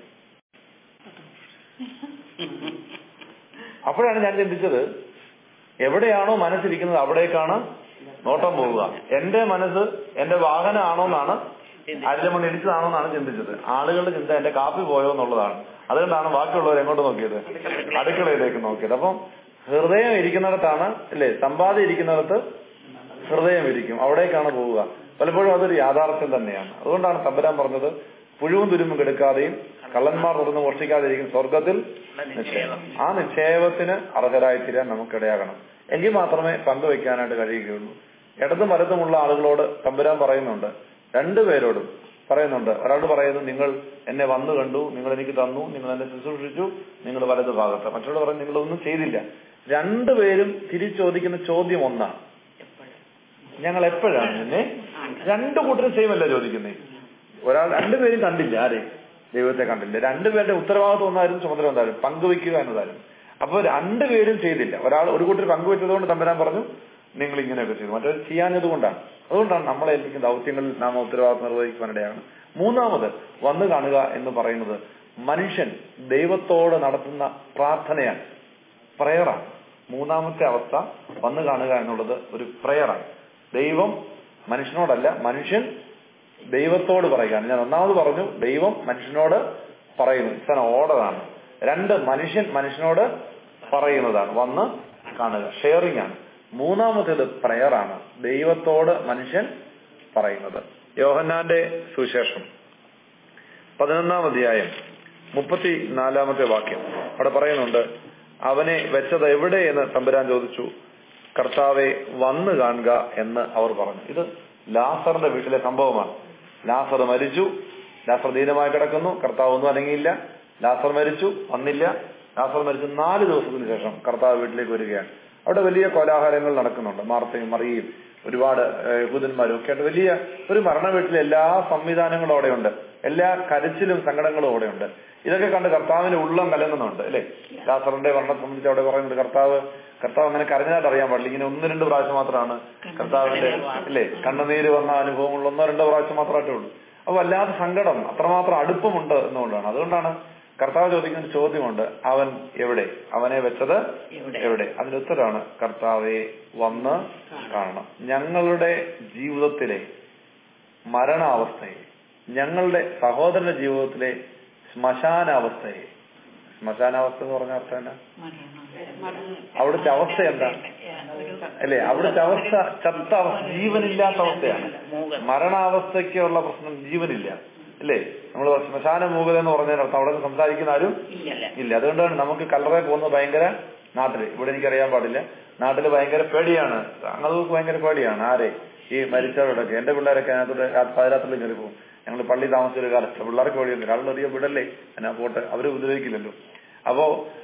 അപ്പോഴാണ് ഞാൻ ചിന്തിച്ചത്, എവിടെയാണോ മനസ്സിരിക്കുന്നത് അവിടേക്കാണ് നോട്ടം പോവുക. എന്റെ മനസ്സ് എന്റെ വാഹനമാണോ എന്നാണ്, അരമണി ഇടിച്ചതാണോ എന്നാണ് ചിന്തിച്ചത്. ആളുകളുടെ ചിന്ത എന്റെ കാപ്പി പോയോ എന്നുള്ളതാണ്. അതുകൊണ്ടാണ് ബാക്കിയുള്ളവർ എങ്ങോട്ട് നോക്കിയത്, അടുക്കളയിലേക്ക് നോക്കിയത്. അപ്പം ഹൃദയം ഇരിക്കുന്നിടത്താണ് അല്ലേ, സമ്പാദ്യം ഇരിക്കുന്നിടത്ത് ഹൃദയം ഇരിക്കും, അവിടേക്കാണ് പോവുക. പലപ്പോഴും അതൊരു യാഥാർത്ഥ്യം തന്നെയാണ്. അതുകൊണ്ടാണ് തമ്പുരാൻ പറഞ്ഞത്, പുഴുവും തുരുമ്പും കെടുക്കാതെയും കള്ളന്മാർ തുറന്ന് മോഷ്ടിക്കാതെയിരിക്കും സ്വർഗത്തിൽ നിക്ഷേപം. ആ നിക്ഷേപത്തിന് അർഹരായി തീരാൻ നമുക്കിടയാകണം. എങ്കിൽ മാത്രമേ പങ്കുവെക്കാനായിട്ട് കഴിയുകയുള്ളൂ. ഇടതും വലതുമുള്ള ആളുകളോട് തമ്പുരാൻ പറയുന്നുണ്ട്, രണ്ടുപേരോടും പറയുന്നുണ്ട്. ഒരാളോട് പറയുന്നു, നിങ്ങൾ എന്നെ വന്നു കണ്ടു, നിങ്ങൾ എനിക്ക് തന്നു, നിങ്ങൾ എന്നെ ശുശ്രൂഷിച്ചു, നിങ്ങൾ വലതു ഭാഗത്ത്. മറ്റൊരാൾ പറയുന്നു, നിങ്ങളൊന്നും ചെയ്തില്ല. രണ്ടുപേരും തിരിച്ചോദിക്കുന്ന ചോദ്യം ഒന്നാണ്, ഞങ്ങൾ എപ്പോഴാണ് നിന്നെ. രണ്ടു കൂട്ടരും സെയിം അല്ല ചോദിക്കുന്നേ. രണ്ടുപേരും കണ്ടില്ല, ആരെ ദൈവത്തെ കണ്ടില്ല. രണ്ടുപേരുടെ ഉത്തരവാദിത്വം ഒന്നായിരുന്നു, ചുമതല ഒന്നായിരുന്നു, പങ്കുവെക്കുക എന്നതായിരുന്നു. അപ്പൊ രണ്ടുപേരും ചെയ്തില്ല. ഒരു കൂട്ടർ പങ്കുവെച്ചതുകൊണ്ട് തമ്പുരാൻ പറഞ്ഞു, നിങ്ങൾ ഇങ്ങനെയൊക്കെ ചെയ്തു. മറ്റൊരു ചെയ്യാഞ്ഞത് കൊണ്ടാണ്. അതുകൊണ്ടാണ് നമ്മളെ ഏൽപ്പിക്കുന്ന ദൗത്യങ്ങളിൽ നാം ഉത്തരവാദിത്വം നിർവഹിക്കുവാനിടയാണ്. മൂന്നാമത് വന്നു കാണുക എന്ന് പറയുന്നത് മനുഷ്യൻ ദൈവത്തോട് നടത്തുന്ന പ്രാർത്ഥനയാണ്, പ്രയറാണ്. മൂന്നാമത്തെ അവസ്ഥ വന്നു കാണുക എന്നുള്ളത് ഒരു പ്രയറാണ്. ദൈവം മനുഷ്യനോടല്ല, മനുഷ്യൻ ദൈവത്തോട് പറയുകയാണ്. ഞാൻ ഒന്നാമത് പറഞ്ഞു, ദൈവം മനുഷ്യനോട് പറയുന്നു, ഇതാണ് ഓർഡറാണ്. രണ്ട്, മനുഷ്യൻ മനുഷ്യനോട് പറയുന്നതാണ്, വന്ന് കാണുക, ഷെയറിംഗ് ആണ്. മൂന്നാമത്തേത് പ്രയറാണ്, ദൈവത്തോട് മനുഷ്യൻ പറയുന്നത്. യോഹന്നാന്റെ സുവിശേഷം 11-ാം അധ്യായം 34-ാമത്തെ വാക്യം അവിടെ പറയുന്നുണ്ട്, അവനെ വെച്ചത് എവിടെ എന്ന് തമ്പുരാൻ ചോദിച്ചു. കർത്താവെ വന്നു കാണുക എന്ന് അവർ പറഞ്ഞു. ഇത് ലാസറിന്റെ വീട്ടിലെ സംഭവമാണ്. ലാസർ മരിച്ചു, ലാസർ ദീനമായി കിടക്കുന്നു, കർത്താവ് ഒന്നും അനങ്ങിയില്ല. ലാസർ മരിച്ചു, വന്നില്ല. ലാസർ മരിച്ചു 4 ദിവസത്തിന് ശേഷം കർത്താവ് വീട്ടിലേക്ക് വരികയാണ്. അവിടെ വലിയ കോലാഹലങ്ങൾ നടക്കുന്നുണ്ട്. മാർത്തയും മറിയയും ഒരുപാട് യഹൂദന്മാരും ഒക്കെ ആയിട്ട് വലിയ ഒരു മരണ വീട്ടിലെ എല്ലാ സംവിധാനങ്ങളും അവിടെയുണ്ട്, എല്ലാ കരച്ചിലും സങ്കടങ്ങളും അവിടെയുണ്ട്. ഇതൊക്കെ കണ്ട് കർത്താവിന്റെ ഉള്ളം കലങ്ങുന്നുണ്ട് അല്ലെ. ലാസറിന്റെ മരണത്തെ സംബന്ധിച്ച് അവിടെ പറയുന്നുണ്ട്, കർത്താവ് അങ്ങനെ കരഞ്ഞായിട്ട് അറിയാൻ പാടില്ല. ഇങ്ങനെ 1-2 പ്രാവശ്യം മാത്രമാണ് കർത്താവിന്റെ അല്ലെ കണ്ണുനീര് വന്ന അനുഭവങ്ങൾ 1-2 പ്രാവശ്യം മാത്രമായിട്ടേ ഉള്ളൂ. അപ്പൊ വല്ലാത്ത സങ്കടം, അത്രമാത്രം അടുപ്പമുണ്ട് എന്നുകൊണ്ടാണ്. അതുകൊണ്ടാണ് കർത്താവ് ചോദിക്കുന്ന ഒരു ചോദ്യമുണ്ട്, അവൻ എവിടെ, അവനെ വെച്ചത് എവിടെ? അതിന്റെ ഉത്തരമാണ്, കർത്താവെ വന്ന് കാണണം. ഞങ്ങളുടെ ജീവിതത്തിലെ മരണാവസ്ഥയെ, ഞങ്ങളുടെ സഹോദരന്റെ ജീവിതത്തിലെ ശ്മശാനാവസ്ഥയെ, ശ്മശാനാവസ്ഥ എന്ന് പറഞ്ഞ അർത്ഥം എന്നാ? അവിടുത്തെ അവസ്ഥ എന്താ അല്ലെ? അവിടുത്തെ അവസ്ഥ ചത്ത അവസ്ഥ, ജീവനില്ലാത്ത അവസ്ഥയാണ്. മരണാവസ്ഥയ്ക്കുള്ള പ്രശ്നം ജീവനില്ല അല്ലേ? നമ്മൾ ശ്മശാന മൂകത എന്ന് പറഞ്ഞതിനർത്ഥം അവിടെ സംസാരിക്കുന്ന ആരും ഇല്ല. അതുകൊണ്ടാണ് നമുക്ക് കല്ലറയിൽ പോകുന്നത് ഭയങ്കര, നാട്ടില് ഇവിടെ എനിക്കറിയാൻ പാടില്ല, നാട്ടില് ഭയങ്കര പേടിയാണ്. ഞങ്ങൾക്ക് ഭയങ്കര പേടിയാണ്. ആരെ? ഈ മരിച്ചവരോടൊക്കെ. എന്റെ പിള്ളേരൊക്കെ അതിനകത്തോടെ പാതിരാത്രിയിൽ കയറി പോകും. ഞങ്ങൾ പള്ളി താമസിച്ചൊരു കാലത്ത് പിള്ളേർക്ക് പേടിയുണ്ട്. ഒരാളറിയ വിടല്ലേ, എന്നാ പോട്ടെ, അവര് ഉപദ്രവിക്കില്ലല്ലോ. അപ്പോ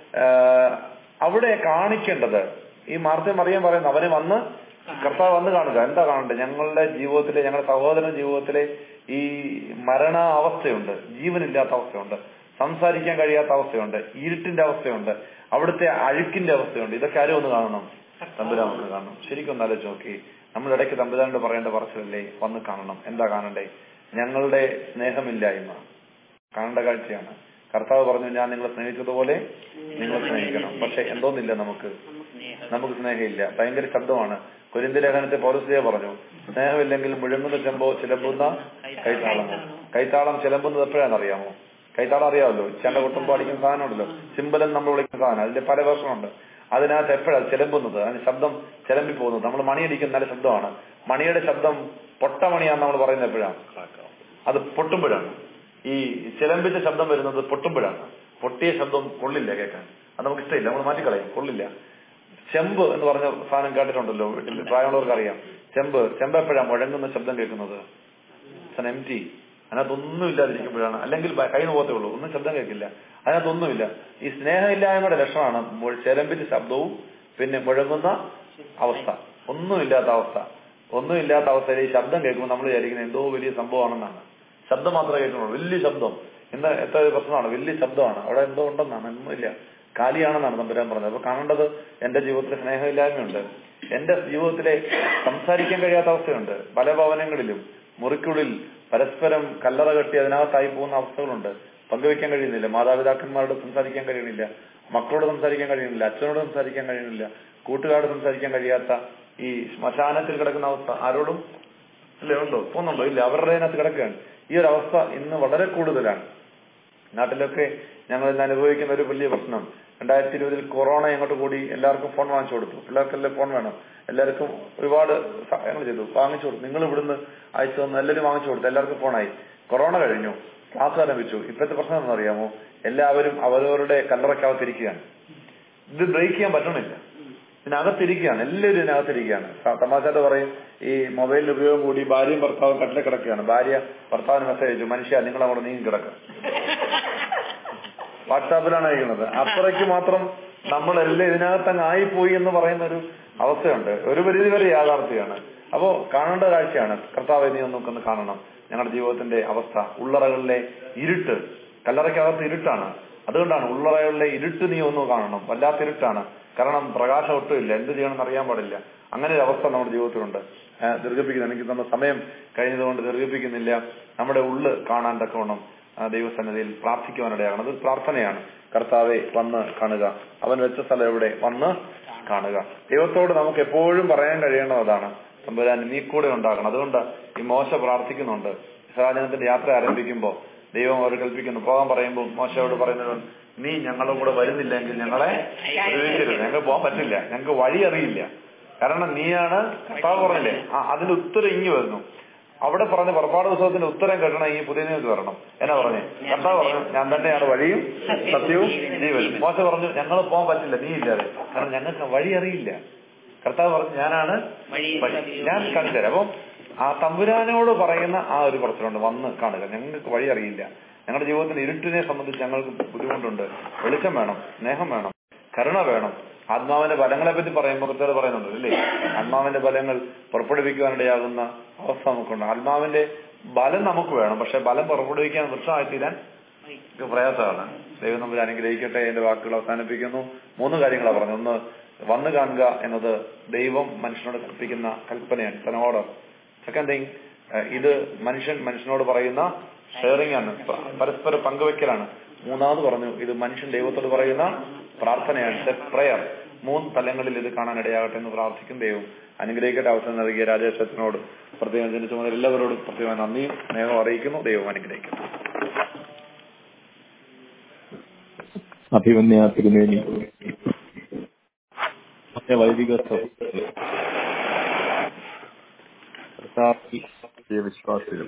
അവിടെ കാണിക്കേണ്ടത്, ഈ മാർത്തയും മറിയം പറയുന്നു, അവനെ വന്ന് കർത്താവ് വന്ന് കാണുക. എന്താ കാണണ്ടേ? ഞങ്ങളുടെ ജീവിതത്തിലെ, ഞങ്ങളുടെ സഹോദരൻ ജീവിതത്തിലെ ഈ മരണ അവസ്ഥയുണ്ട്, ജീവനില്ലാത്ത അവസ്ഥയുണ്ട്, സംസാരിക്കാൻ കഴിയാത്ത അവസ്ഥയുണ്ട്, ഇരുട്ടിന്റെ അവസ്ഥയുണ്ട്, അവിടുത്തെ അഴുക്കിന്റെ അവസ്ഥയുണ്ട്. ഇതൊക്കെ ആരും ഒന്ന് കാണണം, തമ്പുരാൻ വന്ന് കാണണം. ശരിക്കും ഒന്ന് ആലോചിച്ച് നോക്കി. നമ്മൾ ഇടയ്ക്ക് തമ്പുരാനോട് പറയേണ്ട പറച്ചിലല്ലേ, വന്ന് കാണണം. എന്താ കാണണ്ടേ? ഞങ്ങളുടെ സ്നേഹമില്ലായ്മ കാണേണ്ട കാഴ്ചയാണ്. കർത്താവ് പറഞ്ഞു, ഞാൻ നിങ്ങളെ സ്നേഹിച്ചതുപോലെ നിങ്ങൾ സ്നേഹിക്കണം. പക്ഷെ എന്തോന്നില്ല, നമുക്ക് സ്നേഹമില്ല. ഭയങ്കര ശബ്ദമാണ്. കൊരിന്ത്യ ലേഖനത്തെ പൗലോസ് പറഞ്ഞു, സ്നേഹമില്ലെങ്കിൽ മുഴങ്ങുന്ന ചെമ്പോ ചിലമ്പുന്ന കൈത്താളമോ. കൈത്താളം ചിലമ്പുന്നത് എപ്പോഴാണെന്നറിയാമോ? കൈത്താളം അറിയാമല്ലോ, ചെണ്ട കൊട്ടുമ്പോ അടിക്കുന്ന സാധനമുണ്ടല്ലോ, സിമ്പലം നമ്മൾ വിളിക്കുന്ന സാധനം. അതിന്റെ പല വേർഷനുണ്ട്. അതിനകത്ത് എപ്പോഴാണ് ചിലമ്പുന്നത്, അതിന് ശബ്ദം ചിലമ്പി പോകുന്നത്. നമ്മൾ മണിയടിക്കുന്ന നല്ല ശബ്ദമാണ്. മണിയുടെ ശബ്ദം പൊട്ടമണിയാന്ന് നമ്മൾ പറയുന്നത് എപ്പോഴാണ്? അത് പൊട്ടുമ്പോഴാണ്. ഈ ചിലമ്പിച്ച ശബ്ദം വരുന്നത് പൊട്ടുമ്പോഴാണ്. പൊട്ടിയ ശബ്ദം കൊള്ളില്ല കേൾക്കാൻ, അത് നമുക്ക് ഇഷ്ടമില്ല, നമ്മൾ മാറ്റിക്കളയും, കൊള്ളില്ല. ചെമ്പ് എന്ന് പറഞ്ഞ സാധനം കേട്ടിട്ടുണ്ടല്ലോ, വീട്ടിൽ പ്രായമുള്ളവർക്ക് അറിയാം. ചെമ്പ് എപ്പോഴാണ് മുഴങ്ങുന്ന ശബ്ദം കേൾക്കുന്നത്? Empty. അതിനകത്തൊന്നും ഇല്ലാതിരിക്കുമ്പോഴാണ്. അല്ലെങ്കിൽ കൈ പോകത്തേ ഉള്ളൂ, ഒന്നും ശബ്ദം കേൾക്കില്ല, അതിനകത്തൊന്നുമില്ല. ഈ സ്നേഹമില്ലായ്മയുടെ ലക്ഷണമാണ് ചിലമ്പിച്ച ശബ്ദവും പിന്നെ മുഴങ്ങുന്ന അവസ്ഥ, ഒന്നുമില്ലാത്ത അവസ്ഥയിൽ ഈ ശബ്ദം കേൾക്കുമ്പോൾ നമ്മൾ വിചാരിക്കുന്നത് എന്തോ വലിയ സംഭവമാണെന്നാണ്. ശബ്ദം മാത്രമേ കേൾക്കുന്നുള്ളൂ, വലിയ ശബ്ദം. എത്ര പ്രശ്നമാണ്, വലിയ ശബ്ദമാണ്, അവിടെ എന്തോ ഉണ്ടെന്നാണ്. ഒന്നുമില്ല, കാലിയാണെന്നാണ് തമ്പുരാൻ പറഞ്ഞത്. അപ്പൊ കാണേണ്ടത് എന്റെ ജീവിതത്തിലെ സ്നേഹമില്ലായ്മയുണ്ട്, എന്റെ ജീവിതത്തിലെ സംസാരിക്കാൻ കഴിയാത്ത അവസ്ഥയുണ്ട്. പല ഭവനങ്ങളിലും മുറിക്കുള്ളിൽ പരസ്പരം കല്ലറ കെട്ടി അതിനകത്തായി പോകുന്ന അവസ്ഥകളുണ്ട്. പങ്കുവെക്കാൻ കഴിയുന്നില്ല, മാതാപിതാക്കന്മാരോട് സംസാരിക്കാൻ കഴിയുന്നില്ല, മക്കളോട് സംസാരിക്കാൻ കഴിയുന്നില്ല, അച്ഛനോട് സംസാരിക്കാൻ കഴിയുന്നില്ല, കൂട്ടുകാരോട് സംസാരിക്കാൻ കഴിയാത്ത ഈ ശ്മശാനത്തിൽ കിടക്കുന്ന അവസ്ഥ. ആരോടും അല്ലേ, ഉണ്ടോ, പോകുന്നുണ്ടോ? ഇല്ല, അവരുടെ അതിനകത്ത് കിടക്കുകയാണ്. ഈ ഒരു അവസ്ഥ ഇന്ന് വളരെ കൂടുതലാണ്. നാട്ടിലൊക്കെ ഞങ്ങൾ ഇന്ന് അനുഭവിക്കുന്ന ഒരു വലിയ പ്രശ്നം, 2020 കൊറോണ അങ്ങോട്ട് കൂടി എല്ലാവർക്കും ഫോൺ വാങ്ങിച്ചു കൊടുത്തു. പിള്ളേർക്കെല്ലാം ഫോൺ വേണം, എല്ലാവർക്കും ഒരുപാട് സഹായങ്ങൾ ചെയ്തു, വാങ്ങിച്ചു കൊടുത്തു. നിങ്ങൾ ഇവിടുന്ന് അയച്ചു തന്നു, എല്ലാവരും വാങ്ങിച്ചു കൊടുത്തു, എല്ലാവർക്കും ഫോണായി. കൊറോണ കഴിഞ്ഞു, ക്ലാസ് ആരംഭിച്ചു. ഇപ്പോഴത്തെ പ്രശ്നം എന്താണെന്ന് അറിയാമോ? എല്ലാവരും അവരവരുടെ കല്ലറയ്ക്കകത്തിരിക്കുകയാണ്. ഇത് ബ്രേക്ക് ചെയ്യാൻ പറ്റണില്ല, ഇതിനകത്തിരിക്കുകയാണ്, എല്ലാവരും ഇതിനകത്തിരിക്കുകയാണ്. തമാശായിട്ട് പറയും, ഈ മൊബൈലിന്റെ ഉപയോഗം കൂടി ഭാര്യയും ഭർത്താവും കട്ടിലെ കിടക്കുകയാണ്. ഭാര്യ ഭർത്താവിന് മെസ്സേജ് അയച്ചു, മനുഷ്യ നിങ്ങൾ അവിടെ നീങ്ങി കിടക്കുക. വാട്സാപ്പിലാണ് അയക്കുന്നത്. അത്രയ്ക്ക് മാത്രം നമ്മളെല്ലാം ഇതിനകത്തങ്ങ് ആയിപ്പോയി എന്ന് പറയുന്ന ഒരു അവസ്ഥയുണ്ട്. ഒരു പരിധി വരെ യാഥാർത്ഥ്യമാണ്. അപ്പോ കാണേണ്ട കാഴ്ചയാണ്. കർത്താവെ, നീ ഒന്ന് കാണണം ഞങ്ങളുടെ ജീവിതത്തിന്റെ അവസ്ഥ. ഉള്ളറകളിലെ ഇരുട്ട്, കല്ലറയ്ക്കകത്ത് ഇരുട്ടാണ്. അതുകൊണ്ടാണ് ഉള്ളറകളിലെ ഇരുട്ട് നീ ഒന്ന് കാണണം. വല്ലാത്ത ഇരുട്ടാണ്, കാരണം പ്രകാശം ഒട്ടുമില്ല, എന്ത് ചെയ്യണമെന്ന് അറിയാൻ പാടില്ല. അങ്ങനെ ഒരു അവസ്ഥ നമ്മുടെ ജീവിതത്തിലുണ്ട്. ദീർഘിപ്പിക്കുന്നു, എനിക്ക് തന്ന സമയം കഴിഞ്ഞതുകൊണ്ട് ദീർഘിപ്പിക്കുന്നില്ല. നമ്മുടെ ഉള്ള് കാണാൻ തക്കവണ്ണം ദൈവസന്നിധിയിൽ പ്രാർത്ഥിക്കുവാനിടയാകണം. അത് പ്രാർത്ഥനയാണ്. കർത്താവെ, വന്ന് കാണുക, അവൻ വെച്ച സ്ഥലം എവിടെ, വന്ന് കാണുക. ദൈവത്തോട് നമുക്ക് എപ്പോഴും പറയാൻ കഴിയേണ്ടത് അതാണ്, തമ്പുരാൻ നീ കൂടെ ഉണ്ടാകണം. അതുകൊണ്ട് ഈ മോശ പ്രാർത്ഥിക്കുന്നുണ്ട്. ഇസ്രായേലിന്റെ യാത്ര ആരംഭിക്കുമ്പോൾ ദൈവം അവർ കൽപ്പിക്കുന്നു, പോകാൻ പറയുമ്പോൾ മോശയോട് പറയുന്നത്, നീ ഞങ്ങളുടെ കൂടെ വരുന്നില്ലെങ്കിൽ ഞങ്ങളെ ഉപയോഗിക്കരുത്, ഞങ്ങൾക്ക് പോകാൻ പറ്റില്ല, ഞങ്ങൾക്ക് വഴി അറിയില്ല, കാരണം നീയാണ്. കർത്താവ് പറഞ്ഞില്ലേ, അതിന്റെ ഉത്തരം ഇങ്ങി വരുന്നു. അവിടെ പറഞ്ഞ പുറപ്പാട് പുസ്തകത്തിന്റെ ഉത്തരം കേട്ടണം ഈ പുതിയ നിയമത്തിൽ വരണം. എന്നാ പറഞ്ഞു? കർത്താവ് പറഞ്ഞു, ഞാൻ തന്നെയാണ് വഴിയും സത്യവും ജീവനും. മോശ പറഞ്ഞു, ഞങ്ങൾ പോകാൻ പറ്റില്ല നീ ഇല്ലാതെ, കാരണം ഞങ്ങൾക്ക് വഴി അറിയില്ല. കർത്താവ് പറഞ്ഞു, ഞാനാണ് വഴി, ഞാൻ കാണിച്ചു തരാം. അപ്പം ആ തമ്പുരാനോട് പറയുന്ന ആ ഒരു പറച്ചിലുണ്ട്, വന്ന് കാണുക, ഞങ്ങൾക്ക് വഴി അറിയില്ല, ഞങ്ങളുടെ ജീവിതത്തിൽ ഇരുട്ടിനെ സംബന്ധിച്ച് ഞങ്ങൾക്ക് ബുദ്ധിമുട്ടുണ്ട്, വെളിച്ചം വേണം, സ്നേഹം വേണം, കരുണ വേണം. ആത്മാവിന്റെ ബലങ്ങളെ പറ്റി പറയുമ്പോൾ കൃത്യത പറയുന്നുണ്ട് അല്ലേ? ആത്മാവിന്റെ ബലങ്ങൾ പുറപ്പെടുവിക്കുവാനിടയാകുന്ന അവസ്ഥ നമുക്കുണ്ട്. ആത്മാവിന്റെ ബലം നമുക്ക് വേണം, പക്ഷെ ബലം പുറപ്പെടുവിക്കാൻ വൃക്ഷമായിത്തീരാൻ പ്രയാസമാണ്. ദൈവം നമ്മൾ അനുഗ്രഹിക്കട്ടെ. എന്റെ വാക്കുകൾ അവസാനിപ്പിക്കുന്നു. 3 കാര്യങ്ങളാണ് പറഞ്ഞു. ഒന്ന്, വന്നു കാണുക എന്നത് ദൈവം മനുഷ്യനോട് കൽപ്പിക്കുന്ന കൽപ്പനയാണ്, it's an order. Second thing, ഇത് മനുഷ്യനോട് പറയുന്ന ഷെയറിംഗ് ആണ്, പരസ്പര പങ്കുവെക്കലാണ്. 3ാമത് പറഞ്ഞു, ഇത് മനുഷ്യൻ ദൈവത്തോട് പറയുന്ന പ്രാർത്ഥനയാണ്, പ്രയർ. 3 തലങ്ങളിൽ ഇത് കാണാൻ ഇടയാകട്ടെ എന്ന് പ്രാർത്ഥിക്കും. ദൈവം അനുഗ്രഹിക്കട്ടെ. അവസരം നൽകിയ രാജേഷത്തിനോട് പ്രത്യേകം ജനിച്ചുമുതൽ എല്ലാവരോടും പ്രത്യേകം നന്ദിയും സ്നേഹവും അറിയിക്കുന്നു. ദൈവം അനുഗ്രഹിക്കും. അഭിമന്യ തിരുമേനി, വൈദിക വിശ്വാസികളെ,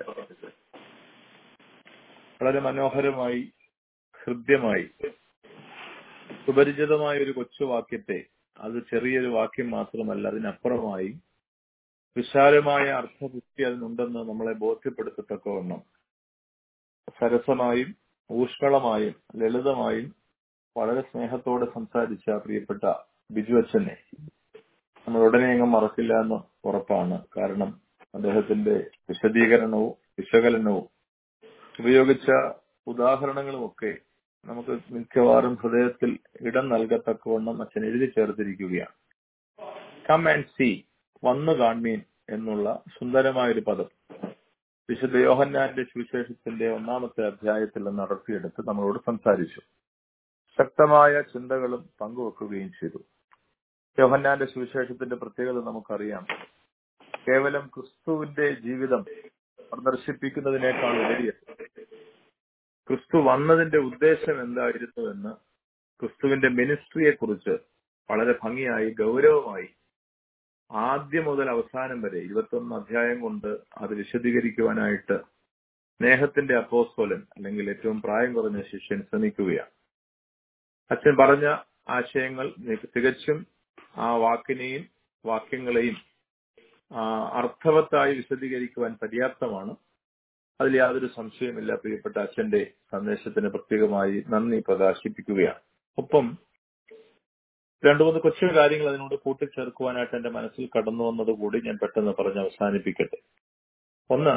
വളരെ മനോഹരമായി, ഹൃദ്യമായി, സുപരിചിതമായ ഒരു കൊച്ചുവാക്യത്തെ, അത് ചെറിയൊരു വാക്യം മാത്രമല്ല, അതിനപ്പുറമായി വിശാലമായ അർത്ഥബുദ്ധി അതിനുണ്ടെന്ന് നമ്മളെ ബോധ്യപ്പെടുത്തത്തക്കവണ്ണം സരസമായും ഊഷ്മളമായും ലളിതമായും വളരെ സ്നേഹത്തോടെ സംസാരിച്ച പ്രിയപ്പെട്ട ബിജു അച്ഛനെ നമ്മൾ ഉടനെ എങ്ങും മറക്കില്ല എന്ന് ഉറപ്പാണ്. കാരണം അദ്ദേഹത്തിന്റെ വിശദീകരണവും വിശകലനവും ഉപയോഗിച്ച ഉദാഹരണങ്ങളുമൊക്കെ നമുക്ക് മിക്കവാറും ഹൃദയത്തിൽ ഇടം നൽകത്തക്കവണ്ണം അച്ഛൻ എഴുതി ചേർത്തിരിക്കുകയാണ്. കം ആൻഡ് സീ, വന്നു കാൺമീൻ എന്നുള്ള സുന്ദരമായൊരു പദം വിശുദ്ധ യോഹന്നാന്റെ സുവിശേഷത്തിന്റെ 1-ാമത്തെ അധ്യായത്തിൽ നിന്ന് അടർത്തിയെടുത്ത് നമ്മളോട് സംസാരിച്ചു. ശക്തമായ ചിന്തകളും പങ്കുവെക്കുകയും ചെയ്തു. യോഹന്നാന്റെ സുവിശേഷത്തിന്റെ പ്രത്യേകത നമുക്കറിയാം. കേവലം ക്രിസ്തുവിന്റെ ജീവിതം പ്രദർശിപ്പിക്കുന്നതിനേക്കാൾ ഉപരി ക്രിസ്തു വന്നതിന്റെ ഉദ്ദേശം എന്തായിരുന്നുവെന്ന്, ക്രിസ്തുവിന്റെ മിനിസ്ട്രിയെ കുറിച്ച് വളരെ ഭംഗിയായി ഗൗരവമായി ആദ്യം മുതൽ അവസാനം വരെ 21 അധ്യായം കൊണ്ട് അത് വിശദീകരിക്കുവാനായിട്ട് സ്നേഹത്തിന്റെ അപ്പോസ്തലൻ അല്ലെങ്കിൽ ഏറ്റവും പ്രായം കുറഞ്ഞ ശിഷ്യൻ ശ്രമിക്കുകയാണ്. അച്ഛൻ പറഞ്ഞ ആശയങ്ങൾ തികച്ചും ആ വാക്യങ്ങളെയും അർത്ഥവത്തായി വിശദീകരിക്കുവാൻ പര്യാപ്തമാണ്. അതിൽ യാതൊരു സംശയമില്ല. പ്രിയപ്പെട്ട അച്ഛന്റെ സന്ദേശത്തിന് പ്രത്യേകമായി നന്ദി പ്രകാശിപ്പിക്കുകയാണ്. ഒപ്പം 2-3 കൊച്ചു കാര്യങ്ങൾ അതിനോട് കൂട്ടിച്ചേർക്കുവാനായിട്ട് എന്റെ മനസ്സിൽ കടന്നു വന്നതുകൂടി ഞാൻ പെട്ടെന്ന് പറഞ്ഞ് അവസാനിപ്പിക്കട്ടെ. ഒന്ന്,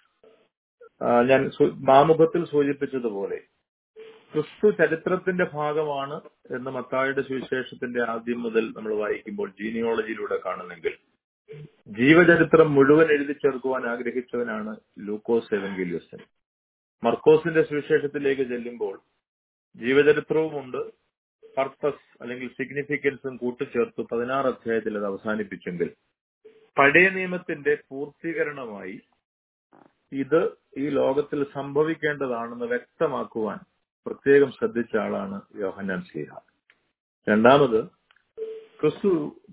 ഞാൻ ആമുഖത്തിൽ സൂചിപ്പിച്ചതുപോലെ ക്രിസ്തു ചരിത്രത്തിന്റെ ഭാഗമാണ് എന്ന് മത്തായിയുടെ സുവിശേഷത്തിന്റെ ആദ്യം മുതൽ നമ്മൾ വായിക്കുമ്പോൾ ജീനിയോളജിയിലൂടെ കാണുന്നെങ്കിൽ, ജീവചരിത്രം മുഴുവൻ എഴുതി ചേർക്കുവാൻ ആഗ്രഹിച്ചവനാണ് ലൂക്കോസ് എവൻഗേലിയോസ്. മർക്കോസിന്റെ സുവിശേഷത്തിലേക്ക് ചെല്ലുമ്പോൾ ജീവചരിത്രവുമുണ്ട്, പർപ്പസ് അല്ലെങ്കിൽ സിഗ്നിഫിക്കൻസും കൂട്ടിച്ചേർത്ത് 16 അധ്യായത്തിൽ അത് അവസാനിപ്പിച്ചെങ്കിൽ, പഴയ നിയമത്തിന്റെ പൂർത്തീകരണമായി ഇത് ഈ ലോകത്തിൽ സംഭവിക്കേണ്ടതാണെന്ന് വ്യക്തമാക്കുവാൻ പ്രത്യേകം ശ്രദ്ധിച്ച ആളാണ് യോഹന്നാൻ ശ്ലീഹ. രണ്ടാമത്, ക്രിസ്തു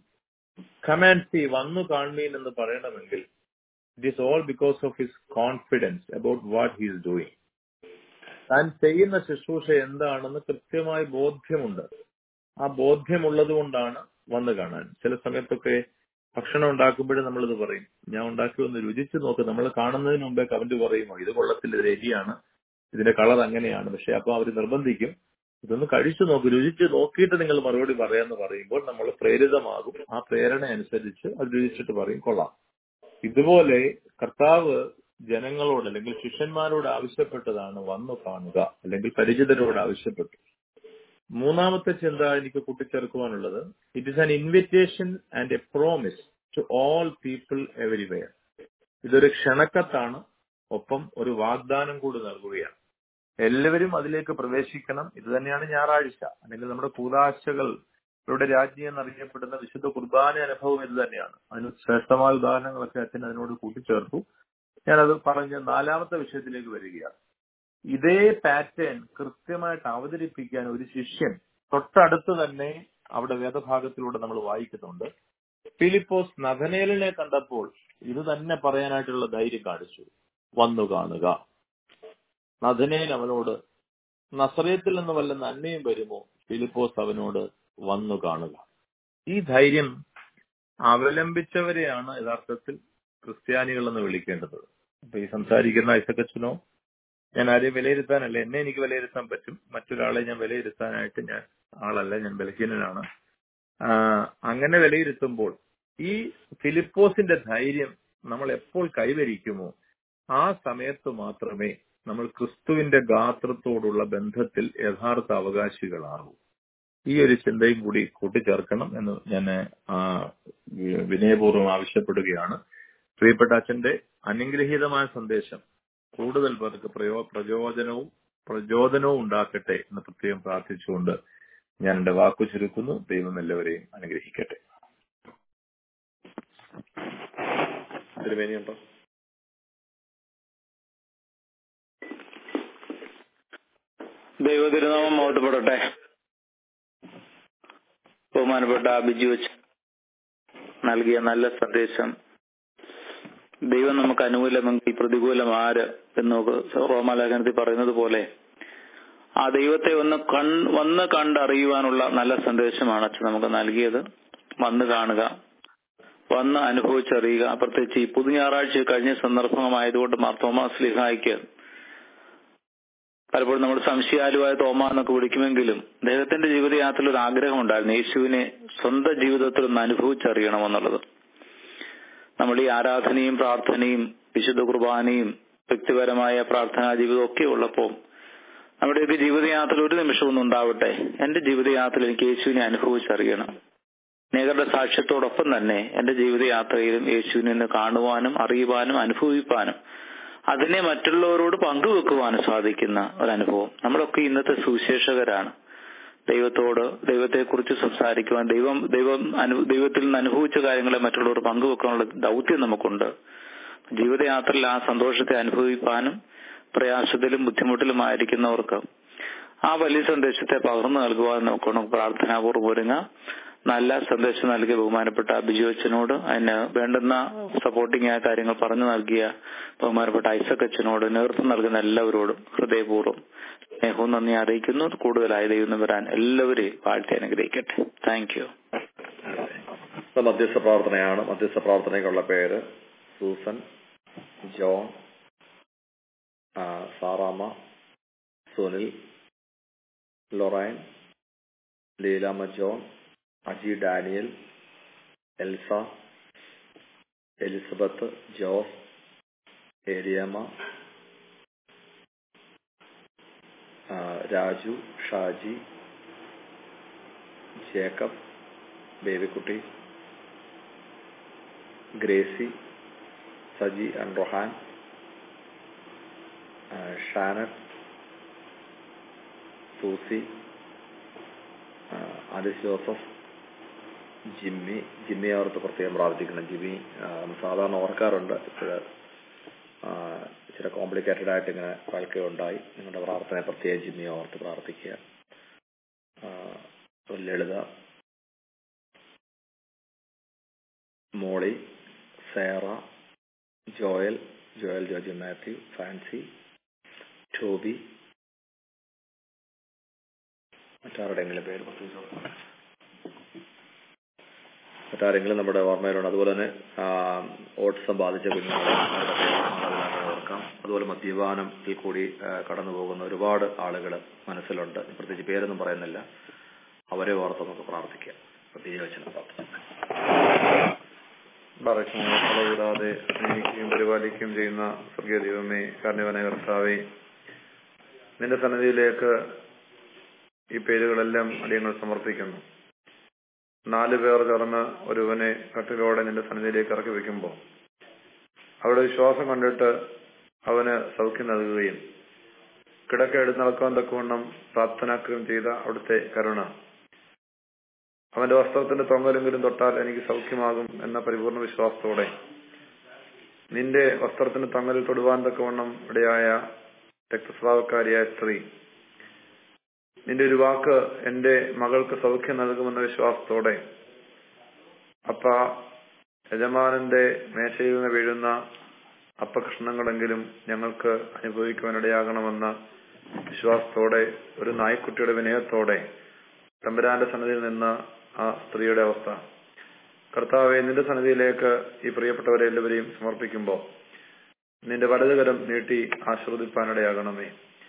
കമാൻഡ് വന്നു കാണുമീൻ എന്ന് പറയണമെങ്കിൽ it is all because of his confidence about what he is doing. താൻ ചെയ്യുന്ന ശുശ്രൂഷ എന്താണെന്ന് കൃത്യമായി ബോധ്യമുണ്ട്. ആ ബോധ്യമുള്ളത് കൊണ്ടാണ് വന്നു കാണാൻ. ചില സമയത്തൊക്കെ ഭക്ഷണം ഉണ്ടാക്കുമ്പോഴും നമ്മളിത് പറയും, ഞാൻ ഉണ്ടാക്കി ഒന്ന് രുചിച്ചു നോക്ക്. നമ്മൾ കാണുന്നതിന് മുമ്പേ കമന്റ് പറയുമോ, ഇത് കൊള്ളത്തില്ല, ഇത് എരിയാണ്, ഇതിന്റെ കളർ അങ്ങനെയാണ്. പക്ഷെ അപ്പൊ അവർ നിർബന്ധിക്കും, ഇതൊന്ന് കഴിച്ചു നോക്ക്, രുചിച്ച് നോക്കിയിട്ട് നിങ്ങൾ മറുപടി പറയാന്ന് പറയുമ്പോൾ നമ്മൾ പ്രേരിതമാകും. ആ പ്രേരണ അനുസരിച്ച് അത് രുചിച്ചിട്ട് പറയും കൊള്ളാം. ഇതുപോലെ കർത്താവ് ജനങ്ങളോട് അല്ലെങ്കിൽ ശിഷ്യന്മാരോട് ആവശ്യപ്പെട്ടതാണ് വന്നു കാണുക, അല്ലെങ്കിൽ പരിചിതരോട് ആവശ്യപ്പെട്ടു. മൂന്നാമത്തെ ചിന്ത എനിക്ക് കൂട്ടിച്ചേർക്കുവാനുള്ളത്, it is an invitation and a promise to all people everywhere. ഇതൊരു ക്ഷണക്കത്താണ്, ഒപ്പം ഒരു വാഗ്ദാനം കൂടി നൽകുകയാണ്. എല്ലാവരും അതിലേക്ക് പ്രവേശിക്കണം. ഇത് തന്നെയാണ് ഞായറാഴ്ച അല്ലെങ്കിൽ നമ്മുടെ കൂദാശകളുടെ രാജ്ഞി എന്നറിയപ്പെടുന്ന വിശുദ്ധ കുർബാന അനുഭവം ഇത് തന്നെയാണ്. അതിന് ശ്രേഷ്ഠമായ ഉദാഹരണങ്ങളൊക്കെ അച്ഛൻ അതിനോട് കൂട്ടിച്ചേർത്തു. ഞാനത് പറഞ്ഞ് 4-ാമത്തെ വിഷയത്തിലേക്ക് വരികയാണ്. ഇതേ പാറ്റേൺ കൃത്യമായിട്ട് അവതരിപ്പിക്കാൻ ഒരു ശിഷ്യൻ തൊട്ടടുത്ത് തന്നെ അവിടെ വേദഭാഗത്തിലൂടെ നമ്മൾ വായിക്കുന്നുണ്ട്. ഫിലിപ്പോസ് നഥനയേലിനെ കണ്ടപ്പോൾ ഇത് തന്നെ പറയാനായിട്ടുള്ള ധൈര്യം കാണിച്ചു, വന്നു കാണുക. നഥനയേൽ അവനോട്, നസറേത്തിൽ നിന്ന് വല്ല നന്മയും വരുമോ? ഫിലിപ്പോസ് അവനോട്, വന്നു കാണുക. ഈ ധൈര്യം അവലംബിച്ചവരെയാണ് യഥാർത്ഥത്തിൽ ക്രിസ്ത്യാനികൾ എന്ന് വിളിക്കേണ്ടത്. അപ്പൊ ഈ സംസാരിക്കുന്ന ഐസക്കച്ചനോ, ഞാൻ ആരെയും വിലയിരുത്താനല്ല, എന്നെ എനിക്ക് വിലയിരുത്താൻ പറ്റും, മറ്റൊരാളെ ഞാൻ വിലയിരുത്താനായിട്ട് ഞാൻ ആളല്ല, ഞാൻ ബലഹീനനാണ്. അങ്ങനെ വിലയിരുത്തുമ്പോൾ ഈ ഫിലിപ്പോസിന്റെ ധൈര്യം നമ്മൾ എപ്പോൾ കൈവരിക്കുമോ ആ സമയത്ത് മാത്രമേ നമ്മൾ ക്രിസ്തുവിന്റെ ഗാത്രത്തോടുള്ള ബന്ധത്തിൽ യഥാർത്ഥ അവകാശികളാകൂ. ഈ ഒരു ചിന്തയും കൂടി കൂട്ടിച്ചേർക്കണം എന്ന് ഞാൻ വിനയപൂർവ്വം ആവശ്യപ്പെടുകയാണ്. പ്രിയപ്പെട്ട അച്ഛന്റെ അനുഗ്രഹീതമായ സന്ദേശം കൂടുതൽ പേർക്ക് പ്രചോദനവും ഉണ്ടാക്കട്ടെ എന്ന് പ്രത്യേകം പ്രാർത്ഥിച്ചുകൊണ്ട് ഞാൻ എന്റെ വാക്കു ചുരുക്കുന്നു. ദൈവം എല്ലാവരെയും അനുഗ്രഹിക്കട്ടെ. തിരുമേനിയുണ്ടോ? ദൈവതിരുനാമം മഹത്വപ്പെടട്ടെ. ബഹുമാനപ്പെട്ട ബിജു നൽകിയ നല്ല സന്ദേശം, ദൈവം നമുക്ക് അനുകൂലമെങ്കിൽ പ്രതികൂലം ആര് എന്ന് റോമാലേഖനത്തിൽ പറയുന്നത് പോലെ ആ ദൈവത്തെ വന്ന് കണ്ടറിയുവാനുള്ള നല്ല സന്ദേശമാണ് അച്ഛൻ നമുക്ക് നൽകിയത്. വന്ന് കാണുക, വന്ന് അനുഭവിച്ചറിയുക. പ്രത്യേകിച്ച് ഈ പുതു ഞായറാഴ്ച കഴിഞ്ഞ സന്ദർഭമായതുകൊണ്ട് തോമാ ശ്ലീഹായ്ക്ക് പലപ്പോഴും നമ്മൾ സംശയാലുവായ തോമ എന്നൊക്കെ വിളിക്കുമെങ്കിലും അദ്ദേഹത്തിന്റെ ജീവിതയാത്രയിൽ ഒരു ആഗ്രഹം ഉണ്ടായിരുന്നു, യേശുവിനെ സ്വന്തം ജീവിതത്തിൽ ഒന്ന് അനുഭവിച്ചറിയണമെന്നുള്ളത്. നമ്മൾ ഈ ആരാധനയും പ്രാർത്ഥനയും വിശുദ്ധ കുർബാനയും വ്യക്തിപരമായ പ്രാർത്ഥനാ ജീവിതം ഒക്കെ ഉള്ളപ്പോൾ നമ്മുടെയൊക്കെ ജീവിതയാത്രയിൽ ഒരു നിമിഷം ഒന്നും ഉണ്ടാവട്ടെ, എന്റെ ജീവിതയാത്രയിൽ എനിക്ക് യേശുവിനെ അനുഭവിച്ചറിയണം. അനേകരുടെ സാക്ഷ്യത്തോടൊപ്പം തന്നെ എന്റെ ജീവിതയാത്രയിലും യേശുവിനെ കാണുവാനും അറിയുവാനും അനുഭവിപ്പാനും അതിനെ മറ്റുള്ളവരോട് പങ്കുവെക്കുവാനും സാധിക്കുന്ന ഒരനുഭവം. നമ്മളൊക്കെ ഇന്നത്തെ സുവിശേഷകരാണ്. ദൈവത്തെക്കുറിച്ച് സംസാരിക്കുവാൻ, ദൈവത്തിൽ നിന്ന് അനുഭവിച്ച കാര്യങ്ങളെ മറ്റുള്ളവർ പങ്കുവെക്കാനുള്ള ദൗത്യം നമുക്കുണ്ട്. ജീവിതയാത്രയിൽ ആ സന്തോഷത്തെ അനുഭവിക്കാനും പ്രയാസത്തിലും ബുദ്ധിമുട്ടിലുമായിരിക്കുന്നവർക്ക് ആ വലിയ സന്ദേശത്തെ പകർന്നു നൽകുവാൻ നമുക്ക് പ്രാർത്ഥനാപൂർവ്വം ഒരുങ്ങാം. നല്ല സന്ദേശം നൽകിയ ബഹുമാനപ്പെട്ട ബിജു അച്ഛനോട്, അതിന് വേണ്ടുന്ന സപ്പോർട്ടിംഗ് ആയ കാര്യങ്ങൾ പറഞ്ഞു നൽകിയ ബഹുമാനപ്പെട്ട ഐസക് അച്ഛനോട്, നേതൃത്വം നൽകുന്ന എല്ലാവരോടും ഹൃദയപൂർവ്വം സ്നേഹവും നന്ദി അറിയിക്കുന്നു. കൂടുതലായി ദൈവം വരാൻ എല്ലാവരെയും വാഴ്ത്തി അനുഗ്രഹിക്കട്ടെ. Thank you. മധ്യസ്ഥ പ്രാർത്ഥനയാണ്. മധ്യസ്ഥ പ്രാർത്ഥനയ്ക്കുള്ള പേര് Susan, John, Saramma, Sunil, Lorraine, Leelamma John, Aji Daniel, Elsa, Elizabeth, Jose, Eriyamma, Raju, Shaji, Jacob, Babykutty, Gracy, Saji and Rohan, Shanet, Susie, Alice Joseph, Jimmy ഓർത്ത് പ്രത്യേകം പ്രാർത്ഥിക്കണം. ജിമ്മി സാധാരണ ഓർക്കാറുണ്ട്, ഇച്ചിരി കോംപ്ലിക്കേറ്റഡ് ആയിട്ട് ഇങ്ങനെ കേൾക്കുകയുണ്ടായി. നിങ്ങളുടെ പ്രാർത്ഥന പ്രത്യേകം ജിമ്മിയെ ഓർത്ത് പ്രാർത്ഥിക്കുക. Lalitha, Molly, Sera, Joel George Mathew, Fancy, Toby, മറ്റാരുടെയെങ്കിലും പേര് മറ്റാരെങ്കിലും നമ്മുടെ ഓർമ്മയിലുണ്ട്. അതുപോലെ തന്നെ ഓട്ടിസം ബാധിച്ച കുഞ്ഞുങ്ങളെ ഓർക്കാം. അതുപോലെ മദ്യപാനത്തിൽ കൂടി കടന്നു പോകുന്ന ഒരുപാട് ആളുകൾ മനസ്സിലുണ്ട്. പ്രത്യേകിച്ച് പേരൊന്നും പറയുന്നില്ല. അവരെ ഓർത്ത് നമുക്ക് പ്രാർത്ഥിക്കാം. പ്രത്യേകിച്ച് കൂടാതെ സ്നേഹിക്കുകയും പരിപാലിക്കുകയും ചെയ്യുന്ന സ്വർഗീയ ദൈവമേ, കാരുണ്യവാനായ കർത്താവേ, നിന്റെ സന്നിധിയിലേക്ക് ഈ പേരുകളെല്ലാം അടിയങ്ങൾ സമർപ്പിക്കുന്നു. 4 പേർ ചേർന്ന് ഒരുവനെ കട്ടിലോടെ നിന്റെ സന്നിധിയിലേക്ക് ഇറക്കി വെക്കുമ്പോൾ അവരുടെ വിശ്വാസം കണ്ടിട്ട് അവന് സൗഖ്യം നൽകുകയും കിടക്ക എഴുന്നേൽക്കാൻ തക്കവണ്ണം പ്രാർത്ഥനാക്കുകയും ചെയ്ത അവിടുത്തെ കരുണ, അവന്റെ വസ്ത്രത്തിന്റെ തൊങ്ങലെങ്കിലും തൊട്ടാൽ എനിക്ക് സൗഖ്യമാകും എന്ന പരിപൂർണ വിശ്വാസത്തോടെ നിന്റെ വസ്ത്രത്തിന് തൊങ്ങലിൽ തൊടുവാൻ തക്കവണ്ണം ഇടയായ രക്തസ്രാവക്കാരിയായ സ്ത്രീ, നിന്റെ ഒരു വാക്ക് എന്റെ മകൾക്ക് സൗഖ്യം നൽകുമെന്ന വിശ്വാസത്തോടെ അപ്പ യജമാനന്റെ മേശയിൽ നിന്ന് വീഴുന്ന അപ്പകഷ്ണങ്ങളെങ്കിലും ഞങ്ങൾക്ക് അനുഭവിക്കുവാനിടയാകണമെന്ന വിശ്വാസത്തോടെ ഒരു നായ്ക്കുട്ടിയുടെ വിനയത്തോടെ തമ്പുരാന്റെ സന്നിധിയിൽ നിന്ന് ആ സ്ത്രീയുടെ അവസ്ഥ, കർത്താവെ, നിന്റെ സന്നിധിയിലേക്ക് ഈ പ്രിയപ്പെട്ടവരെ എല്ലാവരെയും സമർപ്പിക്കുമ്പോൾ നിന്റെ വലതുകരം നീട്ടി ആശീർവദിപ്പാനിടയാകണമേ.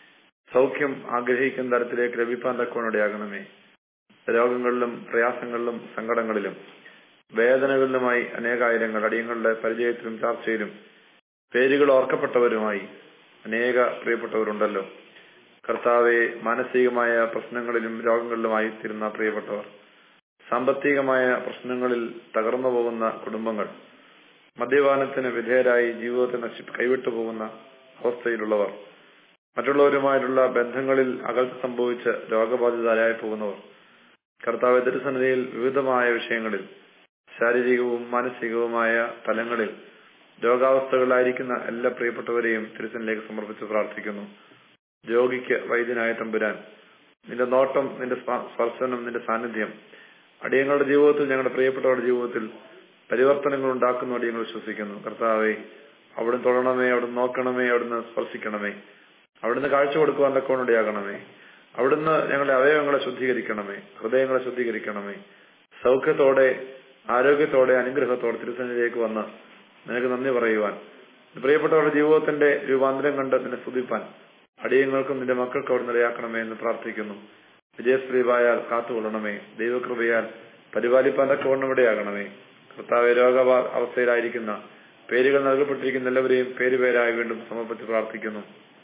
സൗഖ്യം ആഗ്രഹിക്കുന്ന തരത്തിലേക്ക് ലഭിക്കാൻ തക്കവനിടയാകണമേ. രോഗങ്ങളിലും പ്രയാസങ്ങളിലും സങ്കടങ്ങളിലും വേദനകളിലുമായി അനേകായിരങ്ങൾ അടിയങ്ങളുടെ പരിചയത്തിലും ചർച്ചയിലും പേരുകൾ ഓർക്കപ്പെട്ടവരുമായി അനേക പ്രിയപ്പെട്ടവരുണ്ടല്ലോ. കർത്താവെ, മാനസികമായ പ്രശ്നങ്ങളിലും രോഗങ്ങളിലുമായി തീരുന്ന പ്രിയപ്പെട്ടവർ, സാമ്പത്തികമായ പ്രശ്നങ്ങളിൽ തകർന്നു പോകുന്ന കുടുംബങ്ങൾ, മദ്യപാനത്തിന് വിധേയരായി ജീവിതത്തെ കൈവിട്ടു പോകുന്ന അവസ്ഥയിലുള്ളവർ, മറ്റുള്ളവരുമായിട്ടുള്ള ബന്ധങ്ങളിൽ അകൽച്ച സംഭവിച്ച് രോഗബാധിതരായി പോകുന്നവർ, കർത്താവ് തിരുസന്നിധിയിൽ വിവിധമായ വിഷയങ്ങളിൽ ശാരീരികവും മാനസികവുമായ തലങ്ങളിൽ രോഗാവസ്ഥകളിലായിരിക്കുന്ന എല്ലാ പ്രിയപ്പെട്ടവരെയും തിരുസന്നിധിയിലേക്ക് സമർപ്പിച്ച് പ്രാർത്ഥിക്കുന്നു. രോഗിക്ക് വൈദ്യനായ തമ്പുരാൻ, നിന്റെ നോട്ടം, നിന്റെ സ്പർശനം, നിന്റെ സാന്നിധ്യം അടിയങ്ങളുടെ ജീവിതത്തിൽ, ഞങ്ങളുടെ പ്രിയപ്പെട്ടവരുടെ ജീവിതത്തിൽ പരിവർത്തനങ്ങൾ ഉണ്ടാക്കുന്ന അടിയങ്ങൾ വിശ്വസിക്കുന്നു. കർത്താവെ, അവിടുന്ന് തൊഴണമേ, അവിടുന്ന് നോക്കണമേ, അവിടുന്ന് സ്പർശിക്കണമേ, അവിടുന്ന് കാഴ്ച കൊടുക്കുവാൻ തക്കവണ്ണം അവിടുന്ന് ഞങ്ങളുടെ അവയവങ്ങളെ ശുദ്ധീകരിക്കണമേ, ഹൃദയങ്ങളെ ശുദ്ധീകരിക്കണമേ. സൗഖ്യത്തോടെ, ആരോഗ്യത്തോടെ, അനുഗ്രഹത്തോടെ തിരുസന്നിധിയിലേക്ക് വന്ന് നിനക്ക് നന്ദി പറയുവാൻ, പ്രിയപ്പെട്ടവരുടെ ജീവിതത്തിന്റെ രൂപാന്തരം കണ്ട് നിന്നെ സ്തുതിപ്പാൻ അടിയങ്ങൾക്കും നിന്റെ മക്കൾക്കും അവിടെ നിലയാക്കണമേ എന്ന് പ്രാർത്ഥിക്കുന്നു. വിജയശ്രീവായാൽ കാത്തുകൊള്ളണമേ, ദൈവകൃപയാൽ പരിപാലിപ്പാൻ തക്കവണ്ണം ഇടയാകണമേ. കർത്താവ്, രോഗ അവസ്ഥയിലായിരിക്കുന്ന പേരുകൾ നൽകപ്പെട്ടിരിക്കുന്ന എല്ലാവരെയും പേരുപേരായി വീണ്ടും സമർപ്പിച്ച് പ്രാർത്ഥിക്കുന്നു.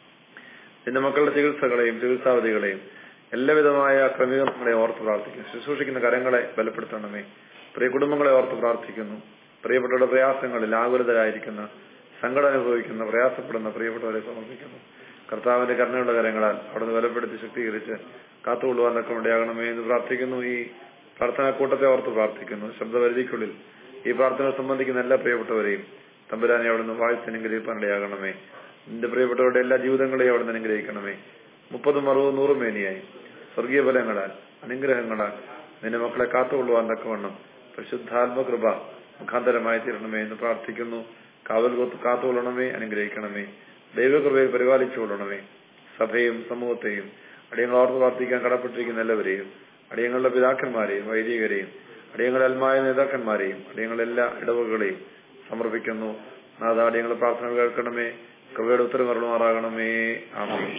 നിന്റെ മക്കളുടെ ചികിത്സകളെയും ചികിത്സാവധികളെയും എല്ലാവിധമായ ക്രമീകരണങ്ങളെ ഓർത്ത് പ്രാർത്ഥിക്കുന്നു. ശുശ്രൂഷിക്കുന്ന കരങ്ങളെ ബലപ്പെടുത്തണമേ. പ്രിയ കുടുംബങ്ങളെ ഓർത്ത് പ്രാർത്ഥിക്കുന്നു. പ്രിയപ്പെട്ടവരുടെ പ്രയാസങ്ങളിൽ ആകുലതരായിരിക്കുന്ന സങ്കടം അനുഭവിക്കുന്ന പ്രയാസപ്പെടുന്ന പ്രിയപ്പെട്ടവരെ സമർപ്പിക്കുന്നു. കർത്താവിന്റെ കരുണയുള്ള കരങ്ങളാൽ അവിടുന്ന് ബലപ്പെടുത്തി ശക്തീകരിച്ച് കാത്തുകൊള്ളുവാനൊക്കെ ഇടയാകണമേ എന്ന് പ്രാർത്ഥിക്കുന്നു. ഈ പ്രാർത്ഥനാ കൂട്ടത്തെ ഓർത്ത് പ്രാർത്ഥിക്കുന്നു. ശബ്ദപരിധിക്കുള്ളിൽ ഈ പ്രാർത്ഥന സംബന്ധിക്കുന്ന എല്ലാ പ്രിയപ്പെട്ടവരെയും തമ്പുരാനെ അവിടുന്ന് വാഴ്ത്തി അനുഗ്രഹിക്കാൻ ഇടയാകണമേ. നിന്റെ പ്രിയപ്പെട്ടവരുടെ എല്ലാ ജീവിതങ്ങളെയും അവിടുന്ന് അനുഗ്രഹിക്കണമേ. 30, 60, 100 മേനിയായി സ്വർഗീയ ബലങ്ങളാൽ അനുഗ്രഹങ്ങളാൽ നിന്റെ മക്കളെ കാത്തുകൊള്ളുവാൻ തക്കവണ്ണം പരിശുദ്ധാത്മകൃപ മുഖാന്തരമായി തീരണമേ എന്ന് പ്രാർത്ഥിക്കുന്നു. കാവൽ കാത്തുകൊള്ളണമേ, അനുഗ്രഹിക്കണമേ. ദൈവകൃപയെ പരിപാലിച്ചുകൊള്ളണമേ. സഭയും സമൂഹത്തെയും അടിയങ്ങൾ ഓർത്ത് പ്രാർത്ഥിക്കാൻ കടപ്പെട്ടിരിക്കുന്ന എല്ലാവരെയും, അടിയങ്ങളുടെ പിതാക്കന്മാരെയും വൈദികരെയും അടിയങ്ങളുടെ അൽമായ നേതാക്കന്മാരെയും അടിയങ്ങളുടെ എല്ലാ ഇടവകളെയും സമർപ്പിക്കുന്നു. നാഥ, അടിയങ്ങളുടെ പ്രാർത്ഥന കേൾക്കണമേ. കൃപയുടെ ഉത്തരം കരുണമാറാകണമേ. ആമേൻ.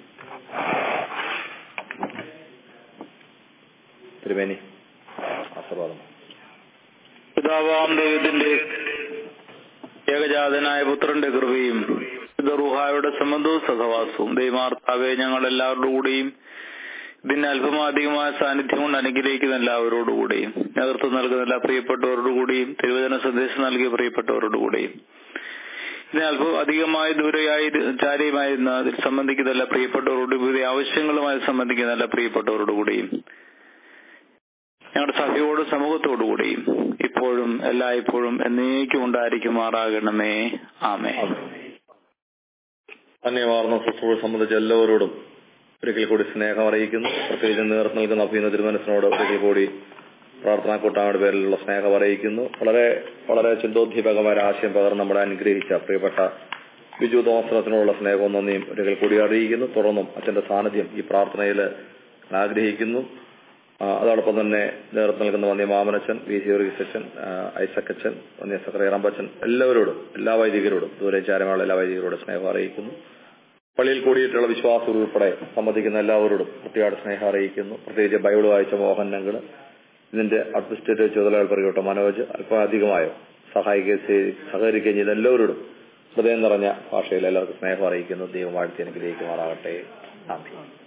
തിരുമേനി ആശീർവാദം. പിതാവാം ദൈവത്തിന്റെ ഏകജാതനായ പുത്രന്റെ കൃപയും റൂഹായുടെ സംബന്ധവും സഹവാസവും ദൈവമാർത്താവെ ഞങ്ങളെല്ലാവരുടെ കൂടെയും ഇതിന്റെ അല്പമാധികമായ സാന്നിധ്യം കൊണ്ട് അനുഗ്രഹിക്കുന്ന എല്ലാവരോടുകൂടെയും നേതൃത്വം നൽകുന്ന എല്ലാ പ്രിയപ്പെട്ടവരോടുകൂടിയും തിരുവചന സന്ദേശം നൽകിയ പ്രിയപ്പെട്ടവരോടുകൂടെയും ഇതിന് അല്പം അധികമായി ദൂരെയായി ചാരിയുമായിരുന്ന അതിൽ സംബന്ധിക്കുന്ന എല്ലാ പ്രിയപ്പെട്ടവരോടും വിവിധ ആവശ്യങ്ങളുമായി സംബന്ധിക്കുന്ന എല്ലാ പ്രിയപ്പെട്ടവരോടുകൂടെയും ഞങ്ങളുടെ സഭയോടും സമൂഹത്തോടുകൂടിയും ഇപ്പോഴും എല്ലായ്പ്പോഴും എന്നേക്കും ഉണ്ടായിരിക്കുമാറാകണമേ. ആമേൻ. ധന്യവാർന്ന ശുശ്രൂഷ സംബന്ധിച്ച എല്ലാവരോടും ഒരിക്കൽ കൂടി സ്നേഹം അറിയിക്കുന്നു. പ്രത്യേകിച്ച് നേതൃത്വം നൽകുന്ന അഭിനന്ദ തിരുമനസിനോട് ഒരിക്കൽ കൂടി പ്രാർത്ഥനാ കൂട്ടായ്മയുടെ പേരിലുള്ള സ്നേഹം അറിയിക്കുന്നു. വളരെ വളരെ ചിന്തോദ്ദീപകമായ ആശയം പകർന്ന് നമ്മളെ അനുഗ്രഹിച്ച പ്രിയപ്പെട്ട ബിജു തോമസിനോടുള്ള സ്നേഹവും നന്ദിയും ഒരിക്കൽ കൂടി അറിയിക്കുന്നു. തുടർന്നും അച്ഛന്റെ സാന്നിധ്യം ഈ പ്രാർത്ഥനയിൽ ആഗ്രഹിക്കുന്നു. അതോടൊപ്പം തന്നെ നേതൃത്വം നൽകുന്ന വന്യ മാമനച്ചൻ, വി സി വർഗീസച്ചൻ, ഐസക്കച്ചൻ, വന്യ സെക്രട്ടറി റമ്പച്ചൻ, എല്ലാവരോടും എല്ലാ വൈദികരോടും ദൂരെ ചാരമുള്ള എല്ലാ വൈദികരോടും സ്നേഹം അറിയിക്കുന്നു. പള്ളിയിൽ കൂടിയിട്ടുള്ള വിശ്വാസം ഉൾപ്പെടെ സംബന്ധിക്കുന്ന എല്ലാവരോടും പ്രത്യേക സ്നേഹം അറിയിക്കുന്നു. പ്രത്യേകിച്ച് ബൈബിൾ വായിച്ച മോഹൻ നങ്കിള്, ഇതിന്റെ അഡ്മിനിസ്ട്രേറ്റീവ് ചുമതലകൾ പരിഗോട്ട മനോജ്, അല്പം അധികമായോ സഹകരിക്കുകയും ചെയ്ത എല്ലാവരോടും ഹൃദയം നിറഞ്ഞ ഭാഷയിൽ എല്ലാവർക്കും സ്നേഹം അറിയിക്കുന്നു. ദൈവം വാഴ്ത്തി അനുഗ്രഹിക്കുമാറാകട്ടെ. ആമേൻ.